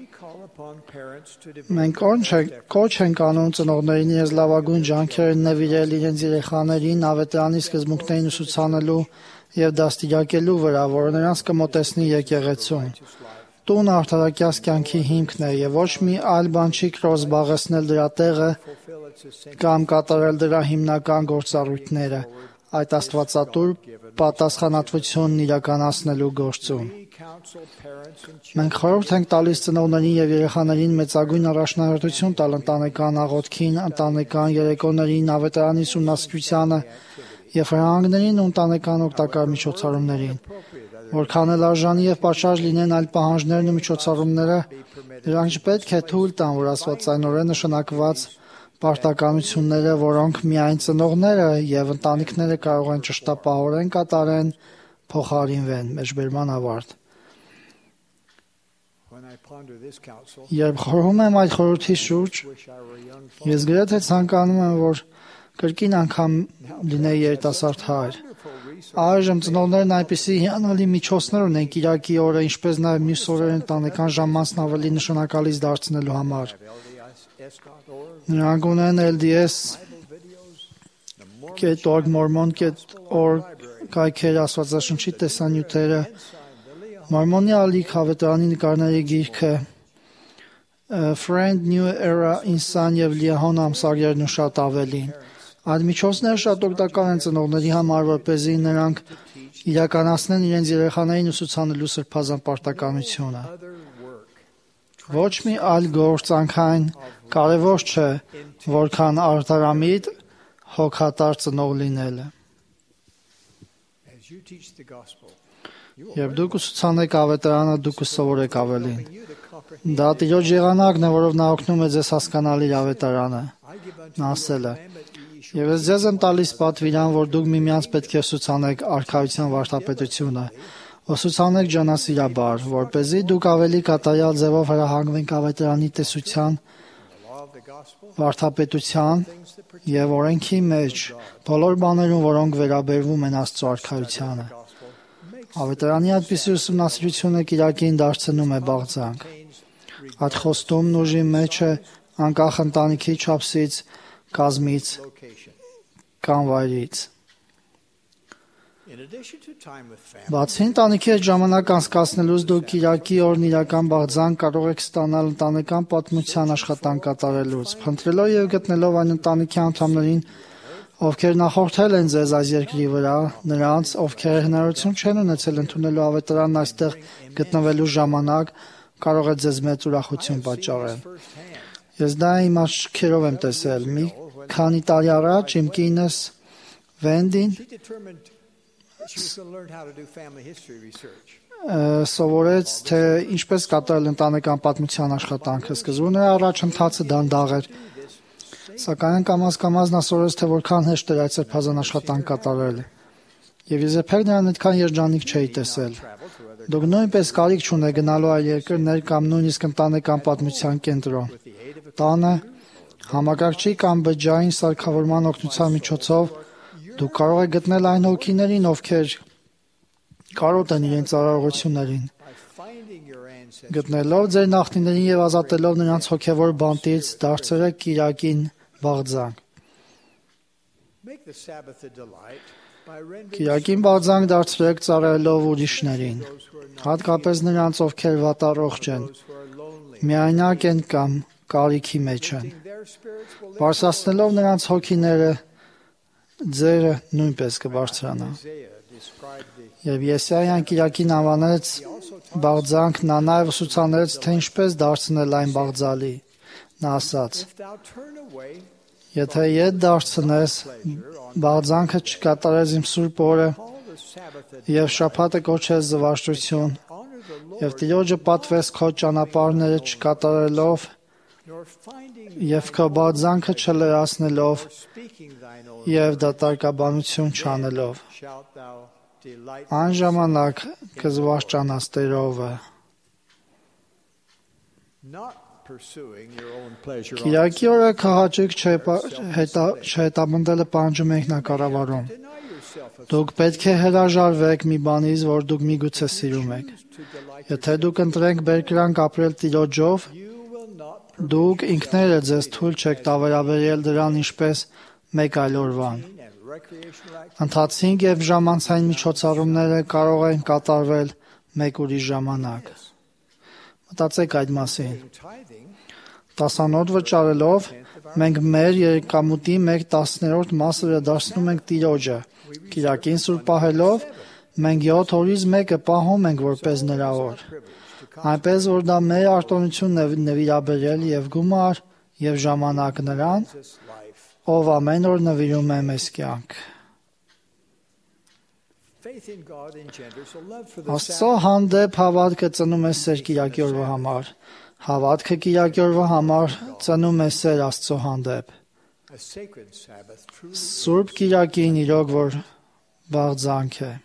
Մենք կոչ ենք անում ծնողներին իրենց լավագույն ջանքերը նվիրել իրենց երեխաներին ավետարանի սկզբունքներին ուսուցանելու եւ դաստիարակելու վրա, որը նրանց կմոտեցնի եկեղեցուն։ Տունը արդարակյաց կյանքի հիմքն է եւ ոչ մի այլ բան չի կարող զբաղեցնել դրա տեղը կամ կատարել դրա հիմնական գործառույթները այդ աստվածատուր պատասխանատվությունն իրականացնելու գործում։ Մենք խորհուրդ ենք տալիս ծնողներին եւ երեխաներին մեծագույն առաջնահերթություն տալ ընտանեկան աղոթքին, ընտանեկան երեկոներին, ավետարանի ուսումնասիրությանը եւ հրահանգներին ու ընտանեկան օգտակար միջոցառումներին։ Որքան էլ արժանի եւ պատշաճ լինեն այլ պահանջներն ու միջոցառումները, դրանք չպետք է թույլ տան, որ աստվածայնորեն նշանակված պարտականությունները, որոնք միայն ծնողները եւ ընտանիքները կարող են ճշտապահորեն կատարեն, փոխարինվեն։ Մեջբերման ավարտ։ Երբ խորհում եմ այդ խորհրդի շուրջ, ես գրեթե ցանկանում եմ, որ կրկին անգամ լինեի երիտասարդ հայր։ Այժմ ծնողներն այնպիսի հիանալի միջոցներ ունեն Կիրակի օրը, ինչպես նաև մյուս օրեր ընտանեկան ժամանցն ավելի նշանակալից դարձնելու համար։ Նրանք ունեն LDS.org, Mormon.org կայքերը, Աստվածաշնչի տեսանյութերը, Մորմոնի ալիք, ավետարանի նկարների գիրքը, Friend New Era Insan եւ Լիահոն ամսագրերն ու շատ ավելին։ Այդ միջոցները շատ օգտակար են ծնողների համար, որպեսզի նրանք իրականացնեն իրենց երեխաներին ուսուցանելու սրբազան պարտականությունը։ Ոչ մի այլ գործ այնքան կարևոր չէ, որքան արդարամիտ հոգատար ծնող լինելը։ Երբ դուք ուսուցանեք ավետարանը, դուք կսովորեք ավելին։ Դա Տիրոջ եղանակն է, որով նա օգնում է ձեզ հասկանալ իր ավետարանը։ Նա ասել է. «Եվ ես ձեզ եմ տալիս պատվիրան, որ դուք միմյանց պետք է ուսուցանեք արքայության վարդապետությունը, ուսուցանեք ջանասիրաբար, որպեսզի դուք ավելի կատարյալ ձևով հրահանգվենք ավետարանի տեսության, վարդապետության եւ օրենքի մեջ, բոլոր բաներում, որոնք վերաբերվում են Աստծո արքայությանը»։ Ավետարանի այդպիսի ուսումնասիրությունը կիրակին դարձնում է բաղձանք։ Այդ խոստումն ուժի մեջ է անկախ ընտանիքի չափսից, կազմից կամ վայրից։ Բացի ընտանիքի հետ ժամանակ անցկացնելուց դուք կիրակի օրն իրական բաղձանք կարող եք ստանալ ընտանեկան պատմության աշխատանք կատարելուց, փնտրելով եւ գտնելով այն ընտանիքի անդամներին, ովքեր նախորդել են ձեզ այս երկրի վրա, նրանց, ովքեր հնարավորություն չեն ունեցել ընդունելու ավետարանն այստեղ գտնվելու ժամանակ, կարող է ձեզ մեծ ուրախություն պատճառել։ Ես դա իմ աչքերով եմ տեսել։ Մի քանի տարի առաջ իմ կինս Վենդին սովորեց, թե ինչպես կատարել ընտանեկան պատմության աշխատանքը։ Սկզբում նրա առաջընթացը դանդաղ էր, սակայն կամաց-կամաց նա սովորեց, թե որքան հեշտ էր այդ սրբազան աշխատանք կատարելը։ Եվ ես երբեք նրան այդքան երջանիկ չէի տեսել։ Դուք նույնպես կարիք չունեք գնալու այլ երկրներ կամ նույնիսկ ընտանեկան պատմության կենտրոն։ Տանը, համակարգչի կամ բջջային սարքավորման օգնության միջոցով դուք կարող եք գտնել այն հոգիներին, ովքեր կարոտ են իրենց արարողություններին։ Գտնելով ձեր նախնիներին եւ ազատելով նրանց հոգեվոր բանտից, դարձրեք կիրակին բաղձանք։ Կիրակին բաղձանք դարձրեք ծառայելով ուրիշներին, հատկապես նրանց, ովքեր վատառողջ են, միայնակ են կամ կարիքի մեջ են։ Բարձրացնելով նրանց հոգիները, ձերը նույնպես կբարձրանա։ Եվ Եսայան կիրակին անվանեց բաղձանք, նա նաև ուսուցանեց, թե ինչպես դարձնել այն բաղձալի։ Նա ասաց. Եթե ետ դարձնես, բաղձանքը չկատարես իմ սուրբ օրը, եւ շաբաթը կոչես զվարճություն, եւ Տիրոջը պատվես քո ճանապարհները չկատարելով, եւ քո բաղձանքը չլրացնելով, եւ դատարկաբանություն չանելով, այն ժամանակ կզվարճանաս Տերովը։ Կիրակի օրը քահաճույք չհետապնդելը պահանջում է ինքնակառավարում։ Դուք պետք է հրաժարվեք մի բանից, որ դուք միգուցե սիրում եք։ Եթե դուք ընտրեք բերկրանք ապրել Տիրոջով, դուք ինքներդ ձեզ թույլ չեք տա վերաբերել դրան ինչպես մեկ այլ օրվան։ Ընթացիկ եւ ժամանցային միջոցառումները կարող են կատարվել մեկ ուրիշ ժամանակ։ Մտածեք այդ մասին։ Տասանոթ վճարելով մենք մեր երկամուտի 1/10 մասը վերադարձնում ենք Տիրոջը։ Կիրակին սուրբ պահելով մենք 7 օրից մեկը պահում ենք որպես նրա օր։ Այնպես որ դա մեր արտոնությունն է նվիրաբերել եւ գումար եւ ժամանակ նրան, ով ամեն օր նվիրում է մեզ կյանք։ Աստծո հանդեպ հավատքը ծնում է սեր կիրակի օրվա համար։ Հավատքը կիրակի օրվա համար ծնում է սեր Աստծո հանդեպ։ Սուրբ կիրակին իրոք որ բաղձանք է։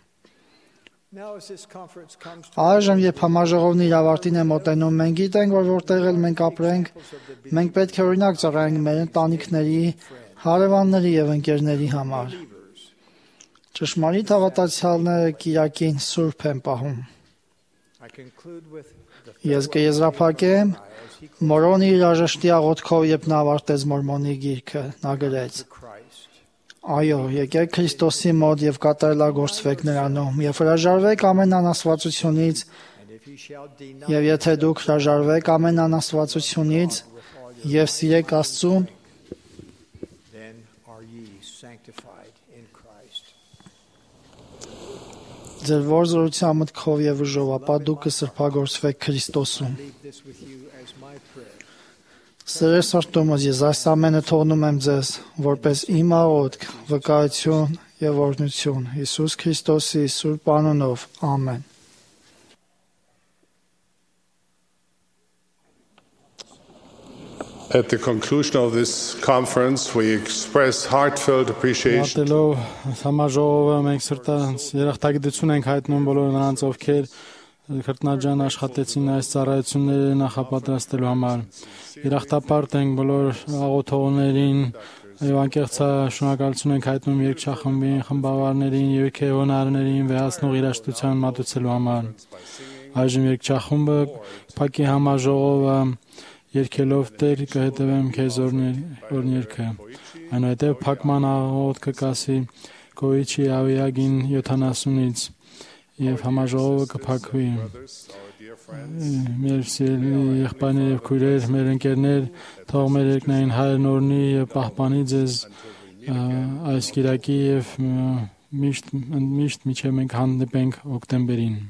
Այժմ, երբ համաժողովն իր ավարտին է մոտենում, մենք գիտենք, որ որտեղ էլ մենք ապրենք, մենք պետք է օրինակ ծառայենք մեր ընտանիքների, հարևանների եւ ընկերների համար։ Ճշմարիտ հավատացյալները կիրակին սուրբ են պահում։ Ես կեզրափակեմ Մորոնի իր արժեշտի աղոթքով, երբ նա ավարտեց Մորմոնի գիրքը, նա գրեց. Այո, եկեք Քրիստոսի մոտ եւ կատարելագործվեք նրանում, եւ հրաժարվեք ամեն անաստվածությունից Եվ եթե դուք հրաժարվեք ամեն անաստվածությունից եւ սիրեք Աստծուն, ձեր ворզորության մտքով եւ ուժով, ապա դուք կսրբագործվեք Քրիստոսում։ Սիրելի սրտումս, ես այս ամենը թողնում եմ ձեզ, որպես իմ աղոթք, վկայություն եւ օրհնություն Հիսուս Քրիստոսի սուրբ անունով։ Ամեն։ At the conclusion of this conference, we express heartfelt appreciation. Համաժողովը մենք սրտանց երախտագիտություն ենք հայտնում բոլոր նրանց, ովքեր քրտնաջան աշխատեցին այս ծառայությունները նախապատրաստելու համար։ Երախտապարտ ենք բոլոր աղոթողներին եւ անկեղծ շնորհակալություն ենք հայտնում երգչախմբին, խմբավարներին, երգեհոնարներին վեհացնող երաժշտության մատուցելու համար։ Այժմ երգչախումբը փակի համաժողովը երկելով Տեր կհետևեմ քեզ օրներքը։ Այնուհետև փակման աղոթքը կասի Կոիչի ավիագին 70-ից եւ համաժողովը կփակվի։ Մեր սիրելի եղբայրներ եւ քույրեր, մեր ընկերներ, թող մեր երկնային Հայրն օրհնի եւ պահպանի ձեզ այս կիրակի եւ միշտ մինչեւ մենք հանդիպենք հոկտեմբերին։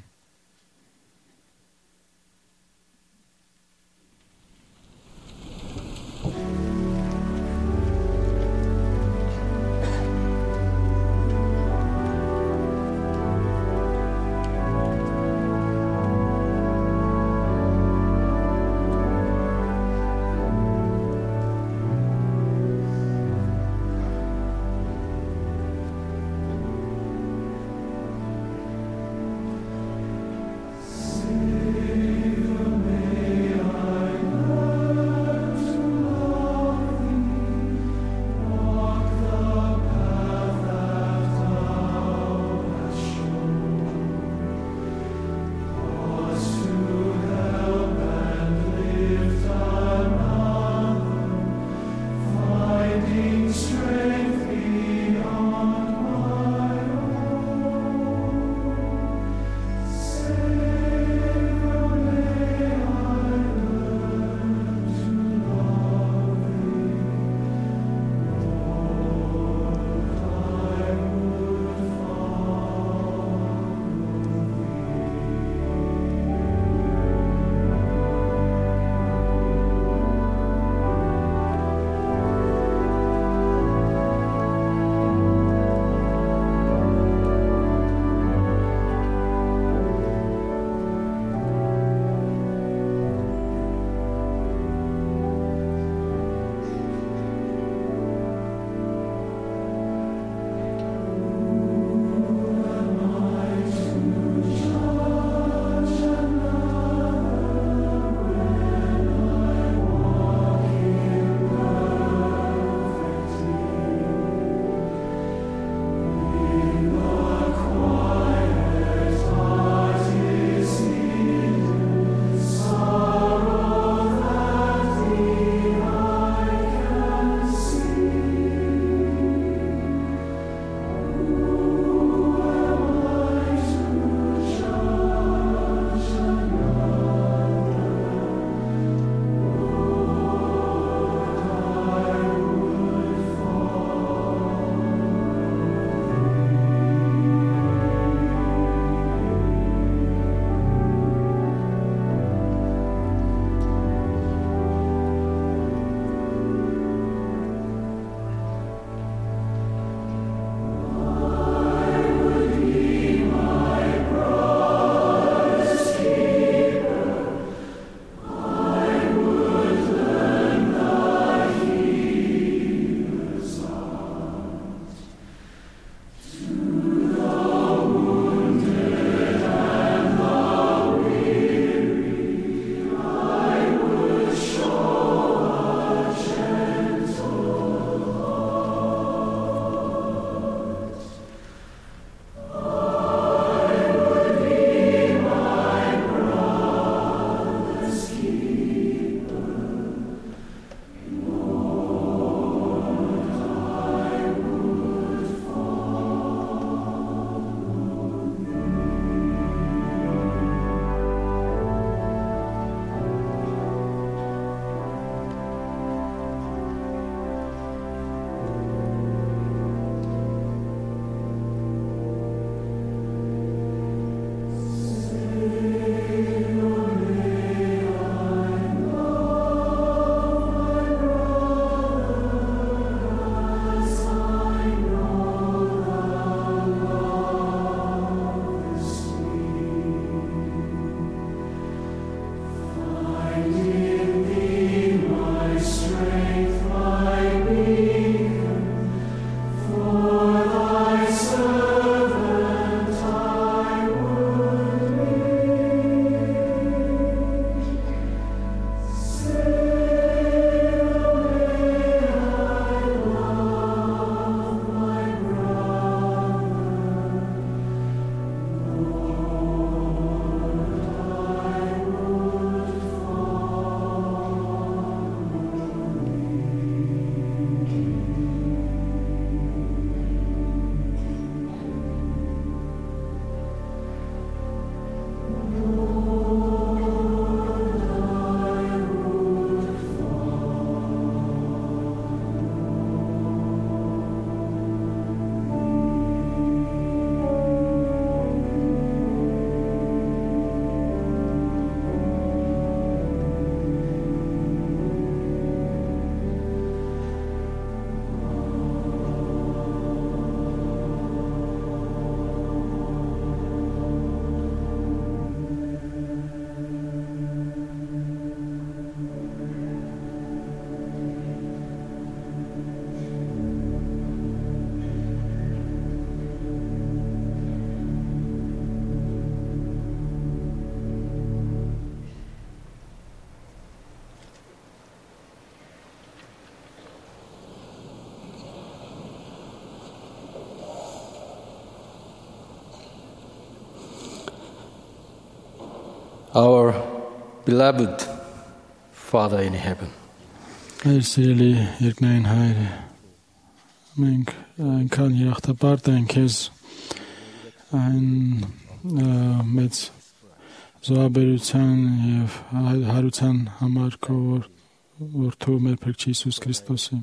Our beloved Father in heaven. Մեր սիրելի երկնային Հայր, մենք այնքան երախտապարտ ենք քեզ այն մեծ զոհաբերության եւ հարության համար քո որդու մեր Փրկիչ Հիսուս Քրիստոսի։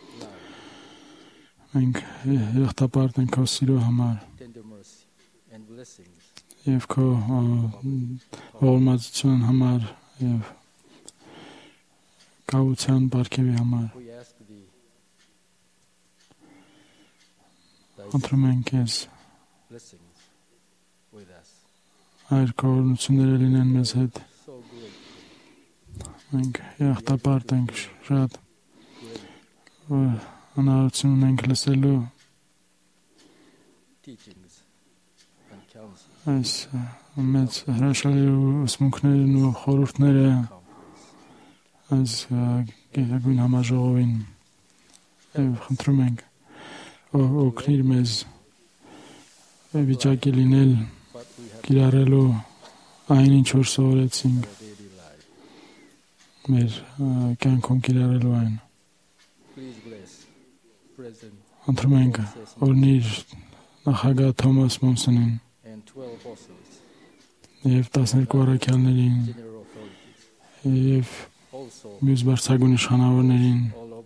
Մենք երախտապարտ ենք քո սիրո համար եւ քո ողորմածության համար եւ կավության բարգեւի համար։ Ընտրում ենք քեզ այր կորունությունները լինեն մեզ հետ։ Մենք երախտապարտ ենք շատ, որ հնարավորություն ունենք լսելու այս մեծ հրաշալի ուսմունքներն ու խորհուրդները այս գերագույն համաժողովին եւ խնդրում ենք օգնիր մեզ վիճակի լինել կիրառելու այն ինչ որ սովորեցինք մեր կյանքում կիրառելու այն խնդրում ենք օրհնիր նախագահ Թոմաս Մոնսոնին եւ 12 առաքյալներին եւ մյուս բարձրագույն իշխանավորներին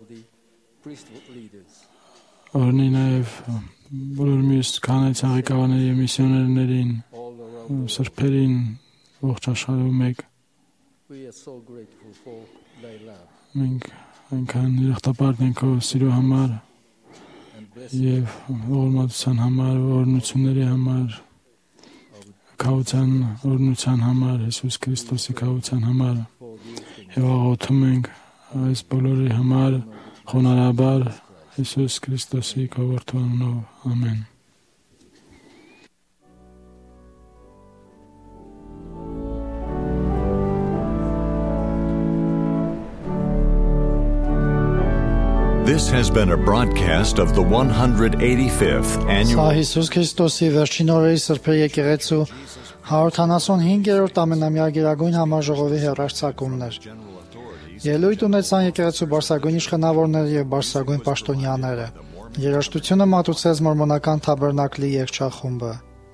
օրհնի նաեւ բոլոր մյուս կանայք ղեկավարների եւ միսիոներներին սրբերին ողջ աշխարհում մեկ մենք այնքան երախտապարտ ենք քո սիրո համար եւ ողորմածության համար օրհնությունների համար քավության օրհնության համար Հիսուս Քրիստոսի քավության համար եւ աղոթում ենք այս բոլորի համար խոնարհաբար Հիսուս Քրիստոսի որդու անունով ամեն։ This has been a broadcast of the 185th annual. Հիսուս Քրիստոսի վերջին օրերի սրբերի եկեղեցու 175-րդ ամենամյա գերագույն համաժողովի հեռարձակումներ։ Ելույթ ունեցան եկեղեցու բարձրագույն իշխանավորները եւ բարձրագույն պաշտոնյաները։ Երաժշտությունը մատուցեց մորմոնական թաբերնակլի երգչախումբը։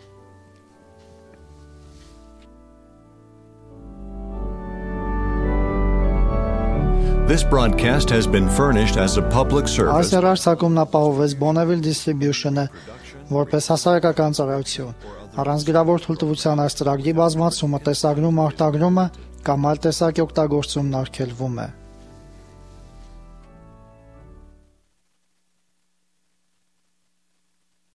This broadcast has been furnished as a public service. Այս հեռարձակումն ապահովվեց Bonneville Distribution-ը որպես հասարակական ծառայություն։ Առանց գրավոր թույլտվության այս ծրագրի բազմացումը, տեսագրումը, արտագրումը կամ այլ տեսակի օգտագործումն արգելվում է։